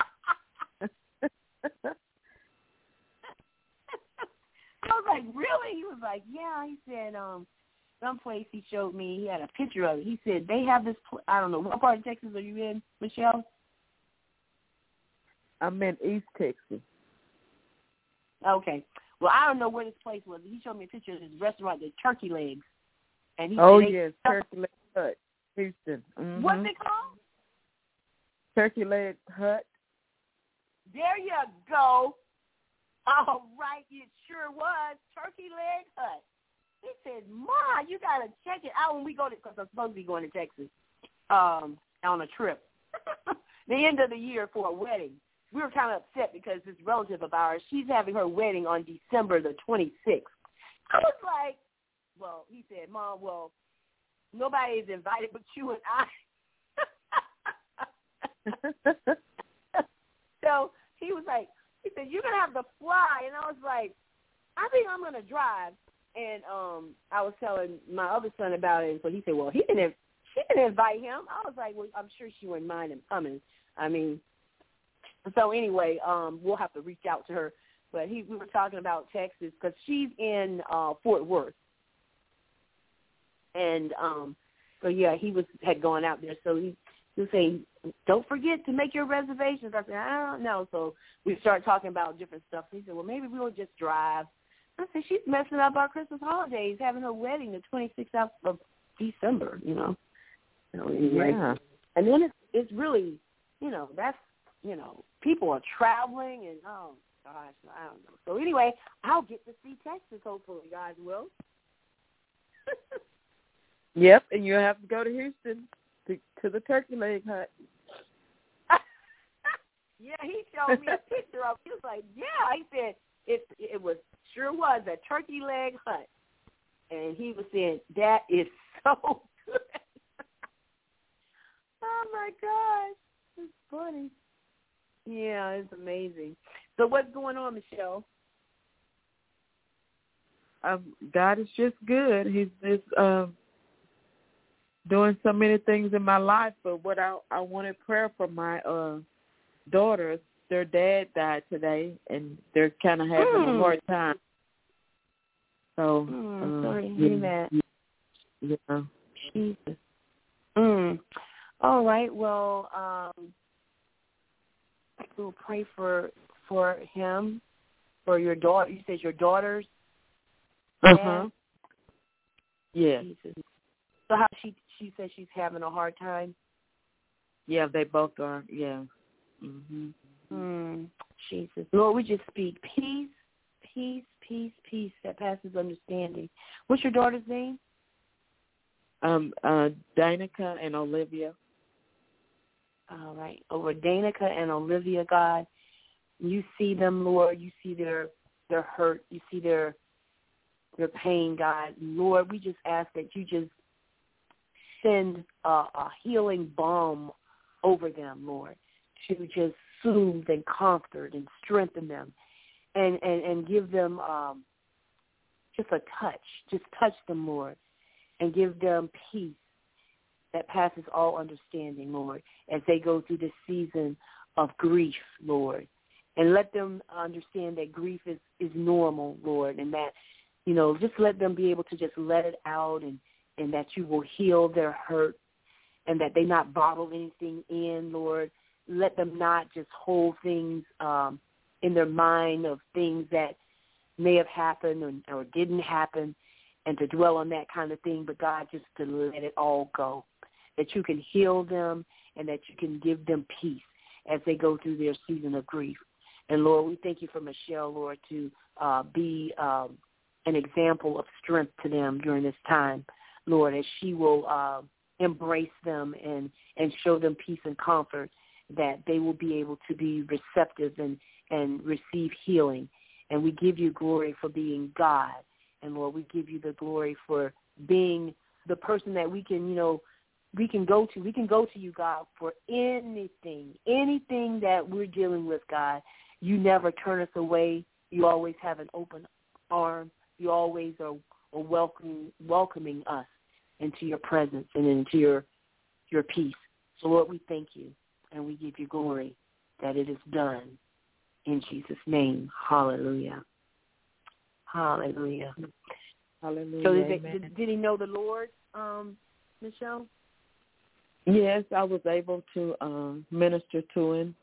I was like, really? He was like, yeah. He said, um, someplace he showed me, he had a picture of it. He said, they have this, pl- I don't know, what part of Texas are you in, Michelle? I'm in East Texas. Okay. Well, I don't know where this place was. He showed me a picture of this restaurant, the Turkey Legs. And he oh, said, yes, Turkey Leg Hut, Houston. Mm-hmm. What's it called? Turkey Leg Hut. There you go. All right, it sure was. Turkey Leg Hut. He said, Ma, you got to check it out when we go to, because I'm supposed to be going to Texas um, on a trip. The end of the year for a wedding. We were kind of upset because this relative of ours, she's having her wedding on December the twenty-sixth. I was like, well, he said, Mom, well, nobody is invited but you and I. So he was like, he said, you're going to have to fly. And I was like, I think I'm going to drive. And um, I was telling my other son about it. So he said, well, he didn't, she didn't invite him. I was like, well, I'm sure she wouldn't mind him coming. I mean, so anyway, um, we'll have to reach out to her. But he, we were talking about Texas because she's in uh, Fort Worth. And um, so, yeah, he was had gone out there. So he, he was saying, don't forget to make your reservations. I said, I don't know. So we started talking about different stuff. He said, well, maybe we'll just drive. I said, she's messing up our Christmas holidays, having her wedding the twenty-sixth of December, you know. So anyway, yeah. And then it's, it's really, you know, that's, you know, people are traveling and, oh, gosh, I don't know. So anyway, I'll get to see Texas, hopefully, guys will. Yep, and you'll have to go to Houston to, to the Turkey Leg Hut. Yeah, he showed me a picture of it. He was like, yeah. He said it, it was sure was a Turkey Leg Hut. And he was saying, that is so good. Oh, my gosh. It's funny. Yeah, it's amazing. So what's going on, Michelle? Um, God is just good. He's just uh, doing so many things in my life. But what I, I wanted prayer for my uh, daughters. Their dad died today, and they're kind of having mm. a hard time. So, mm, uh, sorry to hear that. Yeah. Jesus. Mm. All right. Well, um, we'll pray for for him, for your daughter. You said your daughters. Uh huh. Yeah. Jesus. So how she she said she's having a hard time. Yeah, they both are. Yeah. Mhm. Mm. Jesus. Lord, we just speak peace, peace, peace, peace that passes understanding. What's your daughter's name? Um, uh, Danica and Olivia. All right. Over Danica and Olivia, God, you see them, Lord. You see their their hurt. You see their their pain, God. Lord, we just ask that you just send a, a healing balm over them, Lord, to just soothe and comfort and strengthen them and, and, and give them um, just a touch. Just touch them, Lord, and give them peace that passes all understanding, Lord, as they go through this season of grief, Lord. And let them understand that grief is, is normal, Lord, and that, you know, just let them be able to just let it out and, and that you will heal their hurt and that they not bottle anything in, Lord. Let them not just hold things um, in their mind of things that may have happened or, or didn't happen and to dwell on that kind of thing, but God, just to let it all go, that you can heal them and that you can give them peace as they go through their season of grief. And, Lord, we thank you for Michelle, Lord, to uh, be um, an example of strength to them during this time, Lord, as she will uh, embrace them and, and show them peace and comfort, that they will be able to be receptive and, and receive healing. And we give you glory for being God. And, Lord, we give you the glory for being the person that we can, you know, we can go to. We can go to you, God, for anything, anything that we're dealing with, God. You never turn us away. You always have an open arm. You always are, are welcoming, welcoming us into your presence and into your your peace. So, Lord, we thank you and we give you glory that it is done in Jesus' name. Hallelujah. Hallelujah. Hallelujah. So did, they, did, did he know the Lord, um, Michelle? Yes, I was able to um, minister to him.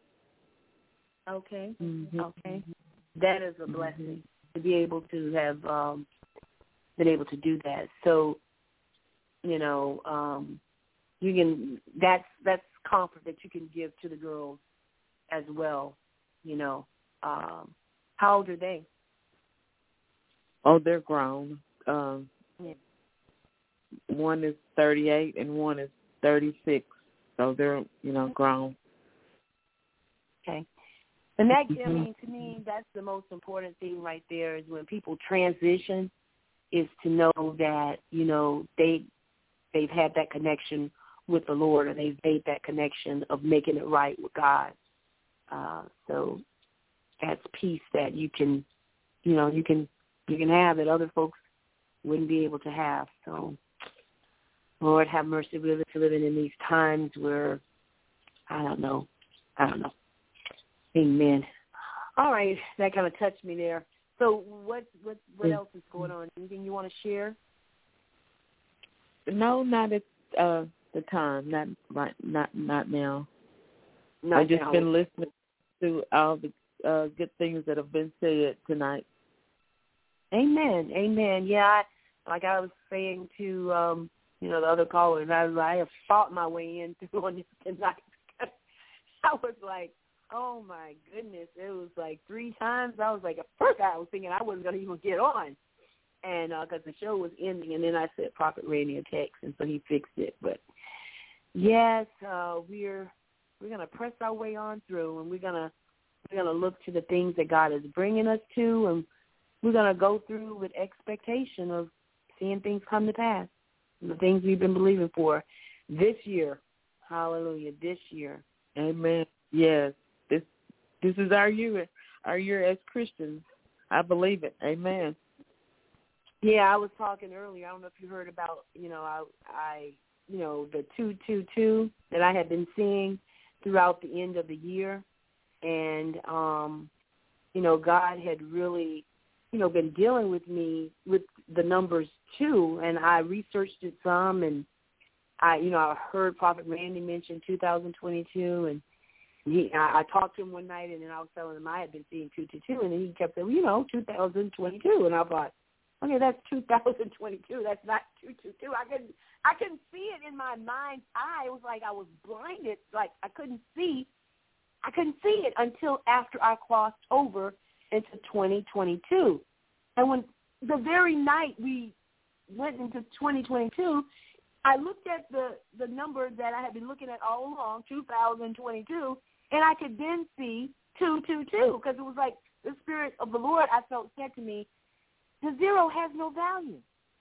Okay. Mm-hmm. Okay. That is a blessing mm-hmm. to be able to have um, been able to do that. So, you know, um, you can. That's that's comfort that you can give to the girls as well. You know, um, how old are they? Oh, they're grown. Um, yeah. One is thirty-eight and one is thirty-six. So they're, you know, grown. Okay. And that, I mean, to me, that's the most important thing right there is when people transition is to know that, you know, they, they've had that connection with the Lord or they've made that connection of making it right with God. Uh, so that's peace that you can, you know, you can, you can have that other folks wouldn't be able to have. So, Lord, have mercy. We're living in these times where, I don't know, I don't know. Amen. All right, that kind of touched me there. So what what what else is going on? Anything you want to share? No, not at uh, the time. Not right. Not not now. Not I've just now. been listening to all the uh, good things that have been said tonight. Amen. Amen. Yeah, I, like I was saying to um, you know the other callers, I I have fought my way in through on this tonight. I was like, oh, my goodness. It was like three times. I was like, at first I was thinking I wasn't going to even get on and because uh, the show was ending. And then I sent Prophet Randy a text, and so he fixed it. But, yes, uh, we're we're going to press our way on through, and we're going to we're going to look to the things that God is bringing us to, and we're going to go through with expectation of seeing things come to pass, the things we've been believing for this year. Hallelujah, this year. Amen. Yes. This this is our year, our year as Christians. I believe it. Amen. Yeah, I was talking earlier. I don't know if you heard about, you know, I, I you know, the two two two that I had been seeing throughout the end of the year. And, um, you know, God had really, you know, been dealing with me with the numbers two. And I researched it some. And, I, you know, I heard Prophet Randy mention two thousand twenty-two. And He, I, I talked to him one night, and then I was telling him I had been seeing two two two, and then he kept saying, well, you know, two thousand twenty-two, and I thought, okay, that's two thousand twenty-two. That's not two two two. I couldn't, I couldn't see it in my mind's eye. It was like I was blinded, like I couldn't see, I couldn't see it until after I crossed over into twenty twenty-two, And when the very night we went into twenty twenty-two, I looked at the, the number that I had been looking at all along, two thousand twenty-two, and I could then see two two two, because it was like the Spirit of the Lord, I felt, said to me, the zero has no value.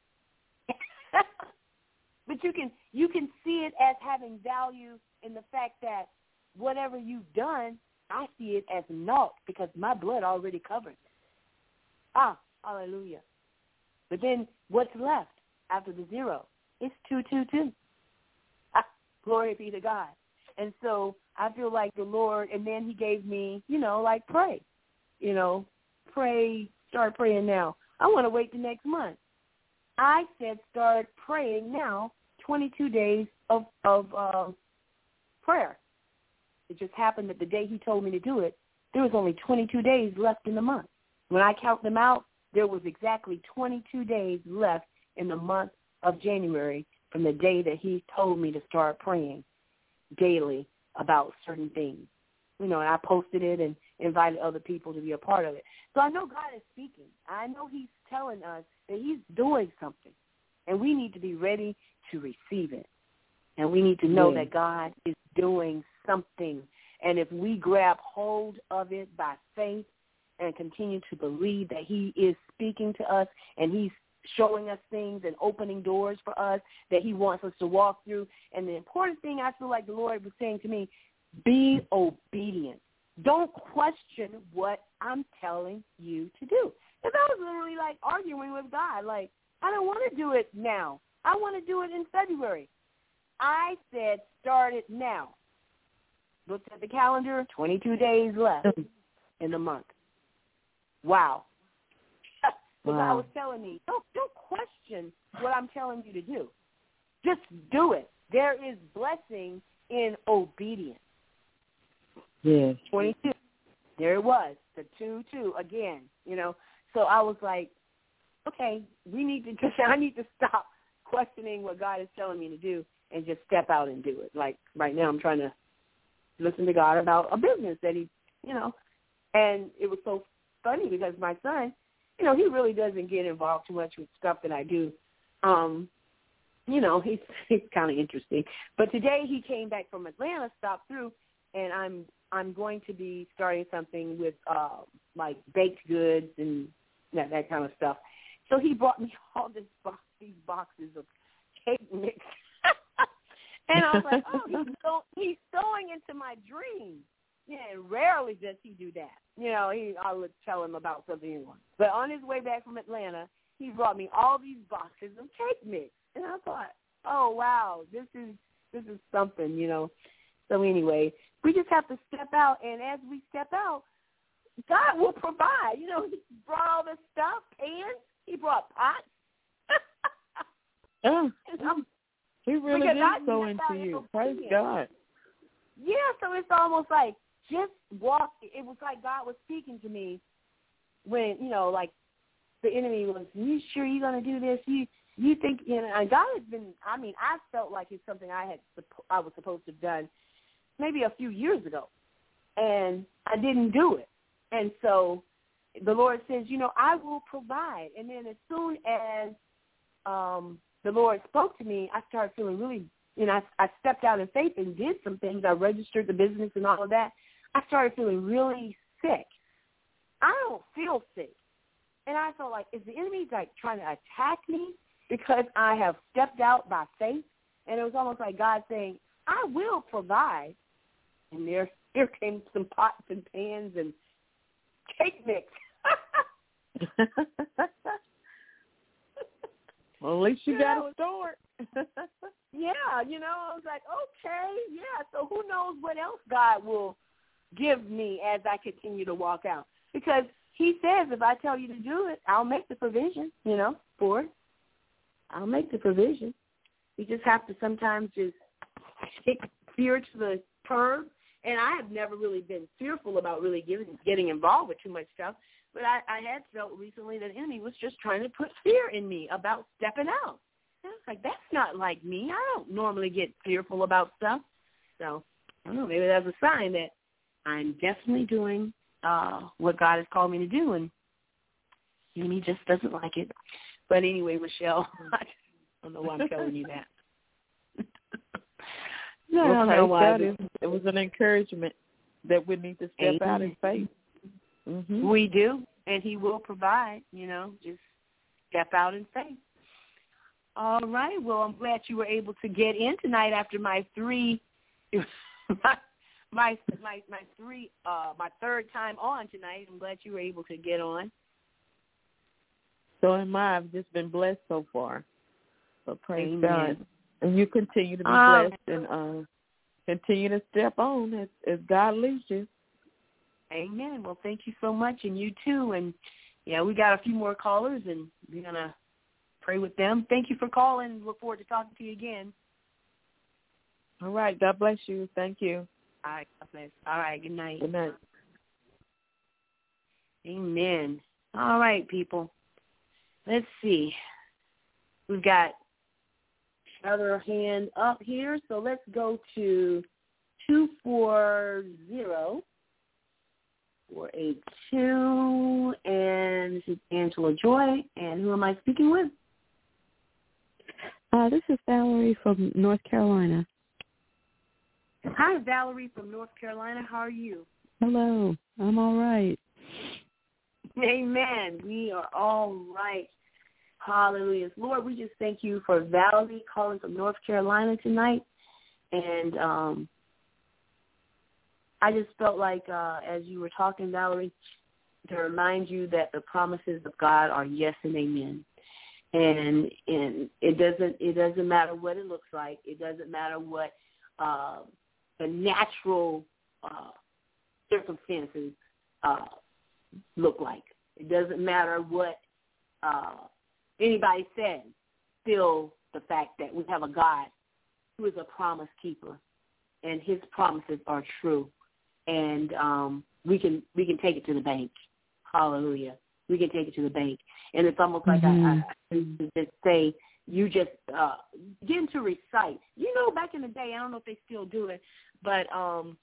But you can you can see it as having value in the fact that whatever you've done, I see it as naught because my blood already covers it. Ah, hallelujah. But then what's left after the zero? It's two two two. Ah, glory be to God. And so I feel like the Lord, and then he gave me, you know, like pray. You know, pray, start praying now. I want to wait the next month. I said start praying now, twenty-two days of, of uh, prayer. It just happened that the day he told me to do it, there was only twenty-two days left in the month. When I count them out, there was exactly twenty-two days left in the month of January from the day that he told me to start praying daily about certain things. You know, and I posted it and invited other people to be a part of it. So I know God is speaking. I know he's telling us that he's doing something, and we need to be ready to receive it. And we need to know yeah. that God is doing something. And if we grab hold of it by faith and continue to believe that he is speaking to us and he's showing us things and opening doors for us that he wants us to walk through. And the important thing I feel like the Lord was saying to me, be obedient. Don't question what I'm telling you to do. Because I was literally like arguing with God, like, I don't want to do it now. I want to do it in February. I said start it now. Looked at the calendar, twenty-two days left in the month. Wow. But wow. God was telling me, don't, don't question what I'm telling you to do. Just do it. There is blessing in obedience. Yes. twenty-two. There it was, the two two again, you know. So I was like, okay, we need to just, I need to stop questioning what God is telling me to do and just step out and do it. Like right now I'm trying to listen to God about a business that he, you know, and it was so funny because my son, you know, he really doesn't get involved too much with stuff that I do. Um, you know, he's, he's kind of interesting. But today he came back from Atlanta, stopped through, and I'm I'm going to be starting something with uh, like baked goods and that, that kind of stuff. So he brought me all this box, these boxes of cake mix. And I was like, oh, he's, so, he's sowing into my dreams. Yeah, and rarely does he do that. You know, he I would tell him about something. But on his way back from Atlanta, he brought me all these boxes of cake mix. And I thought, oh, wow, this is this is something, you know. So anyway, we just have to step out, and as we step out, God will provide. You know, he brought all this stuff, pans. He brought pots. Yeah, he really did so into you. Praise God. Yeah, so it's almost like just walk. It was like God was speaking to me when, you know, like the enemy was, you sure you're going to do this? You you think, you know, and God has been, I mean, I felt like it's something I had, I was supposed to have done maybe a few years ago, and I didn't do it. And so the Lord says, you know, I will provide. And then as soon as um, the Lord spoke to me, I started feeling really, you know, I, I stepped out in faith and did some things. I registered the business and all of that. I started feeling really sick. I don't feel sick. And I felt like, is the enemy like trying to attack me because I have stepped out by faith? And it was almost like God saying, I will provide. And there, here came some pots and pans and cake mix. Well, at least you, you got know, a start. Yeah, you know, I was like, okay, yeah, so who knows what else God will give me as I continue to walk out. Because he says if I tell you to do it, I'll make the provision, you know, for it. I'll make the provision. You just have to sometimes just take fear to the curb. And I have never really been fearful about really getting, getting involved with too much stuff. But I, I had felt recently that the enemy was just trying to put fear in me about stepping out. And I was like, that's not like me. I don't normally get fearful about stuff. So, I don't know, maybe that's a sign that I'm definitely doing uh, what God has called me to do. And He just doesn't like it. But anyway, Michelle, I don't know why I'm telling you that. No, well, I don't know why. it, it was an encouragement that we need to step Amen. out in faith. Mm-hmm. We do, and he will provide, you know, just step out in faith. All right. Well, I'm glad you were able to get in tonight after my three, my, my, my, my three, uh, my third time on tonight. I'm glad you were able to get on. So am I. I've just been blessed so far. So praise Amen. God. And you continue to be um, blessed and uh, continue to step on as, as God leads you. Amen. Well, thank you so much, and you too. And, yeah, we got a few more callers, and we're going to pray with them. Thank you for calling. Look forward to talking to you again. All right. God bless you. Thank you. All right. God bless. All right. Good night. Good night. Amen. All right, people. Let's see. We've got another hand up here, so let's go to two four zero, four eight two, and this is Angela Joy. And who am I speaking with? Uh, this is Valerie from North Carolina. Hi, Valerie from North Carolina. How are you? Hello. I'm all right. Amen. We are all right. Hallelujah. Lord, we just thank you for Valerie calling from North Carolina tonight. And um, I just felt like uh, as you were talking, Valerie, to remind you that the promises of God are yes and amen. And and it doesn't it doesn't matter what it looks like. It doesn't matter what uh, the natural uh, circumstances uh, look like. It doesn't matter what uh, anybody says. Still, the fact that we have a God who is a promise keeper, and His promises are true, and um, we can we can take it to the bank. Hallelujah. We can take it to the bank. And it's almost like mm-hmm. I, I, I just say, you just uh, begin to recite. You know, back in the day, I don't know if they still do it, but um,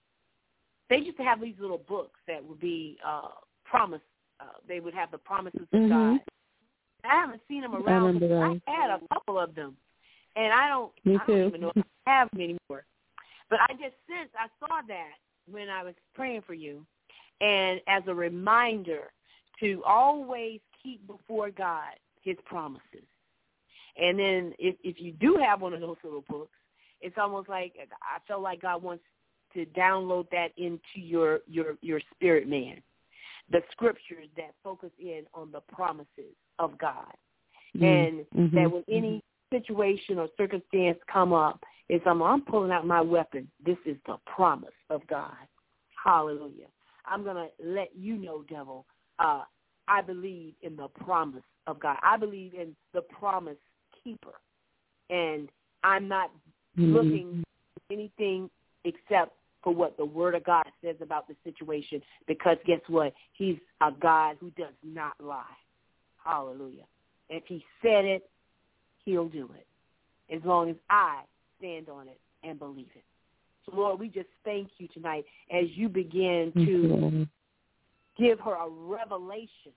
they used to have these little books that would be uh, promise. Uh, they would have the promises of mm-hmm. God. I haven't seen them around. I, I had a couple of them, and I don't, Me I don't too. even know if I have them anymore. But I just sensed, I saw that when I was praying for you, and as a reminder to always keep before God His promises. And then if, if you do have one of those little books, it's almost like I felt like God wants to download that into your, your, your spirit man, the scriptures that focus in on the promises of God. Mm-hmm. And mm-hmm. that when any situation or circumstance come up, it's I'm, I'm pulling out my weapon. This is the promise of God. Hallelujah. I'm going to let you know, devil, uh, I believe in the promise of God. I believe in the promise keeper. And I'm not mm-hmm. looking for anything except for what the Word of God says about the situation, because guess what? He's a God who does not lie. Hallelujah. If He said it, He'll do it, as long as I stand on it and believe it. So, Lord, we just thank you tonight as you begin to mm-hmm. give her a revelation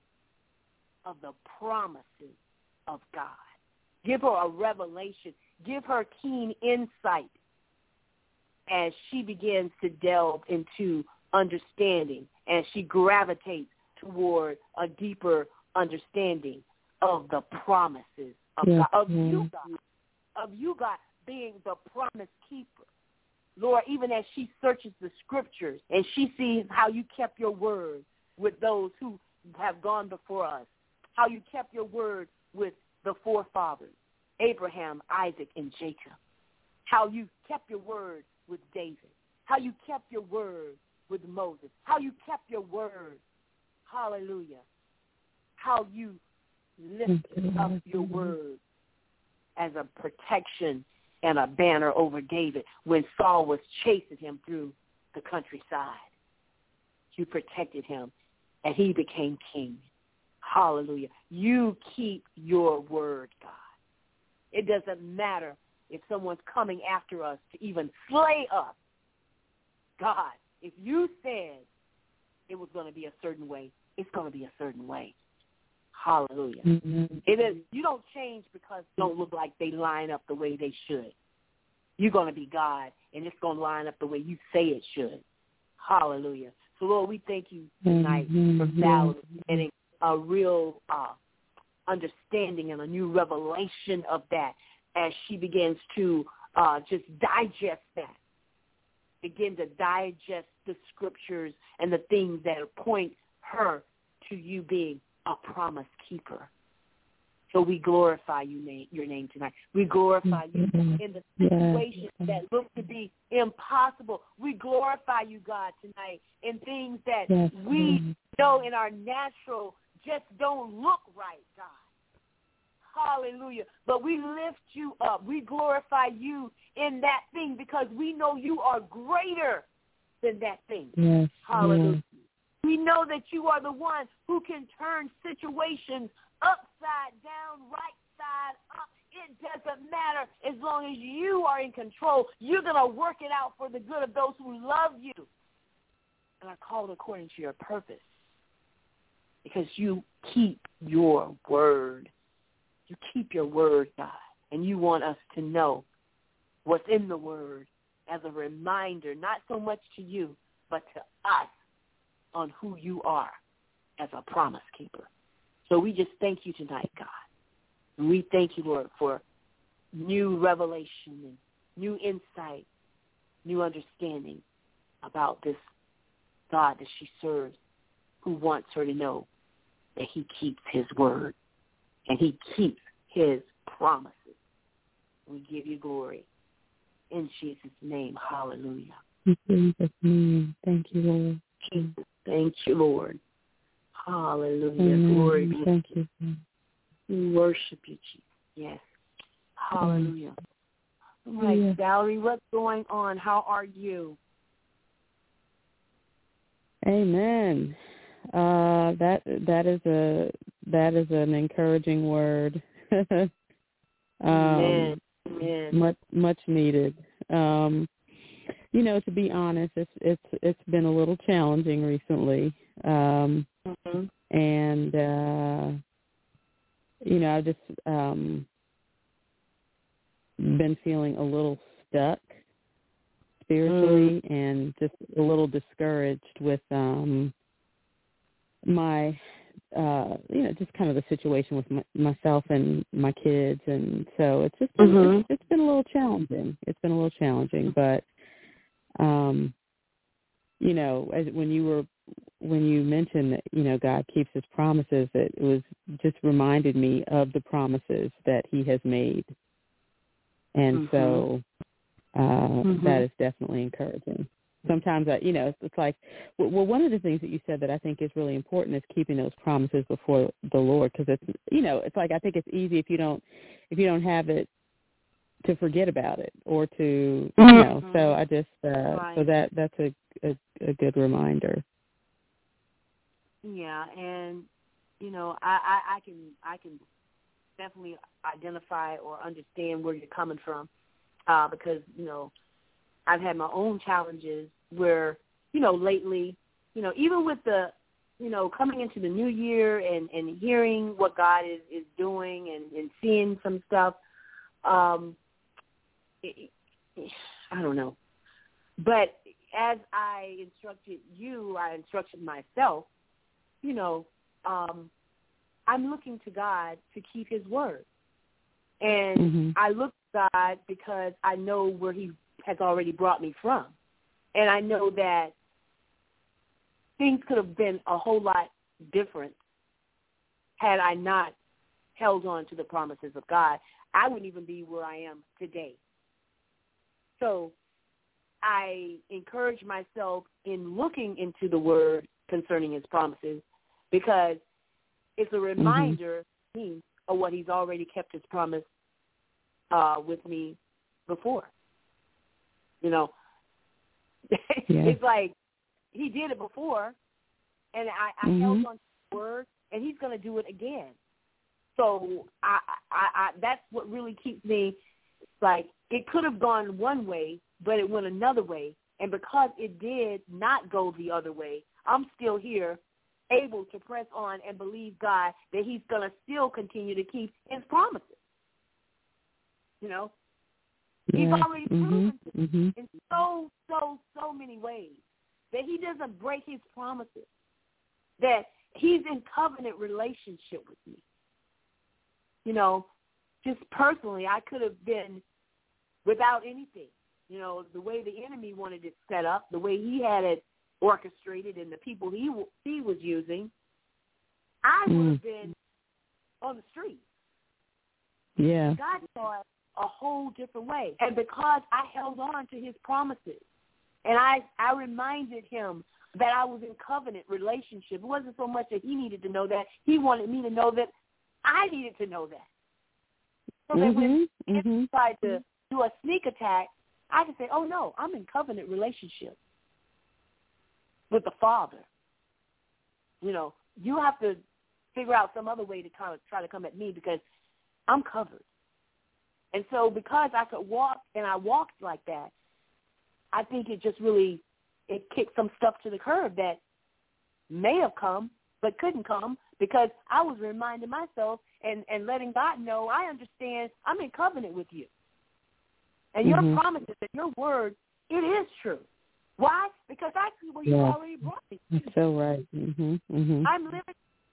of the promises of God. Give her a revelation. Give her keen insight as she begins to delve into understanding, as she gravitates toward a deeper understanding of the promises of yeah. God, of yeah. you, God, of you, God, being the promise keeper. Lord, even as she searches the scriptures and she sees how you kept your word with those who have gone before us, how you kept your word with the forefathers, Abraham, Isaac, and Jacob, how you kept your word with David, how you kept your word with Moses, how you kept your word, hallelujah, how you lifted up your word as a protection and a banner over David when Saul was chasing him through the countryside. You protected him, and he became king. Hallelujah. You keep your word, God. It doesn't matter if someone's coming after us to even slay us. God, if you said it was going to be a certain way, it's going to be a certain way. Hallelujah. Mm-hmm. It is. You don't change because they don't look like they line up the way they should. You're going to be God, and it's going to line up the way you say it should. Hallelujah. So, Lord, we thank you tonight Mm-hmm. for Valerie getting a real uh, understanding and a new revelation of that as she begins to uh, just digest that, begin to digest the scriptures and the things that point her to you being a promise keeper. So we glorify you, name, your name tonight. We glorify you in the situations Yes. that look to be impossible. We glorify you, God, tonight in things that Yes. we know in our natural just don't look right, God. Hallelujah. But we lift you up. We glorify you in that thing because we know you are greater than that thing. Yes. Hallelujah. Yes. We know that you are the one who can turn situations upside down, right side up. It doesn't matter as long as you are in control. You're going to work it out for the good of those who love you and are called according to your purpose because you keep your word. You keep your word, God, and you want us to know what's in the word as a reminder, not so much to you, but to us on who you are as a promise keeper. So we just thank you tonight, God. And we thank you, Lord, for new revelation and new insight, new understanding about this God that she serves, who wants her to know that he keeps his word and he keeps his promises. We give you glory. In Jesus' name, hallelujah. In Jesus' name. Thank you, Lord. Jesus, thank you, Lord. Hallelujah. Amen. Glory be. Thank you. We worship you, Jesus. Yes. Hallelujah. All right, Yeah. Valerie, what's going on? How are you? Amen. Uh, that that is a that is an encouraging word. um, Amen. Amen. Much much needed. Um, you know, to be honest, it's it's it's been a little challenging recently, um, mm-hmm. and uh, you know, I've just um, been feeling a little stuck spiritually, mm. and just a little discouraged with um, my, uh, you know, just kind of the situation with my, myself and my kids, and so it's just been, mm-hmm. it's, it's been a little challenging. It's been a little challenging, but um, you know, as, when you were when you mentioned that, you know, God keeps his promises, it was just reminded me of the promises that he has made, and mm-hmm. so. Uh, mm-hmm. That is definitely encouraging. Sometimes, I, you know, it's, it's like, well, one of the things that you said that I think is really important is keeping those promises before the Lord, because it's, you know, it's like I think it's easy if you don't, if you don't have it, to forget about it or to, you know. Mm-hmm. So I just, uh, right. so that that's a, a a good reminder. Yeah, and you know, I, I, I can I can definitely identify or understand where you're coming from. Uh, because, you know, I've had my own challenges where, you know, lately, you know, even with the, you know, coming into the new year and, and hearing what God is, is doing and, and seeing some stuff, um, it, it, I don't know. But as I instructed you, I instructed myself, you know, um, I'm looking to God to keep his word. And mm-hmm. I look to God because I know where he has already brought me from. And I know that things could have been a whole lot different had I not held on to the promises of God. I wouldn't even be where I am today. So I encourage myself in looking into the word concerning his promises because it's a reminder mm-hmm. to me of what he's already kept his promise uh, with me before. You know, yeah. It's like he did it before, and I, I mm-hmm. held on to the word, and he's going to do it again. So I, I, I, that's what really keeps me, like, it could have gone one way, but it went another way. And because it did not go the other way, I'm still here able to press on and believe God that he's going to still continue to keep his promises. You know, yeah. he's already proven mm-hmm. Mm-hmm. in so, so, so many ways that he doesn't break his promises, that he's in covenant relationship with me. You know, just personally, I could have been without anything. You know, the way the enemy wanted it set up, the way he had it orchestrated, and the people he he was using, I would have been on the street. Yeah. God saw it a whole different way. And because I held on to his promises, and I, I reminded him that I was in covenant relationship. It wasn't so much that he needed to know that. He wanted me to know that I needed to know that. So mm-hmm. that when mm-hmm. he tried to do a sneak attack, I could say, oh, no, I'm in covenant relationship with the Father. You know, you have to figure out some other way to kind of try to come at me because I'm covered. And so because I could walk and I walked like that, I think it just really, it kicked some stuff to the curb that may have come but couldn't come because I was reminding myself and, and letting God know I understand I'm in covenant with you. And mm-hmm. your promises and your word, it is true. Why? Because I see where yeah. you already brought me. That's so right. Mm-hmm. Mm-hmm. I'm living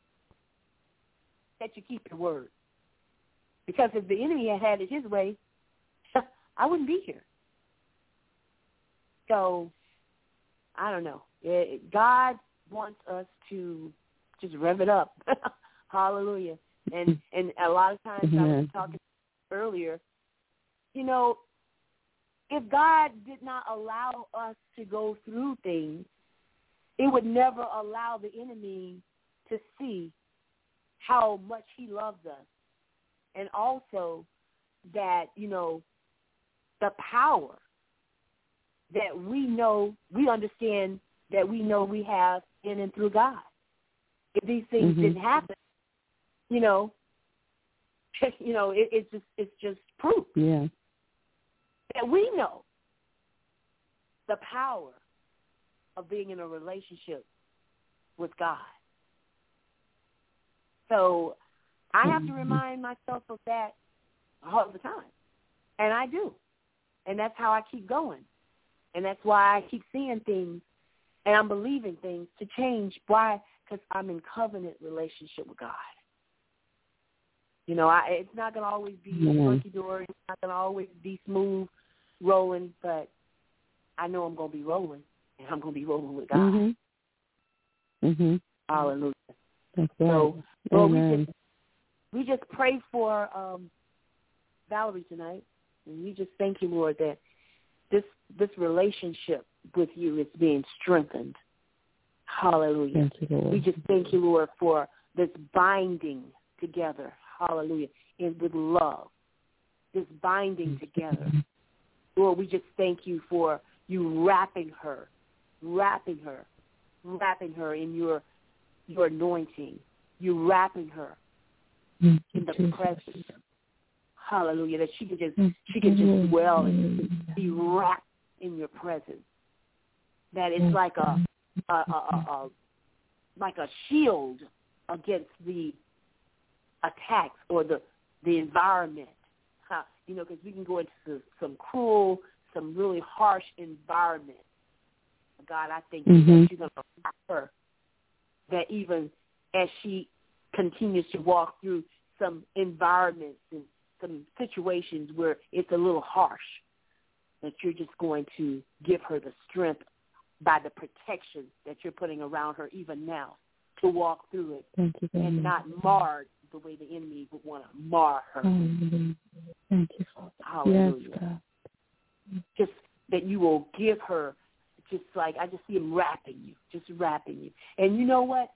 that you keep your word. Because if the enemy had had it his way, I wouldn't be here. So, I don't know. It, God wants us to just rev it up. Hallelujah. And and a lot of times mm-hmm. I was talking earlier, you know, if God did not allow us to go through things, it would never allow the enemy to see how much he loves us. And also that, you know, the power that we know, we understand that we know we have in and through God. If these things mm-hmm. didn't happen, you know, you know, it, it's just it's just proof yeah. that we know the power of being in a relationship with God. So I have to remind myself of that all the time, and I do, and that's how I keep going, and that's why I keep seeing things, and I'm believing things to change. Why? Because I'm in covenant relationship with God. You know, I, it's not going to always be mm-hmm. hunky-dory. It's not going to always be smooth rolling, but I know I'm going to be rolling, and I'm going to be rolling with God. Mm-hmm. Mm-hmm. Hallelujah. That's right. So, Lord, we Amen. just, we just pray for um, Valerie tonight, and we just thank you, Lord, that this this relationship with you is being strengthened. Hallelujah. Thank you, Lord. We just thank you, Lord, for this binding together. Hallelujah. And with love, this binding together. Lord, we just thank you for you wrapping her, wrapping her, wrapping her in your your anointing. You wrapping her in the presence. Hallelujah. That she can just she can just dwell and be wrapped in your presence. That it's like a a, a, a, a like a shield against the attacks or the the environment. Huh? You know, because we can go into some, some cruel, some really harsh environment. God, I think mm-hmm. that you're going to wrap her. That even as she continues to walk through some environments and some situations where it's a little harsh, that you're just going to give her the strength by the protection that you're putting around her even now to walk through it Thank you, and not marred the way the enemy would want to mar her. Hallelujah. Thank you, Father. Hallelujah. Yes, God. Just that you will give her, just like I just see him wrapping you, just wrapping you. And you know what?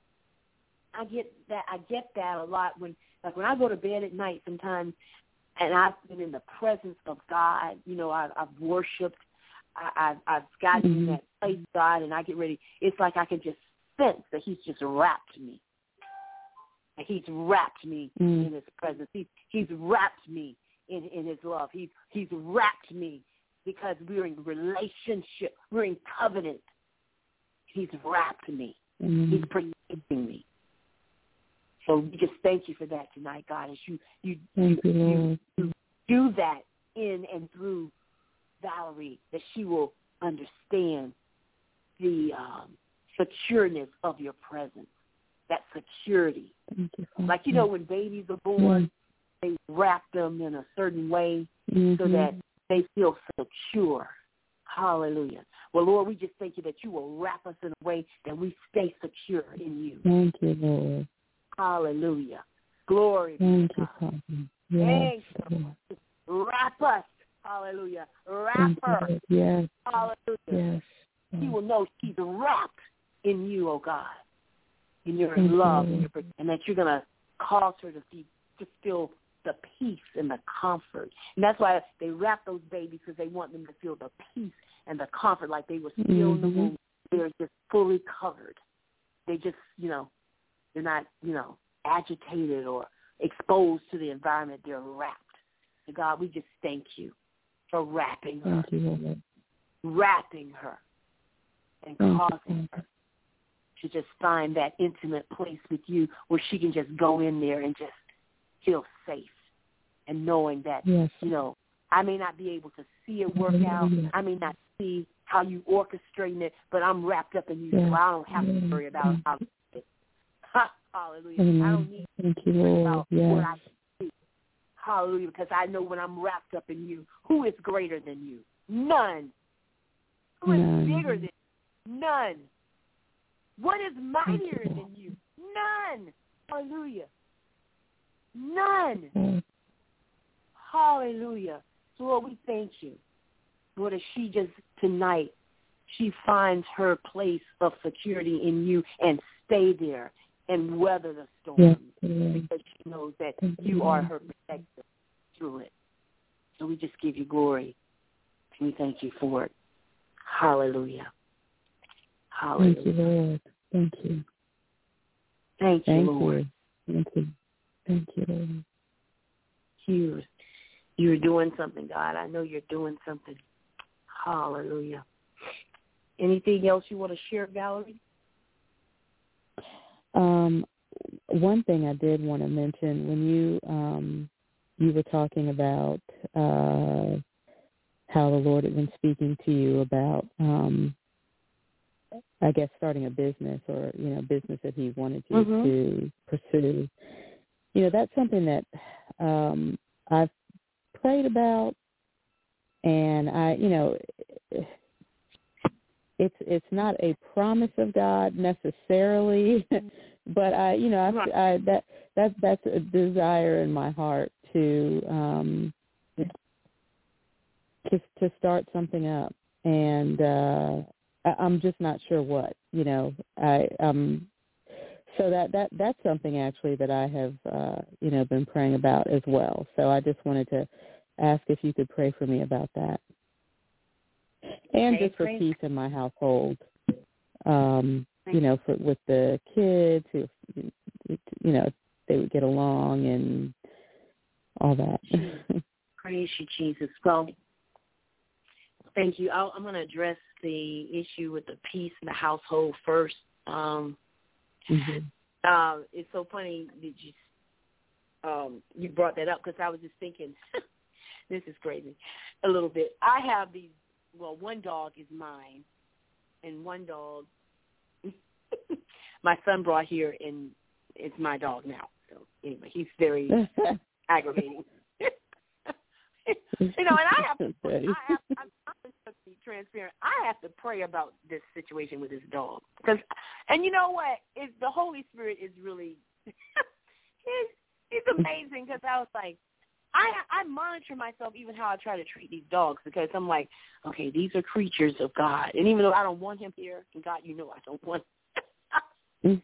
I get that. I get that a lot when, like, when I go to bed at night sometimes, and I've been in the presence of God. You know, I, I've worshipped. I, I've, I've gotten mm-hmm. in that place, God, and I get ready. It's like I can just sense that He's just wrapped me. And He's wrapped me mm-hmm. in His presence. He's He's wrapped me in, in His love. He He's wrapped me because we're in relationship. We're in covenant. He's wrapped me. Mm-hmm. He's protecting me. So we just thank you for that tonight, God, as you you, thank you, you, you do that in and through Valerie, that she will understand the um, secureness of your presence, that security. Thank you, like, you know, when babies are born, yeah. they wrap them in a certain way mm-hmm. so that they feel secure. Hallelujah. Well, Lord, we just thank you that you will wrap us in a way that we stay secure in you. Thank you, Lord. Hallelujah. Glory Thank to you, God. Father. Yes, Thank you. Wrap us. Hallelujah. Wrap Thank her. You, yes. Hallelujah. Yes. She will know she's wrapped in you, oh God, in your Thank love, you. and, your, and that you're going to cause her to, be, to feel the peace and the comfort. And that's why they wrap those babies, because they want them to feel the peace and the comfort, like they were still mm-hmm. in the womb. They're just fully covered. They just, you know, they're not, you know, agitated or exposed to the environment. They're wrapped. So God, we just thank you for wrapping her, thank you, wrapping her, and thank causing you. her to just find that intimate place with you where she can just go in there and just feel safe, and knowing that, yes. you know, I may not be able to see it work out. I may not see how you orchestrating it, but I'm wrapped up in you, yes. so I don't have to worry about how to do it. Hallelujah. Amen. I don't need Thank to you, worry Lord. about yes. what I can see. Hallelujah, because I know when I'm wrapped up in you, who is greater than you? None. Who is None. bigger than you? None. What is mightier than you? None. Hallelujah. None. Yes. Hallelujah. So, Lord, we thank you. Lord, as she just tonight, she finds her place of security in you and stay there and weather the storm, yes. because she knows that thank you you. are her protector through it. So we just give you glory, and we thank you for it. Hallelujah. Hallelujah. Thank you, Lord. Thank you. Thank you, Thank Lord. You. Thank you. Thank you, Lord. You, you're doing something, God. I know you're doing something. Hallelujah. Anything else you want to share, Valerie? Um, one thing I did want to mention, when you um, you were talking about uh, how the Lord had been speaking to you about, um, I guess, starting a business, or, you know, business that he wanted you mm-hmm. to pursue. You know, that's something that um, I've prayed about, and I, you know, it's it's not a promise of God necessarily, but I, you know, I, I that that that's a desire in my heart to um, to to start something up, and uh, I, I'm just not sure what, you know, I um. So that, that that's something actually that I have, uh, you know, been praying about as well. So I just wanted to ask if you could pray for me about that. And okay, just for pray. peace in my household, um, you know, for, with the kids, who, you know, they would get along and all that. Praise you, Jesus. Well, thank you. I'll, I'm going to address the issue with the peace in the household first. Um Mm-hmm. Uh, it's so funny that you um, you brought that up, because I was just thinking, this is crazy, a little bit. I have these, well, one dog is mine, and one dog my son brought here, and it's my dog now. So anyway, he's very aggravating. You know, and I have to, I have, I'm, I'm just to be transparent. I have to pray about this situation with this dog, because, and you know what? It's, the Holy Spirit is really, he's, he's amazing, because I was like, I I monitor myself, even how I try to treat these dogs, because I'm like, okay, these are creatures of God, and even though I don't want him here, and God, you know I don't want him.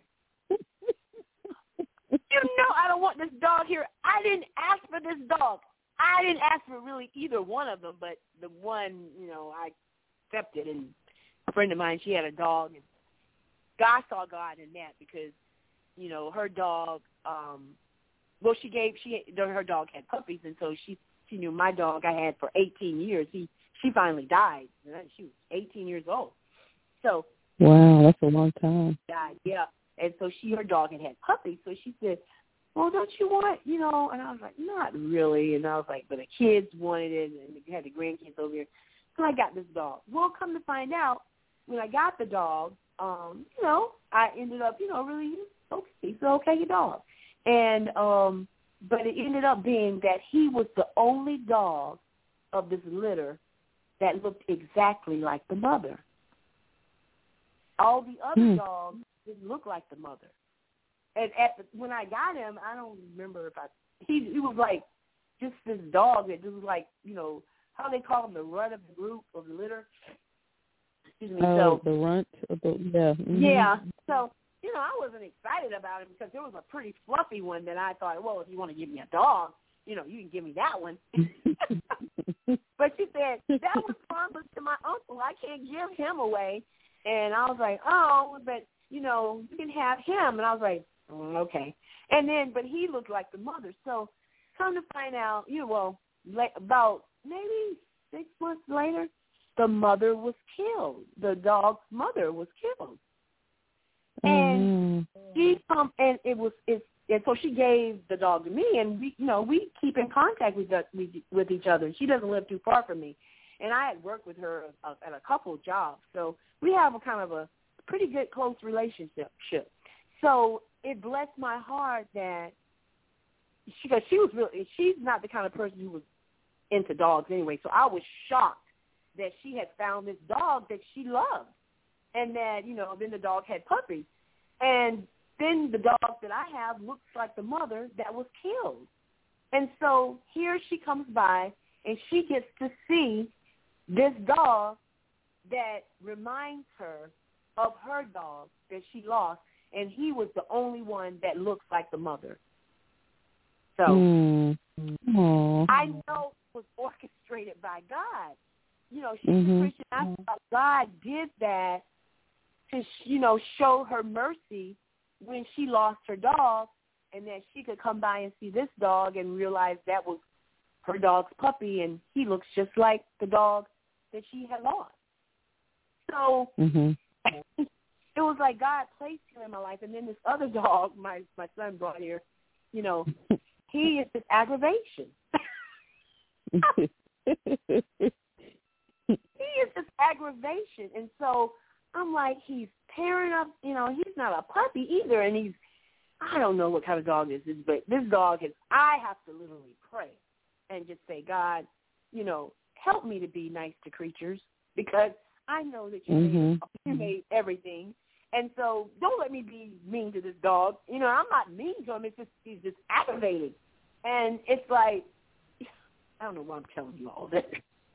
You know I don't want this dog here. I didn't ask for this dog. I didn't ask for really either one of them, but the one, you know, I accepted. And a friend of mine, she had a dog, and God saw God in that, because, you know, her dog, um, well, she gave, she her dog had puppies, and so she she knew my dog I had for eighteen years. He she finally died. She was eighteen years old. So Wow, that's a long time. Died, yeah. And so she, her dog had had puppies, so she said, well, don't you want, you know, and I was like, not really. And I was like, but the kids wanted it, and they had the grandkids over here. So I got this dog. Well, come to find out, when I got the dog, um, you know, I ended up, you know, really, okay, so okay, your dog. And, um, but it ended up being that he was the only dog of this litter that looked exactly like the mother. All the other mm. dogs didn't look like the mother. And at the, when I got him, I don't remember if I, he, he was like just this dog that just was like, you know, how they call him, the runt of the group, of the litter. Excuse me. Oh, so, the runt of the, yeah. Mm-hmm. Yeah. So, you know, I wasn't excited about him because there was a pretty fluffy one that I thought, well, if you want to give me a dog, you know, you can give me that one. But she said, that was promised to my uncle. I can't give him away. And I was like, oh, but, you know, you can have him. And I was like, mm, okay. And then, but he looked like the mother. So come to find out, you know, well, like about maybe six months later, the mother was killed. The dog's mother was killed. And mm. she come and it was it's and so she gave the dog to me, and we you know we keep in contact with with, with each other. She doesn't live too far from me, and I had worked with her uh, at a couple of jobs, so we have a kind of a pretty good close relationship. So it blessed my heart that she because she was really she's not the kind of person who was into dogs anyway. So I was shocked that she had found this dog that she loved. And that, you know, then the dog had puppies. And then the dog that I have looks like the mother that was killed. And so here she comes by, and she gets to see this dog that reminds her of her dog that she lost, and he was the only one that looks like the mother. So mm. I know it was orchestrated by God. You know, she's mm-hmm. a Christian. I thought God did that to, you know, show her mercy when she lost her dog, and that she could come by and see this dog and realize that was her dog's puppy, and he looks just like the dog that she had lost. So mm-hmm. it was like God placed him in my life. And then this other dog my, my son brought here, you know, he is this aggravation. He is this aggravation. And so I'm like, he's tearing up, you know, he's not a puppy either. And he's, I don't know what kind of dog this is, but this dog is, I have to literally pray and just say, God, you know, help me to be nice to creatures, because I know that you mm-hmm. made, you made everything. And so don't let me be mean to this dog. You know, I'm not mean to him. It's just, he's just aggravated. And it's like, I don't know why I'm telling you all this.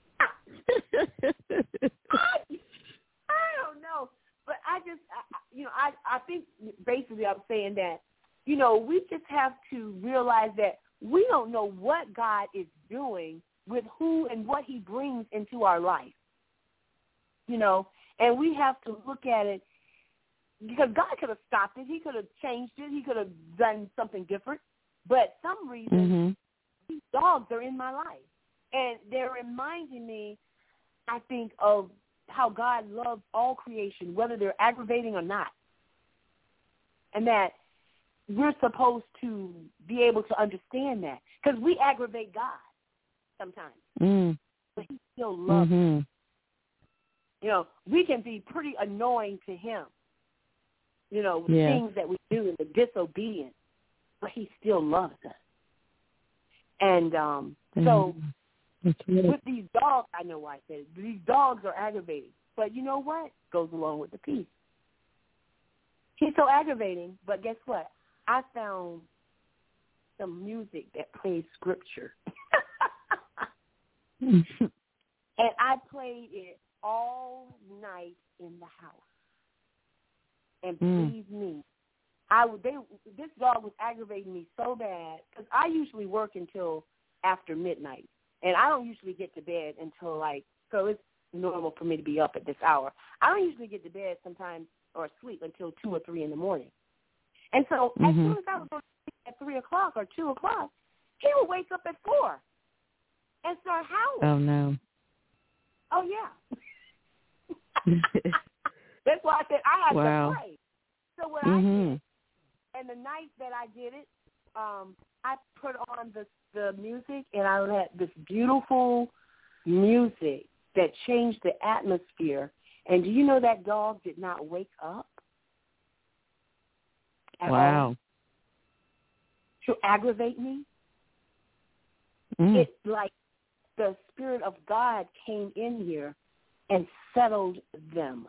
I don't know, but I just, I, you know, I, I think basically I'm saying that, you know, we just have to realize that we don't know what God is doing with who and what he brings into our life, you know, and we have to look at it, because God could have stopped it. He could have changed it. He could have done something different, but some reason mm-hmm. these dogs are in my life, and they're reminding me, I think, of how God loves all creation, whether they're aggravating or not, and that we're supposed to be able to understand that, because we aggravate God sometimes, mm. but he still loves mm-hmm. us. You know, we can be pretty annoying to him, you know, yeah. things that we do in the disobedience, but he still loves us. And um, mm-hmm. so Really... with these dogs, I know why I said it, these dogs are aggravating. But you know what? Goes along with the peace. He's so aggravating, but guess what? I found some music that plays scripture. And I played it all night in the house. And believe mm. me, I would, they, this dog was aggravating me so bad, because I usually work until after midnight. And I don't usually get to bed until, like, so it's normal for me to be up at this hour. I don't usually get to bed sometimes or sleep until two or three in the morning. And so mm-hmm. as soon as I was going to sleep at three o'clock or two o'clock, he would wake up at four and start howling. Oh, no. Oh, yeah. That's why I said I had wow. to pray. So what mm-hmm. I did, and the night that I did it, um, I put on the the music, and I had this beautiful music that changed the atmosphere. And do you know that dog did not wake up at wow. all to aggravate me? Mm. It like the Spirit of God came in here and settled them.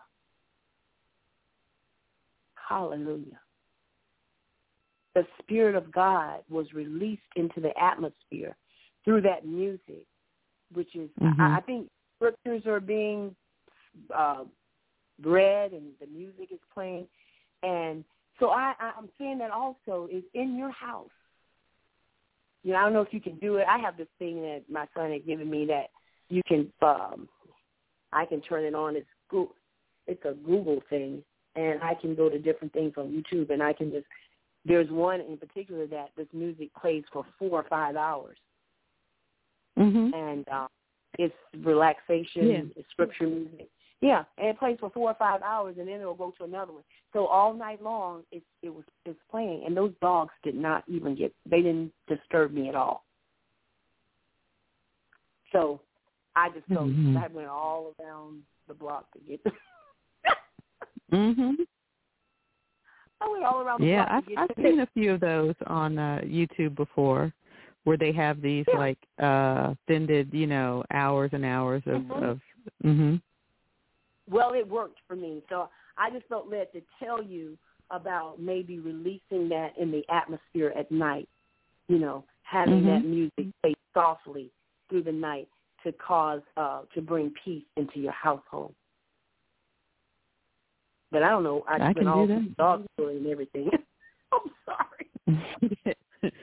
Hallelujah. The Spirit of God was released into the atmosphere through that music, which is, mm-hmm. I, I think scriptures are being uh, read and the music is playing. And so I, I'm saying that also is in your house. You know, I don't know if you can do it. I have this thing that my son had given me that you can, um, I can turn it on. It's Google, it's a Google thing, and I can go to different things on YouTube, and I can just, there's one in particular that this music plays for four or five hours. Mm-hmm. And um, it's relaxation, yeah. it's scripture music. Yeah, and it plays for four or five hours, and then it'll go to another one. So all night long, it, it was it's playing, and those dogs did not even get, they didn't disturb me at all. So I just felt mm-hmm. I went all around the block to get mm-hmm. I went all around the yeah, block I've, to get I've seen a few of those on uh, YouTube before where they have these, yeah. like, uh, extended, you know, hours and hours of, mm-hmm. of mm-hmm. Well, it worked for me. So I just felt led to tell you about maybe releasing that in the atmosphere at night, you know, having mm-hmm. that music play softly through the night to cause, uh, to bring peace into your household. But I don't know. I, I went can all do that. dog story and everything. I'm sorry.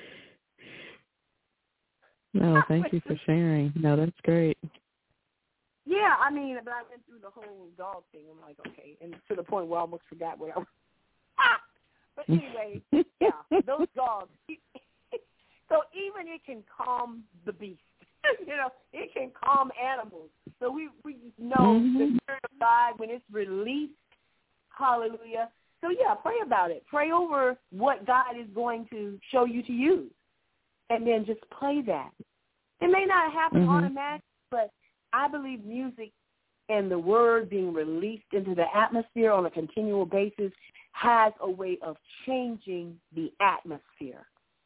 No, thank you for sharing. No, that's great. Yeah, I mean, but I went through the whole dog thing. I'm like, okay, and to the point where I almost forgot what I was. Ah! But anyway, yeah, those dogs. So even it can calm the beast. You know, it can calm animals. So we we know mm-hmm. the Spirit of God when it's released. Hallelujah. So yeah, pray about it. Pray over what God is going to show you to use, and then just play that. It may not happen mm-hmm. automatically, but I believe music and the word being released into the atmosphere on a continual basis has a way of changing the atmosphere.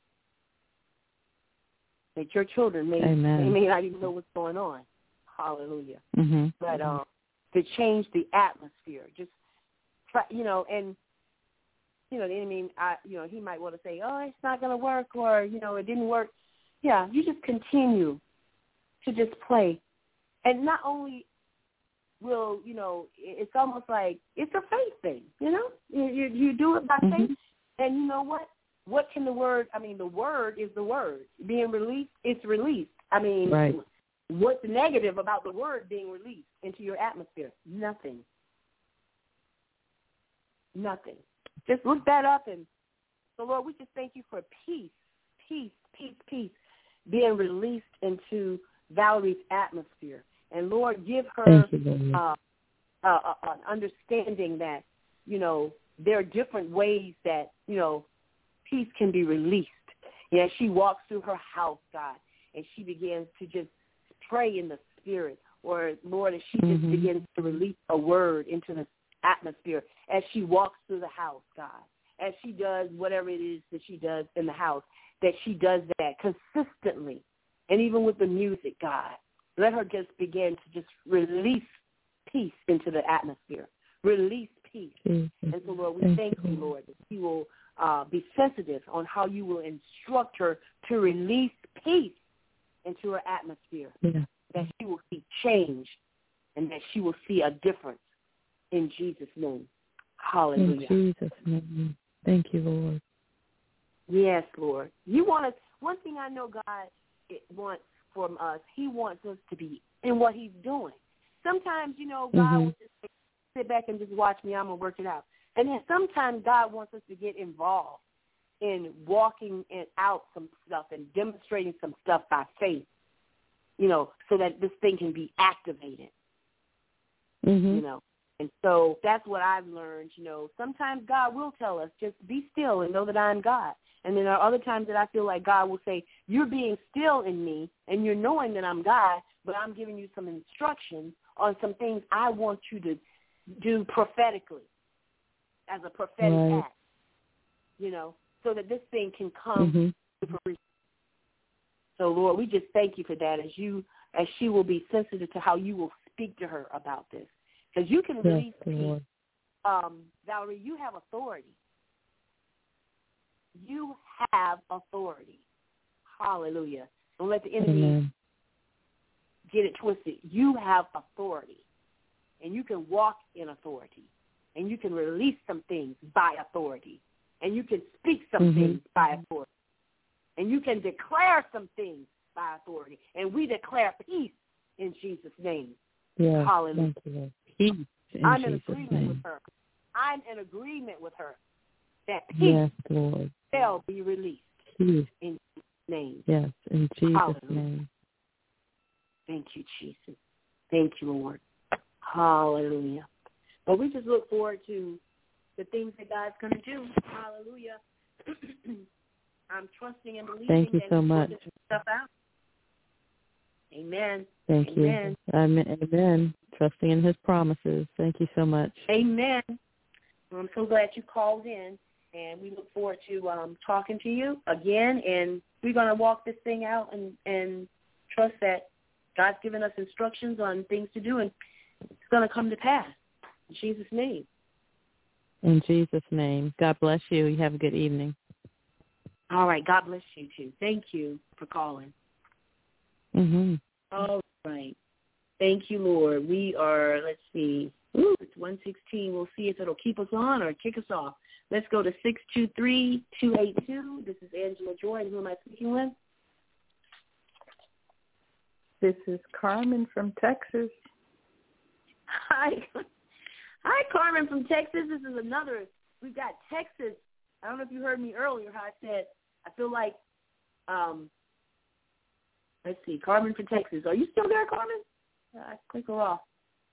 That your children may, they may not even know what's going on. Hallelujah. Mm-hmm. But um, to change the atmosphere, just try, you know, and you know, the enemy, I, you know, he might want to say, "Oh, it's not going to work," or you know, it didn't work. Yeah, you just continue to just play. And not only will, you know, it's almost like it's a faith thing, you know? You, you, you do it by mm-hmm. faith. And you know what? What can the word, I mean, the word is the word. Being released, it's released. I mean, right. What's negative about the word being released into your atmosphere? Nothing. Nothing. Just look that up. And so, Lord, we just thank you for peace, peace, peace, peace being released into Valerie's atmosphere. And, Lord, give her you, uh, uh, uh, an understanding that, you know, there are different ways that, you know, peace can be released. Yeah, she walks through her house, God, and she begins to just pray in the spirit. Or, Lord, as she mm-hmm. just begins to release a word into the atmosphere as she walks through the house, God, as she does whatever it is that she does in the house, that she does that consistently. And even with the music, God, let her just begin to just release peace into the atmosphere. Release peace. Mm-hmm. And so, Lord, we thank, thank you, Lord, that she will uh, be sensitive on how you will instruct her to release peace into her atmosphere, yeah. that she will see change and that she will see a difference in Jesus' name. Hallelujah. In Jesus' name. Thank you, Lord. Yes, Lord. You want us, one thing I know God wants from us, he wants us to be in what he's doing. Sometimes, you know, God mm-hmm. will just sit back and just watch me, I'm going to work it out. And then sometimes God wants us to get involved in walking and out some stuff and demonstrating some stuff by faith, you know, so that this thing can be activated, mm-hmm. you know. And so that's what I've learned, you know. Sometimes God will tell us, just be still and know that I'm God. And then there are other times that I feel like God will say, you're being still in me and you're knowing that I'm God, but I'm giving you some instructions on some things I want you to do prophetically as a prophetic right. act, you know, so that this thing can come mm-hmm. to fruition. So, Lord, we just thank you for that as you, as she will be sensitive to how you will speak to her about this. Because you can release yes, peace. Um, Valerie, you have authority. You have authority. Hallelujah. Don't let the enemy Amen. get it twisted. You have authority. And you can walk in authority. And you can release some things by authority. And you can speak some mm-hmm. things by authority. And you can declare some things by authority. And we declare peace in Jesus' name. Yes, hallelujah. Thank you, Lord. Peace in I'm Jesus' in agreement name. with her. I'm in agreement with her that peace Yes, Lord. shall be released Peace. in Jesus' name. Yes, in Jesus' Hallelujah. name. Thank you, Jesus. Thank you, Lord. Hallelujah. But we just look forward to the things that God's going to do. Hallelujah. I'm trusting and believing Thank you that so He's much. working stuff out. Amen. Thank Amen. you. Amen. Amen. Trusting in his promises. Thank you so much. Amen. I'm so glad you called in, and we look forward to um, talking to you again, and we're going to walk this thing out and, and trust that God's given us instructions on things to do, and it's going to come to pass. In Jesus' name. In Jesus' name. God bless you. You have a good evening. All right. God bless you, too. Thank you for calling. Mm-hmm. All right. Thank you, Lord. We are, let's see, ooh, it's one sixteen. We'll see if it'll keep us on or kick us off. Let's go to six two three, two eight two. This is Angela Joy. And who am I speaking with? This is Carmen from Texas. Hi. Hi, Carmen from Texas. This is another, we've got Texas. I don't know if you heard me earlier how I said, I feel like, um, let's see, Carmen from Texas. Are you still there, Carmen? I click her off.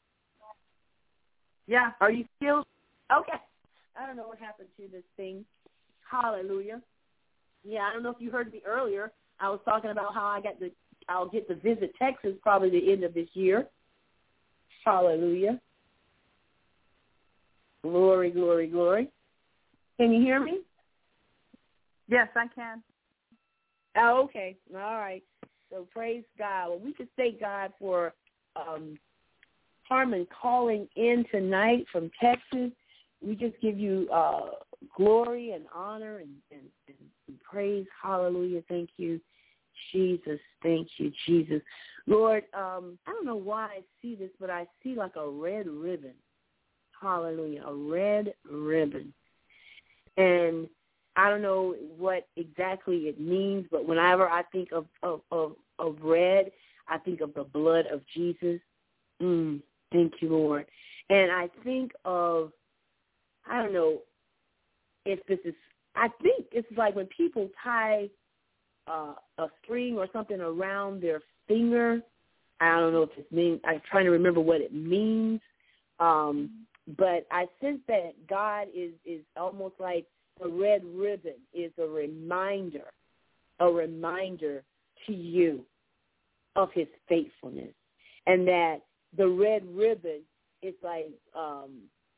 Yeah, are you still? Okay. I don't know what happened to this thing. Hallelujah. Yeah, I don't know if you heard me earlier. I was talking about how I got to, I'll get to visit Texas probably the end of this year. Hallelujah. Glory, glory, glory. Can you hear me? Yes, I can. Oh, okay. All right. So praise God. Well, we just thank God for um, Carmen calling in tonight from Texas. We just give you uh, glory and honor and, and, and praise. Hallelujah. Thank you, Jesus. Thank you, Jesus. Lord, um, I don't know why I see this, but I see like a red ribbon. Hallelujah. A red ribbon. And I don't know what exactly it means, but whenever I think of, of, of, of red, I think of the blood of Jesus. Mm, thank you, Lord. And I think of, I don't know if this is, I think it's like when people tie uh, a string or something around their finger. I don't know if it means, I'm trying to remember what it means. Um, but I sense that God is, is almost like the red ribbon is a reminder, a reminder to you of his faithfulness. And that the red ribbon is like, um,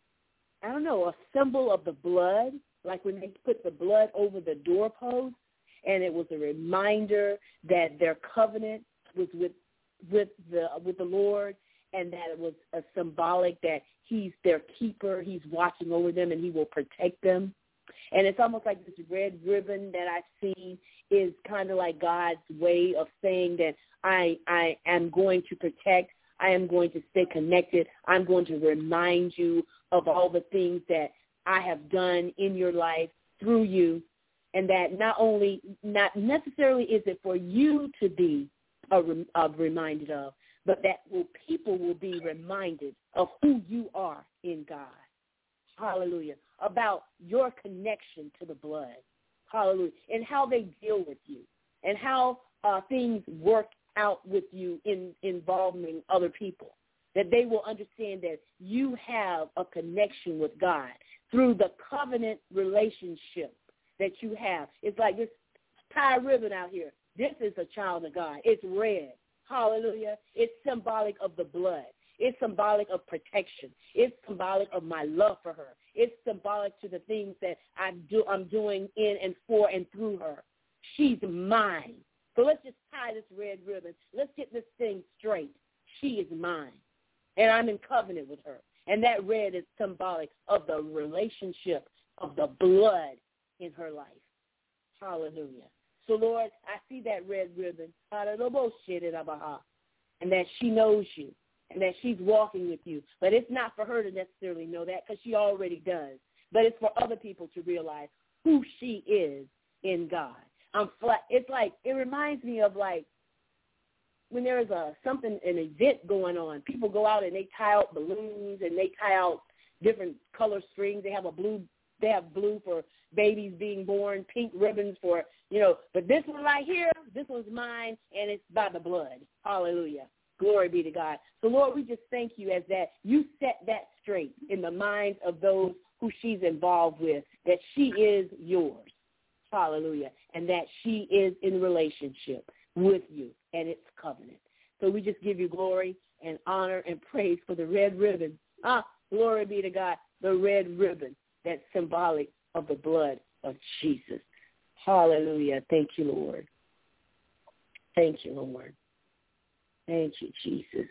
I don't know, a symbol of the blood, like when they put the blood over the doorpost, and it was a reminder that their covenant was with with the with the Lord, and that it was a symbolic that he's their keeper, he's watching over them, and he will protect them. And it's almost like this red ribbon that I've seen is kind of like God's way of saying that I I am going to protect, I am going to stay connected, I'm going to remind you of all the things that I have done in your life through you, and that not only, not necessarily is it for you to be a, a reminded of, but that will, people will be reminded of who you are in God. Hallelujah. About your connection to the blood. Hallelujah. And how they deal with you, and how uh, things work out with you in involving other people. that they will understand that you have a connection with God through the covenant relationship that you have. It's like this tie ribbon out here. This is a child of God. It's red. Hallelujah. It's symbolic of the blood. It's symbolic of protection. It's symbolic of my love for her. It's symbolic to the things that I do, I'm doing in and for and through her. She's mine. So let's just tie this red ribbon. Let's get this thing straight. She is mine, and I'm in covenant with her. And that red is symbolic of the relationship of the blood in her life. Hallelujah. So, Lord, I see that red ribbon, and that she knows you, and that she's walking with you. But it's not for her to necessarily know that, because she already does. But it's for other people to realize who she is in God. I'm flat. It's like, it reminds me of like when there is a something, an event going on. People go out and they tie out balloons and they tie out different color strings. They have a blue. They have blue for babies being born, pink ribbons for, you know. But this one right here, this one's mine, and it's by the blood. Hallelujah. Glory be to God. So, Lord, we just thank you as that you set that straight in the minds of those who she's involved with, that she is yours. Hallelujah. And that she is in relationship with you, and it's covenant. So we just give you glory and honor and praise for the red ribbon. Ah, glory be to God, the red ribbon that's symbolic of the blood of Jesus. Hallelujah. Thank you, Lord. Thank you, Lord. Thank you, Jesus.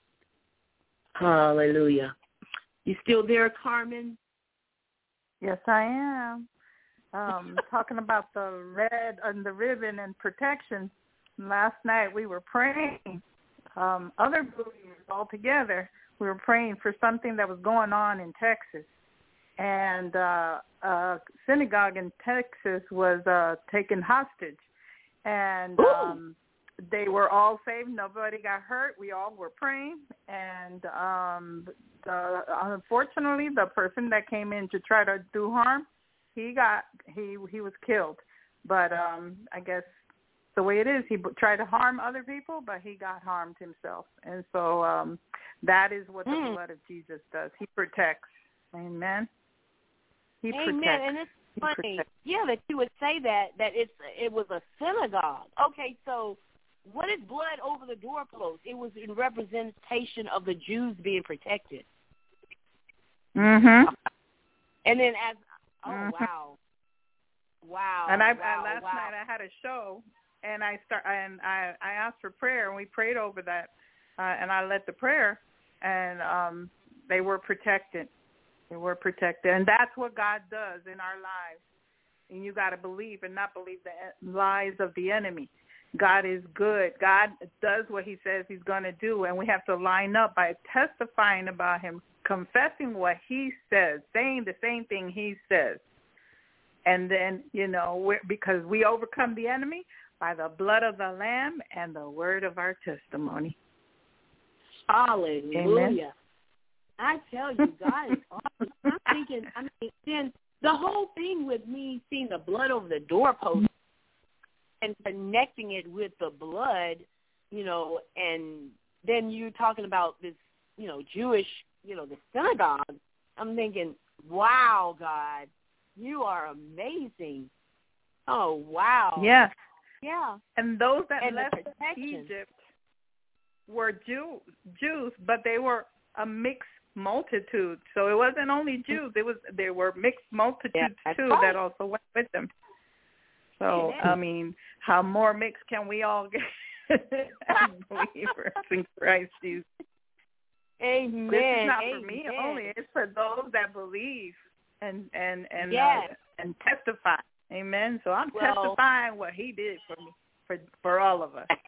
Hallelujah. You still there, Carmen? Yes, I am. Um, talking about the red and the ribbon and protection. Last night we were praying, um, other believers all together. We were praying for something that was going on in Texas. And uh, a synagogue in Texas was uh, taken hostage. And um, they were all saved. Nobody got hurt. We all were praying. And um, the, unfortunately, the person that came in to try to do harm, he got he he was killed. But um, I guess the way it is, he tried to harm other people, but he got harmed himself. And so um, that is what the mm. blood of Jesus does. He protects. Amen. He Amen. protects. And it's funny, yeah, that you would say that, that it's it was a synagogue. Okay, so what is blood over the doorpost? It was in representation of the Jews being protected. Mm-hmm. And then as, oh, mm-hmm. wow. Wow. And I, wow, I last wow. night I had a show, and I start and I, I asked for prayer, and we prayed over that, uh, and I led the prayer, and um, they were protected. They were protected, and that's what God does in our lives. And you got to believe and not believe the lies of the enemy. God is good. God does what he says he's going to do, and we have to line up by testifying about him, confessing what he says, saying the same thing he says. And then, you know, we're, because we overcome the enemy by the blood of the Lamb and the word of our testimony. Hallelujah. Amen. I tell you, God is awesome. I'm thinking, I mean, then the whole thing with me seeing the blood over the doorpost and connecting it with the blood, you know, and then you talking about this, you know, Jewish, you know, the synagogue. I'm thinking, wow, God, you are amazing. Oh, wow. Yes. Yeah. And those that and left Egypt were Jew, Jews, but they were a mixed multitude. So it wasn't only Jews. It was there were mixed multitudes yeah, too right. that also went with them. So yeah. I mean, how more mixed can we all get as believers in Christ Jesus? Amen. This is not Amen. for me only. It's for those that believe and and and yes. uh, and testify. Amen. So I'm well, testifying what he did for me, for for all of us.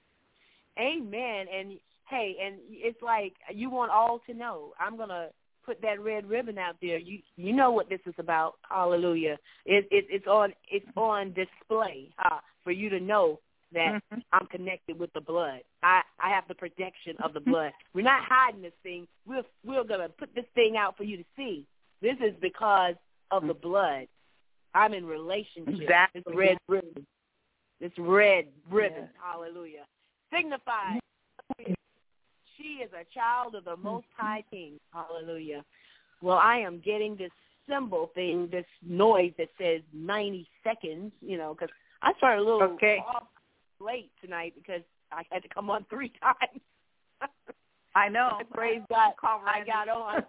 Amen. And hey, and it's like you want all to know. I'm gonna put that red ribbon out there. You you know what this is about. Hallelujah. It, it it's on it's on display uh, for you to know that mm-hmm. I'm connected with the blood. I, I have the protection of the blood. We're not hiding this thing. We're we're gonna put this thing out for you to see. This is because of the blood. I'm in relationship. Exactly. This red ribbon. This red ribbon. Yes. Hallelujah. Signifies she She is a child of the Most High King. Hallelujah. Well, I am getting this symbol thing, this noise that says ninety seconds, you know, because I started a little okay. off late tonight because I had to come on three times. I know. Praise God. I got on.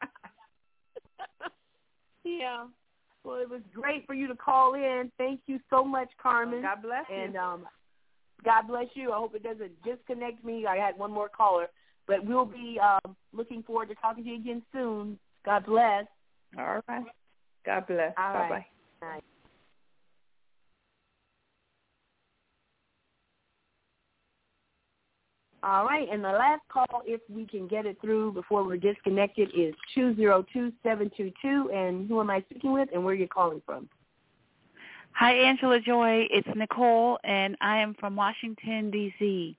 Yeah. Well, it was great for you to call in. Thank you so much, Carmen. Well, God bless you. And um, God bless you. I hope it doesn't disconnect me. I had one more caller. But we'll be um, looking forward to talking to you again soon. God bless. All right. God bless. All Bye-bye. Right. All right. All right, and the last call, if we can get it through before we're disconnected, is two zero two, seven two two. And who am I speaking with, and where are you calling from? Hi, Angela Joy. It's Nicole, and I am from Washington, D C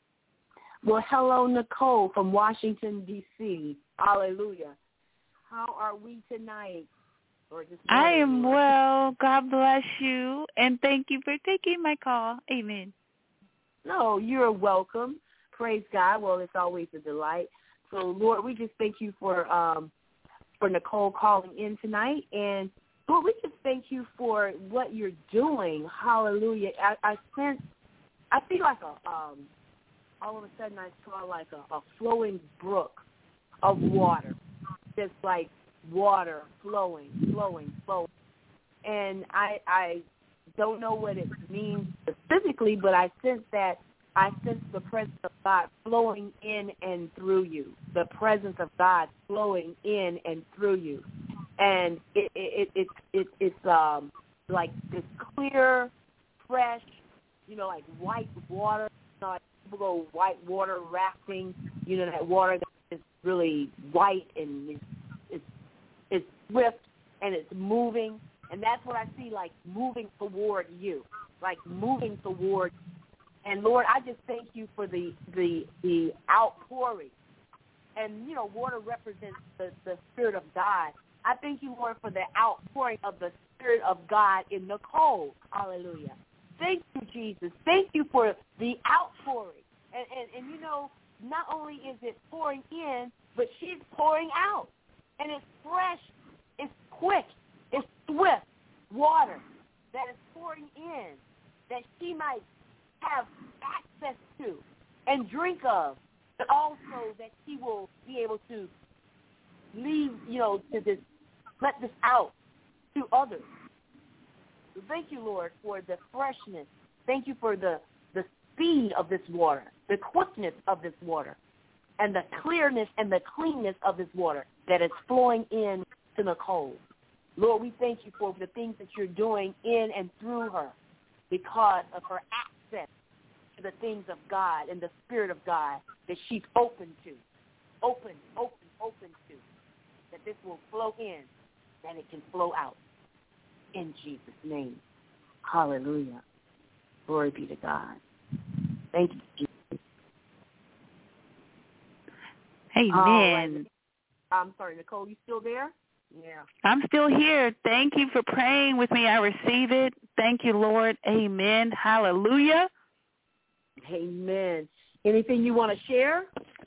Well, hello, Nicole from Washington, D C Hallelujah. How are we tonight? Or just I am well. God bless you, and thank you for taking my call. Amen. No, you're welcome. Praise God. Well, it's always a delight. So, Lord, we just thank you for um, for Nicole calling in tonight. And, Lord, we just thank you for what you're doing. Hallelujah. I, I sense, I feel like a, um, all of a sudden I saw like a, a flowing brook of water. Just like water flowing, flowing, flowing. And I, I don't know what it means specifically, but I sense that I sense the presence of God flowing in and through you, the presence of God flowing in and through you. And it, it, it, it, it it's um, like this clear, fresh, you know, like white water. You know, like people go white water rafting, you know, that water that is really white and it's, it's, it's swift and it's moving. And that's what I see, like moving toward you, like moving toward. And Lord, I just thank you for the the, the outpouring. And, you know, water represents the, the Spirit of God. I thank you, Lord, for the outpouring of the Spirit of God in Nicole. Hallelujah. Thank you, Jesus. Thank you for the outpouring. And, and, and you know, not only is it pouring in, but she's pouring out. And it's fresh, it's quick, it's swift water that is pouring in that she might have access to and drink of, but also that she will be able to leave, you know, to this, let this out to others. So thank you, Lord, for the freshness. Thank you for the, the speed of this water, the quickness of this water, and the clearness and the cleanness of this water that is flowing in to Nicole. Lord, we thank you for the things that you're doing in and through her because of her access to the things of God and the Spirit of God that she's open to, open, open, open to, that this will flow in, that it can flow out. In Jesus' name. Hallelujah. Glory be to God. Thank you, Jesus. Amen. Right. I'm sorry, Nicole, you still there? Yeah. I'm still here. Thank you for praying with me. I receive it. Thank you, Lord. Amen. Hallelujah. Amen. Anything you want to share?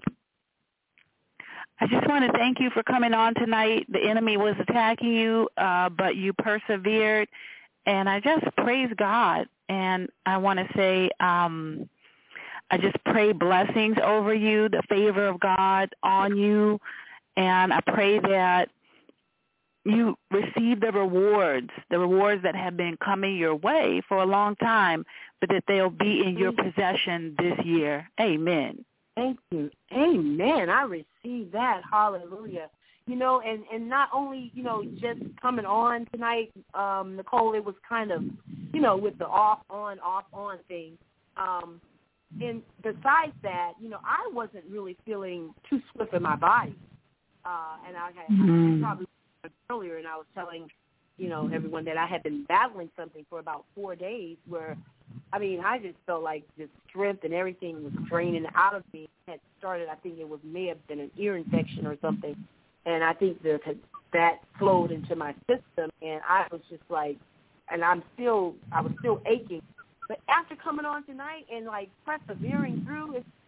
I just want to thank you for coming on tonight. The enemy was attacking you, uh, but you persevered. And I just praise God. And I want to say um, I just pray blessings over you, the favor of God on you. And I pray that you receive the rewards, the rewards that have been coming your way for a long time, but that they'll be in your possession this year. Amen. Thank you. Amen. I receive that. Hallelujah. You know, and, and not only, you know, just coming on tonight, um, Nicole, it was kind of, you know, with the off, on, off, on thing. Um, and besides that, you know, I wasn't really feeling too swift in my body. Uh, and I had mm-hmm. I probably earlier, and I was telling, you know, everyone that I had been battling something for about four days where, I mean, I just felt like the strength and everything was draining out of me. It had started, I think it was may have been an ear infection or something, and I think that that flowed into my system, and I was just like, and I'm still, I was still aching. But after coming on tonight and, like, persevering through, it's,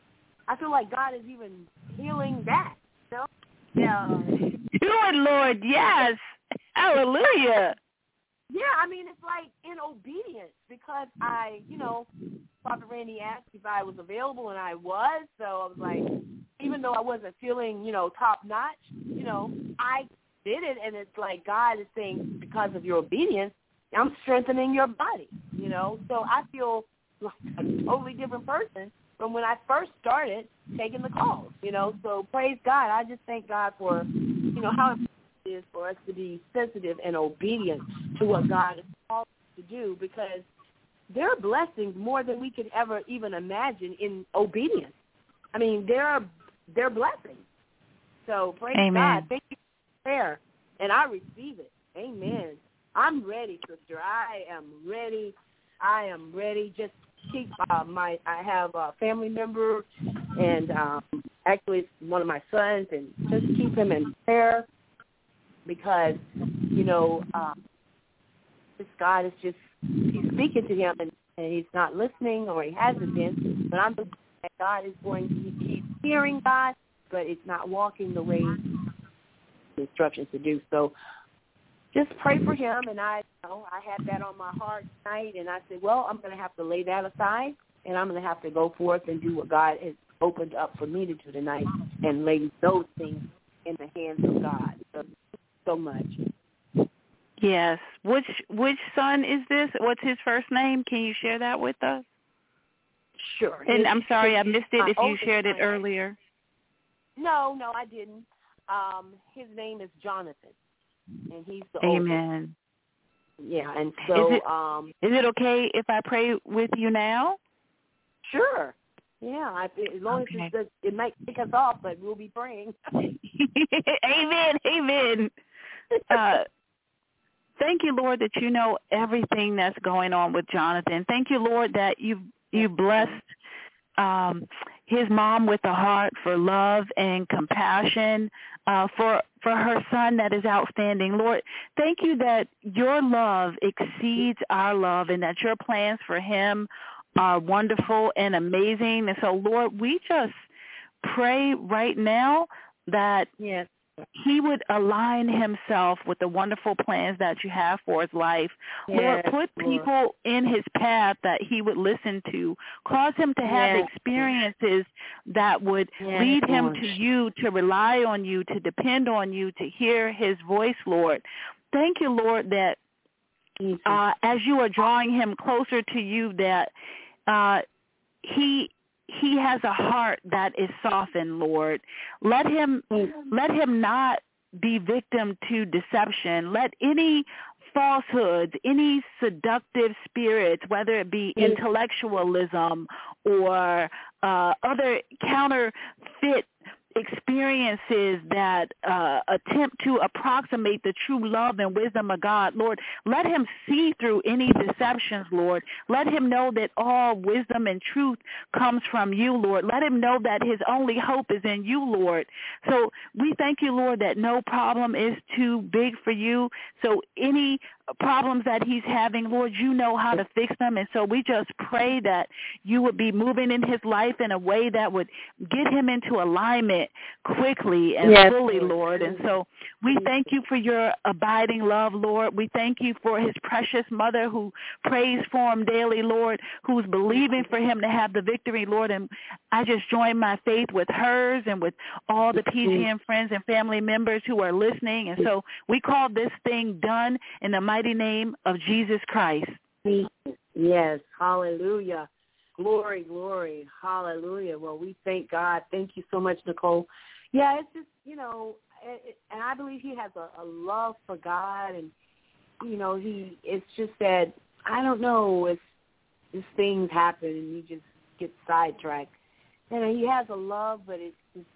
I feel like God is even healing that. You know? Yeah. Do it, Lord. Yes. Hallelujah. Yeah, I mean, it's like in obedience because I, you know, Father Randy asked if I was available, and I was. So I was like, even though I wasn't feeling, you know, top notch, you know, I did it. And it's like God is saying, because of your obedience, I'm strengthening your body, you know. So I feel like a totally different person from when I first started taking the calls, you know. So praise God. I just thank God for, you know, how important it is for us to be sensitive and obedient to what God has called us to do, because there are blessings more than we could ever even imagine in obedience. I mean, there are there are blessings. So praise Amen. God. Thank you for prayer, and I receive it. Amen. I'm ready, sister. I am ready. I am ready. Just keep uh, my. I have a family member, and um, actually it's one of my sons, and just keep him in prayer because you know um, this God is just he's speaking to him, and, and he's not listening, or he hasn't been. But I'm believing that God is going. To, he's hearing God, but it's not walking the way the instructions to do. So just pray for him, and I you know I had that on my heart tonight, and I said, well, I'm going to have to lay that aside, and I'm going to have to go forth and do what God has opened up for me to do tonight, and lay those things in the hands of God. So, so much. Yes. Which which son is this? What's his first name? Can you share that with us? Sure. And His, I'm sorry I missed it if you shared it son. earlier. No, no, I didn't. Um, his name is Jonathan, and he's the Amen. oldest. Yeah, and so is it, um, is it okay if I pray with you now? Sure. Yeah, I, as long okay. as it's, it might kick us off, but we'll be praying. Amen. Amen. Uh, thank you, Lord, that you know everything that's going on with Jonathan. Thank you, Lord, that you you blessed um, his mom with a heart for love and compassion uh, for for her son that is outstanding. Lord, thank you that your love exceeds our love, and that your plans for him are wonderful and amazing. And so, Lord, we just pray right now that yes. he would align himself with the wonderful plans that you have for his life. Yes, Lord, put people Lord. in his path that he would listen to. Cause him to have yes. experiences that would yes, lead him Lord. to you, to rely on you, to depend on you, to hear his voice, Lord. Thank you, Lord, that uh, as you are drawing him closer to you, that uh, he he has a heart that is softened, Lord. Let him let him not be victim to deception. Let any falsehoods, any seductive spirits, whether it be intellectualism or uh, other counterfeit experiences that uh, attempt to approximate the true love and wisdom of God, Lord, let him see through any deceptions, Lord. Let him know that all wisdom and truth comes from you, Lord. Let him know that his only hope is in you, Lord. So we thank you, Lord, that no problem is too big for you. So any problems that he's having, Lord, you know how to fix them. And so we just pray that you would be moving in his life in a way that would get him into alignment quickly and yes, fully, Lord. And so we thank you for your abiding love, Lord. We thank you for his precious mother who prays for him daily, Lord, who's believing for him to have the victory, Lord. And I just join my faith with hers and with all the P G M friends and family members who are listening. And so we call this thing done in the mighty name of Jesus Christ. Yes, hallelujah. Glory, glory, hallelujah. Well, we thank God. Thank you so much, Nicole. Yeah, it's just, you know, it, and I believe he has a, a love for God, and, you know, he, it's just that, I don't know, it's, just things happen and he just gets sidetracked. And he has a love, but it's just,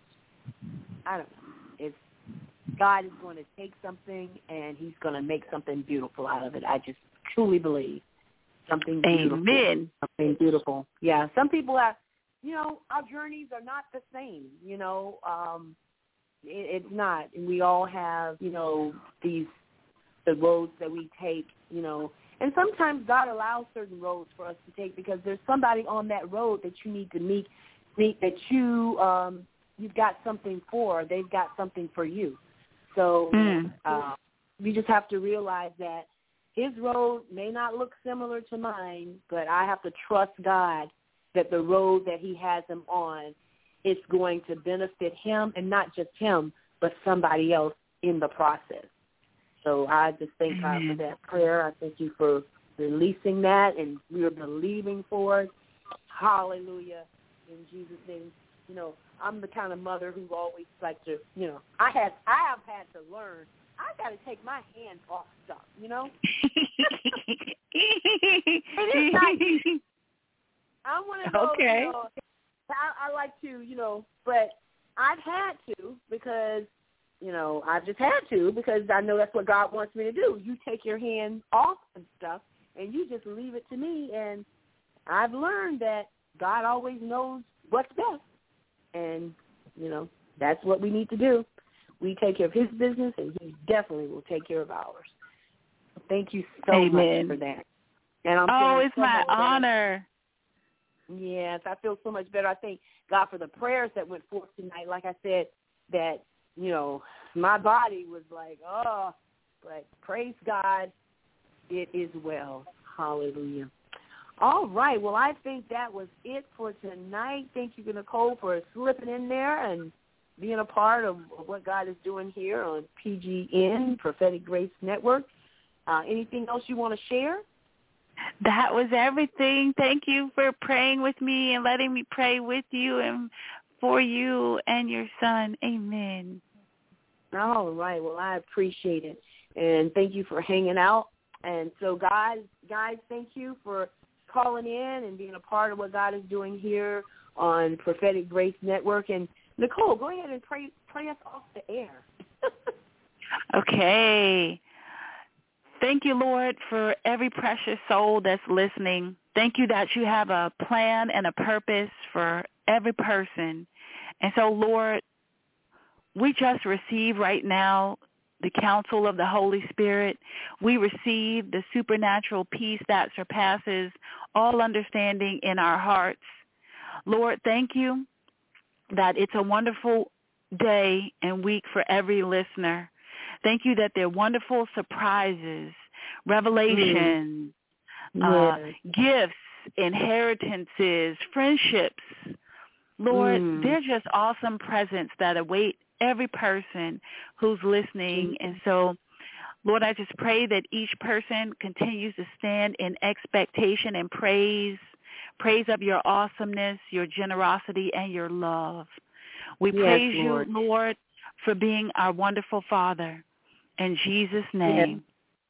I don't know, it's, God is going to take something and he's going to make something beautiful out of it. I just truly believe. Something beautiful. Amen. Something beautiful. Yeah. Some people have, you know, our journeys are not the same. You know, um, it, it's not. And we all have, you know, these, the roads that we take, you know. And sometimes God allows certain roads for us to take because there's somebody on that road that you need to meet think that you um, you've got something for, they've got something for you. So mm. uh, you just have to realize that his road may not look similar to mine, but I have to trust God that the road that he has him on is going to benefit him, and not just him, but somebody else in the process. So I just thank mm. God for that prayer. I thank you for releasing that, and we are believing for it. Hallelujah. In Jesus' name. You know, I'm the kind of mother who always like to, you know, I have I have had to learn, I got to take my hands off stuff, you know. It is not, I'm one of those, okay. You know, I, I like to, you know, but I've had to because, you know, I've just had to because I know that's what God wants me to do. You take your hands off and stuff, and you just leave it to me, and I've learned that God always knows what's best. And, you know, that's what we need to do. We take care of his business, and he definitely will take care of ours. Thank you so Amen. much for that. And I'm oh, it's so my honor. Better. Yes, I feel so much better. I thank God for the prayers that went forth tonight. Like I said, that, you know, my body was like, oh, but praise God, it is well. Hallelujah. All right. Well, I think that was it for tonight. Thank you, Nicole, for slipping in there and being a part of what God is doing here on P G N, Prophetic Grace Network. Uh, anything else you want to share? That was everything. Thank you for praying with me and letting me pray with you and for you and your son. Amen. All right. Well, I appreciate it. And thank you for hanging out. And so, guys, guys, thank you for calling in and being a part of what God is doing here on Prophetic Grace Network. And Nicole, go ahead and pray pray us off the air. Okay. Thank you, Lord, for every precious soul that's listening. Thank you that you have a plan and a purpose for every person. And so, Lord, we just receive right now the counsel of the Holy Spirit. We receive the supernatural peace that surpasses all understanding in our hearts. Lord, thank you that it's a wonderful day and week for every listener. Thank you that they're wonderful surprises, revelations, mm. uh, yes. gifts, inheritances, friendships. Lord, mm. they're just awesome presents that await every person who's listening. And so, Lord, I just pray that each person continues to stand in expectation and praise, praise of your awesomeness, your generosity, and your love. We yes, praise Lord. you, Lord, for being our wonderful Father. In Jesus' name.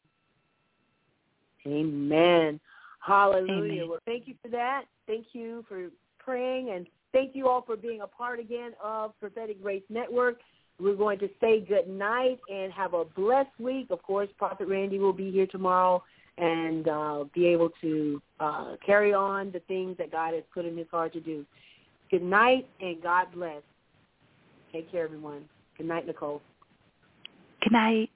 Yes. Amen. Hallelujah. Amen. Well, thank you for that. Thank you for praying, and thank you all for being a part again of Prophetic Grace Network. We're going to say good night and have a blessed week. Of course, Prophet Randy will be here tomorrow and uh, be able to uh, carry on the things that God has put in his heart to do. Good night, and God bless. Take care, everyone. Good night, Nicole. Good night.